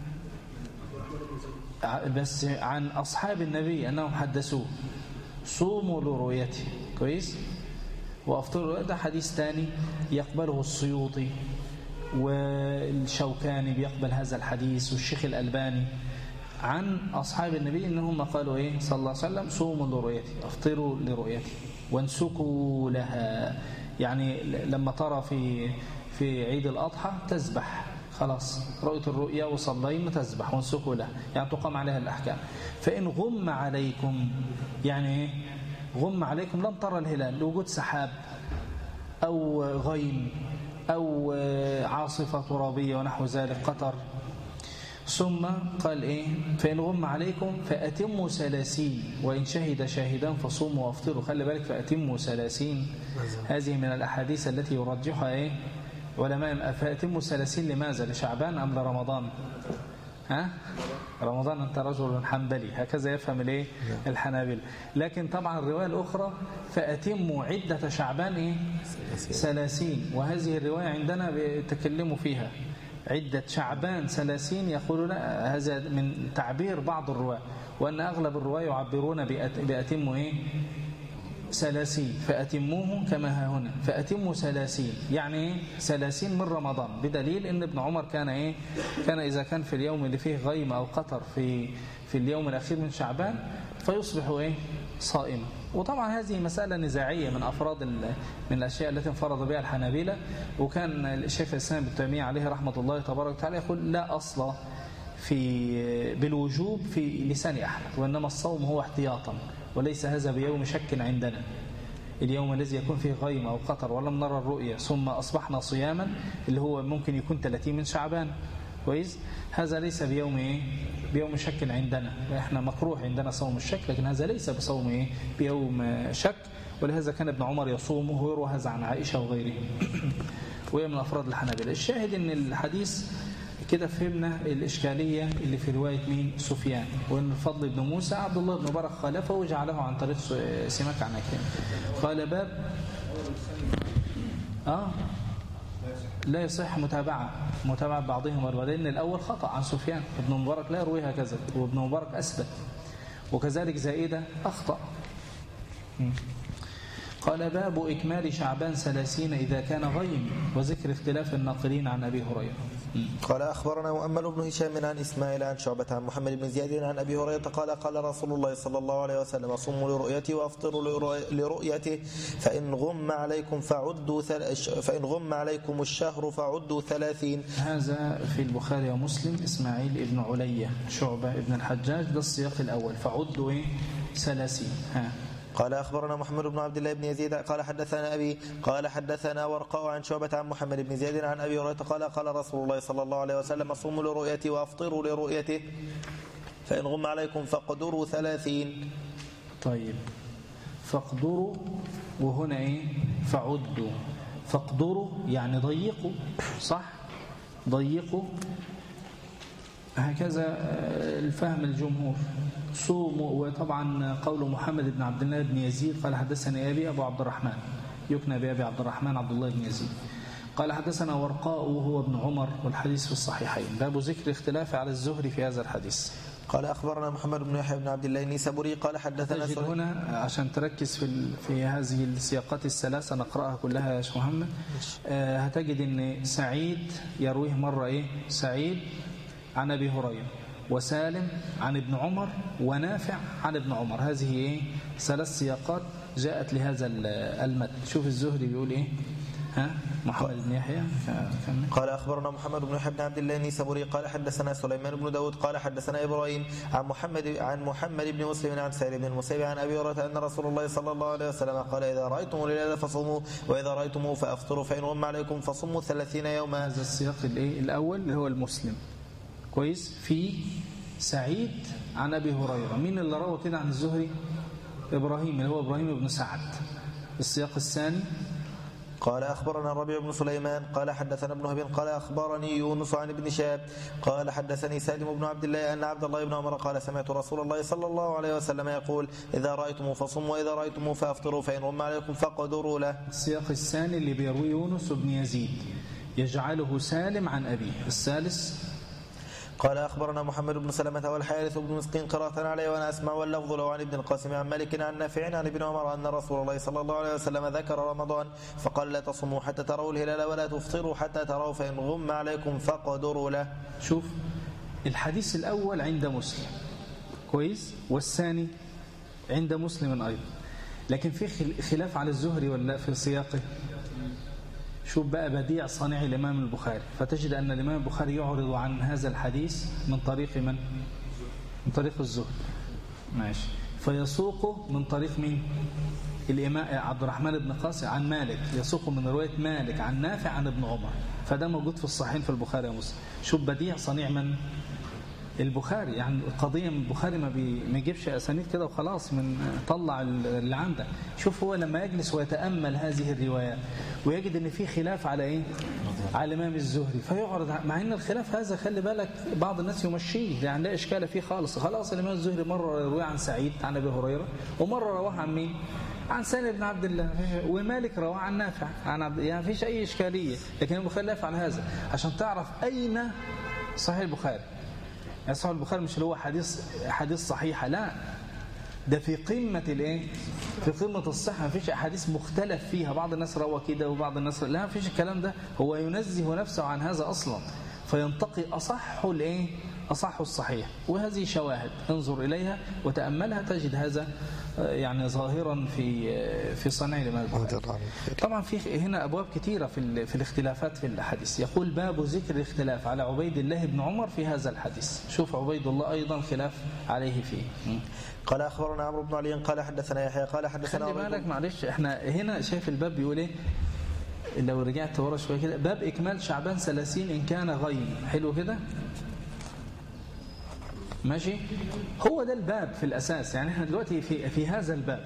بس عن أصحاب النبي أنهم حدثوه صوموا لرؤيته. كويس. وأفطروا. ده حديث ثاني يقبله السيوطي والشوكاني بيقبل هذا الحديث والشيخ الألباني عن أصحاب النبي إنهم قالوا إيه صلى الله عليه وسلم صوموا لرؤيته أفطروا لرؤيته وانسكوا لها. يعني لما ترى في في عيد الأضحى تسبح خلاص رؤية الرؤيا وصلينا تسبح وانسكوا لها يعني تقام عليها الأحكام. فإن غم عليكم يعني إيه غم عليكم لم ترى الهلال لوجود سحاب أو غيم أو عاصفة ترابية ونحو ذلك قطر. ثم قال إيه فإن غم عليكم فأتموا ثلاثين وإن شهد شاهدان فصوموا وافطروا. خلي بالك فأتموا ثلاثين هذه من الأحاديث التي يرجحها إيه علماء. فأتموا ثلاثين لماذا لشعبان أم لرمضان؟ ها رمضان أنت رجل حنبلي هكذا يفهم الايه الحنابلة. لكن طبعا الرواية الأخرى فأتموا عدة شعبان إيه ثلاثين. وهذه الرواية عندنا بيتكلموا فيها عدة شعبان ثلاثين. يقولون هذا من تعبير بعض الرواة وأن أغلب الرواة يعبرون بأتموا إيه ثلاثين فأتموه كما ها هنا فأتموا ثلاثين يعني ثلاثين من رمضان. بدليل ان ابن عمر كان ايه كان اذا كان في اليوم اللي فيه غيم او قطر في في اليوم الاخير من شعبان فيصبح ايه صائما. وطبعا هذه مسألة نزاعية من افراد من الاشياء التي انفرد بها الحنابلة. وكان الشيخ الاسلام ابن تيمية عليه رحمة الله تبارك وتعالى يقول لا اصل في بالوجوب في لسان احمد وانما الصوم هو احتياطا وليس هذا بيوم شك عندنا. اليوم الذي يكون فيه غيم أو قطر ولم نرى الرؤية ثم أصبحنا صياما اللي هو ممكن يكون ثلاثين من شعبان. كويس. هذا ليس بيوم إيه بيوم شك عندنا. إحنا مكروه عندنا صوم الشك لكن هذا ليس بصوم إيه بيوم شك. ولهذا كان ابن عمر يصومه ويروى هذا عن عائشة وغيره وهي من أفراد الحنابلة. الشاهد إن الحديث كده فهمنا الإشكالية اللي في رواية مين سفيان وإن الفضل بن موسى عبد الله بن مبارك خالفه وجعله عن طريق سماك عن أكيم. قال باب آه لا يصح متابعة متابعة بعضهم والولين. الأول خطأ عن سفيان ابن مبارك لا يروي هكذا وابن مبارك أثبت. وكذلك زائدة أخطأ. قال باب إكمال شعبان ثلاثين إذا كان غيم وذكر اختلاف الناقلين عن أبي هريرة. قال أخبرنا مؤمل بن هشام عن إسماعيل عن شعبة عن محمد بن زياد عن أبي هريرة قال قال رسول الله صلى الله عليه وسلم صموا لرؤيتي وأفطروا لرؤيته فإن غم عليكم فعدوا فإن غم عليكم الشهر فعدوا ثلاثين. هذا في البخاري ومسلم. إسماعيل ابن علية شعبة ابن الحجاج ده السياق الأول فعدوا إيه ثلاثين. ها قال أخبرنا محمد بن عبد الله بن يزيد قال حدثنا أبي قال حدثنا ورقاء عن شعبة عن محمد بن زياد عن أبي هريرة قال قال رسول الله صلى الله عليه وسلم صوموا لرؤيتي وأفطروا لرؤيته فإن غم عليكم فاقدروا ثلاثين. طيب فاقدروا وهنا إيه فعدوا. فاقدروا يعني ضيقوا صح ضيقوا هكذا الفهم الجمهور. صوموا. وطبعا قول محمد بن عبد الله بن يزيد قال حدثنا أبي أبو عبد الرحمن يكنى بأبي عبد الرحمن عبد الله بن يزيد قال حدثنا ورقاء وهو ابن عمر والحديث في الصحيحين. باب ذكر اختلاف على الزهري في هذا الحديث. قال أخبرنا محمد بن يحيى بن عبد الله النيسابوري قال حدثنا تجد هنا عشان تركز في في هذه السياقات الثلاثة نقرأها كلها يا شيخ محمد. آه هتجد ان سعيد يرويه مرة ايه سعيد عن أبي هريرة وسالم عن ابن عمر ونافع عن ابن عمر. هذه ايه ثلاث سياقات جاءت لهذا المتن. شوف الزهري بيقول ايه ها محمد بن يحيى. قال أخبرنا محمد بن يحيى بن عبد الله النيسابوري قال حدثنا سليمان بن داود قال حدثنا إبراهيم عن محمد عن محمد بن مسلم عن سعيد بن المسيب عن أبي هريرة أن رسول الله صلى الله عليه وسلم قال إذا رأيتم الهلال فصوموا وإذا رأيتموه فأفطروا فإن غم عليكم فصوموا ثلاثين يوما. هذا السياق الايه الأول اللي هو المسلم. كويس. في سعيد عن أبي هريرة. مين اللي روى كده عن الزهري؟ إبراهيم اللي هو إبراهيم بن سعد. السياق الثاني قال أخبرنا الربيع بن سليمان قال حدثنا ابن هب قال أخبرني يونس عن ابن شهاب قال حدثني سالم بن عبد الله أن عبد الله بن عمر قال سمعت رسول الله صلى الله عليه وسلم يقول إذا رأيتم فصموا وإذا رأيتم فأفطروا فإن غم عليكم فاقدروا له. السياق الثاني اللي بيروي يونس بن يزيد يجعله سالم عن أبيه. الثالث قال أخبرنا محمد بن سلمة والحارث بن مسكين قراءة عليه وأنا أسمع واللفظ له عن ابن القاسم عن مالك عن نافع عن ابن عمر أن رسول الله صلى الله عليه وسلم ذكر رمضان فقال لا تصوموا حتى تروا الهلال ولا تفطروا حتى تروا فإن غم عليكم فاقدروا له. شوف الحديث الأول عند مسلم كويس والثاني عند مسلم أيضا، لكن في خلاف على الزهري ولا في سياقه. شوف بقى بديع صانع الإمام البخاري، فتجد أن الإمام البخاري يعرض عن هذا الحديث من طريق من؟ من طريق الزهري ماشي، فيسوقه من طريق مين؟ الإمام عبد الرحمن بن قاسم عن مالك، يسوقه من رواية مالك عن نافع عن ابن عمر، فده موجود في الصحيحين في البخاري ومسلم. شوف بديع صنيع من؟ البخاري. يعني القضية من البخاري ما بيجيبش أسانيد كده وخلاص من طلع اللي عنده. شوف هو لما يجلس ويتأمل هذه الروايات ويجد ان في خلاف على ايه؟ على الإمام الزهري، فيعرض، مع ان الخلاف هذا خلي بالك بعض الناس يمشيه، يعني لا إشكال فيه خالص. خلاص الإمام الزهري مرة يروي عن سعيد عن أبي هريرة، ومرة رواه عن مين؟ عن سالم بن عبد الله، ومالك رواه عن نافع عن عبد، يعني فيش أي إشكالية. لكن البخاري لا يفعل هذا عشان تعرف أين صحيح البخاري. يعني صحيح البخاري مش اللي هو حديث حديث صحيحة، لا، ده في قمة الايه؟ في قمة الصحة، ما فيش احاديث مختلف فيها، بعض الناس روى كده وبعض الناس لا، ما فيش الكلام ده. هو ينزه نفسه عن هذا اصلا، فينتقي اصح الايه؟ اصح الصحيح. وهذه شواهد انظر اليها وتاملها تجد هذا يعني ظاهرا في في صنع الإمام البخاري. طبعا في هنا ابواب كثيره في في الاختلافات في الحديث. يقول باب ذكر الاختلاف على عبيد الله بن عمر في هذا الحديث. شوف عبيد الله ايضا خلاف عليه فيه. قال اخبرنا عمرو بن علي قال حدثنا يحيى قال حدثنا. خلي بالك معلش، احنا هنا شايف الباب بيقول ايه؟ لو رجعت ورا شويه كده، باب اكمال شعبان ثلاثين ان كان غيم. حلو كده ماشي. هو ده الباب في الأساس، يعني احنا دلوقتي في في هذا الباب،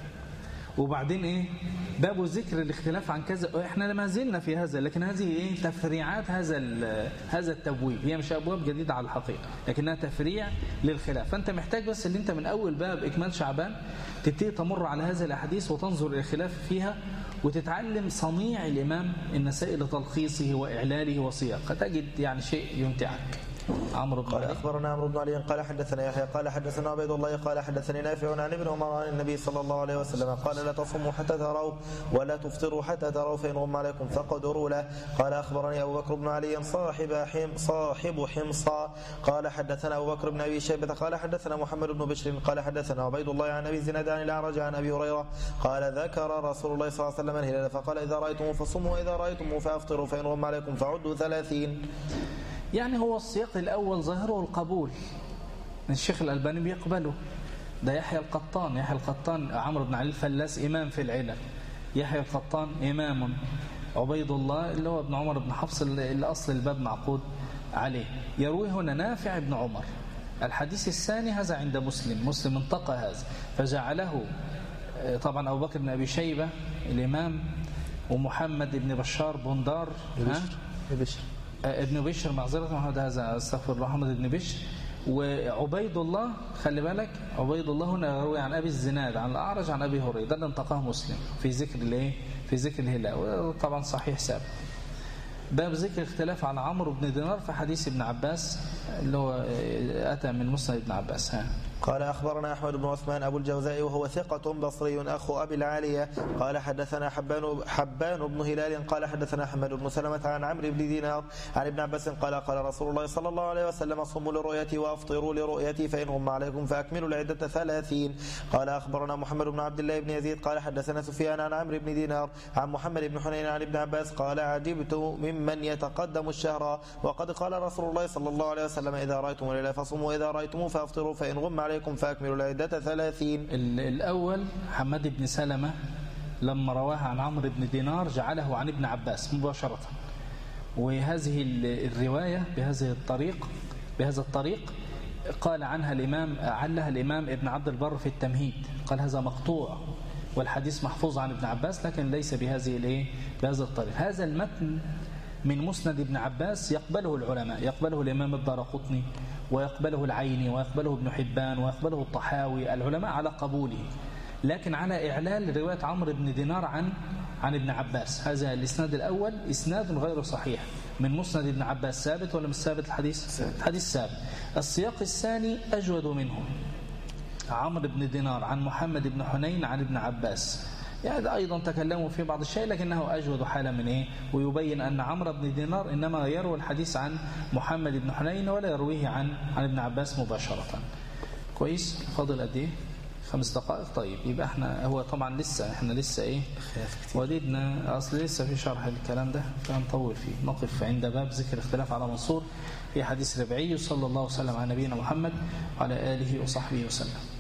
وبعدين ايه؟ باب ذكر الاختلاف عن كذا. احنا ما زلنا في هذا، لكن هذه ايه؟ تفريعات هذا هذا التبويب، هي مش ابواب جديده على الحقيقه، لكنها تفريع للخلاف. فانت محتاج بس ان انت من اول باب اكمال شعبان تبتدي تمر على هذه الاحاديث وتنظر الى الخلاف فيها، وتتعلم صنيع الامام النسائي لتلخيصه واعلاله وصياقه، تجد يعني شيء يمتعك. عمرو بن قال أخبرنا عمرو بن علي قال حدثنا يحيى قال حدثنا عبيد الله قال حدثني نافع عن ابن عمر عن النبي صلى الله عليه وسلم قال لا تصوموا حتى تروا ولا تفطروا حتى تروا فإن غم عليكم فقدروا له. قال أخبرني أبو بكر بن علي صاحب حم صاحب حمصى قال حدثنا أبو بكر بن أبي شيبة قال حدثنا محمد بن بشر قال حدثنا عبيد الله عن أبي زناد عن الأعرج عن أبي هريرة قال ذكر رسول الله صلى الله عليه وسلم الهلال فقال إذا رأيتم فصوموا وإذا رأيتم فأفطروا فإن غم عليكم فعدوا ثلاثين. يعني هو السياق الأول ظاهره القبول، الشيخ الألباني بيقبله. ده يحيى القطان، يحيى القطان عمرو بن علي الفلاس إمام في العلل، يحيى القطان إمام. عبيد الله اللي هو ابن عمر بن حفص اللي أصل الباب معقود عليه، يروي هنا نافع بن عمر. الحديث الثاني هذا عند مسلم، مسلم انتقى هذا فجعله طبعا أبو بكر بن أبي شيبة الإمام، ومحمد بن بشار بندار بشر ابن بشر معذرة محمد هذا استغفر الله محمد بن بشر. وعبيد الله خلي بالك، عبيد الله هنا يروي عن أبي الزناد عن الأعرج عن أبي هريرة، ده اللي انتقاه مسلم في ذكر الايه؟ في ذكر الهلال، وطبعا صحيح سابق. باب ذكر اختلاف عن عمرو بن دينار في حديث ابن عباس اللي هو أتى من مسند ابن عباس. ها قال أخبرنا أحمد بن عثمان أبو الجوزاء وهو ثقة بصري أخو أبي العالية قال حدثنا حبان حبان بن هلال قال حدثنا حماد بن سلمة عن عمرو بن دينار عن ابن عباس قال قال رسول الله صلى الله عليه وسلم صوموا لرؤيتي وأفطروا لرؤيتي فإن غم عليكم فأكملوا العدة ثلاثين. قال أخبرنا محمد بن عبد الله بن يزيد قال حدثنا سفيان عن عمرو بن دينار عن محمد بن حنين عن ابن عباس قال عجبت ممن يتقدم الشهر وقد قال رسول الله صلى الله عليه وسلم إذا رأيتم الليل فصوموا وإذا رأيتم فأفطروا فإن غم عليكم فأكملوا العدة ثلاثين. الأول حماد بن سلمة لما رواه عن عمرو بن دينار جعله عن ابن عباس مباشرة، وهذه الرواية بهذه الطريق بهذا الطريق قال عنها الإمام علها الإمام ابن عبد البر في التمهيد، قال هذا مقطوع، والحديث محفوظ عن ابن عباس لكن ليس بهذه الايه بهذا الطريق. هذا المتن من مسند ابن عباس يقبله العلماء، يقبله الإمام الدارقطني ويقبله العيني ويقبله ابن حبان ويقبله الطحاوي، العلماء على قبوله، لكن على إعلال رواية عمرو بن دينار عن عن ابن عباس. هذا الإسناد الأول إسناد غير صحيح من مسند ابن عباس. ثابت ولا مش ثابت الحديث؟ الحديث ثابت. السياق الثاني أجود منه، عمرو بن دينار عن محمد بن حنين عن ابن عباس، يعني أيضا تكلموا في بعض الشيء لكنه أجود حالة من إيه، ويبين أن عمرو بن دينار إنما يروي الحديث عن محمد بن حنين ولا يرويه عن عن ابن عباس مباشرة. كويس. فاضل قد إيه؟ خمس دقائق. طيب يبقى احنا هو طبعا لسه احنا لسه ايه وديدنا اصل لسه في شرح الكلام ده فهنطول فيه. نقف عند باب ذكر اختلاف على منصور في حديث ربعي. صلى الله وسلم على نبينا محمد وعلى آله وصحبه وسلم.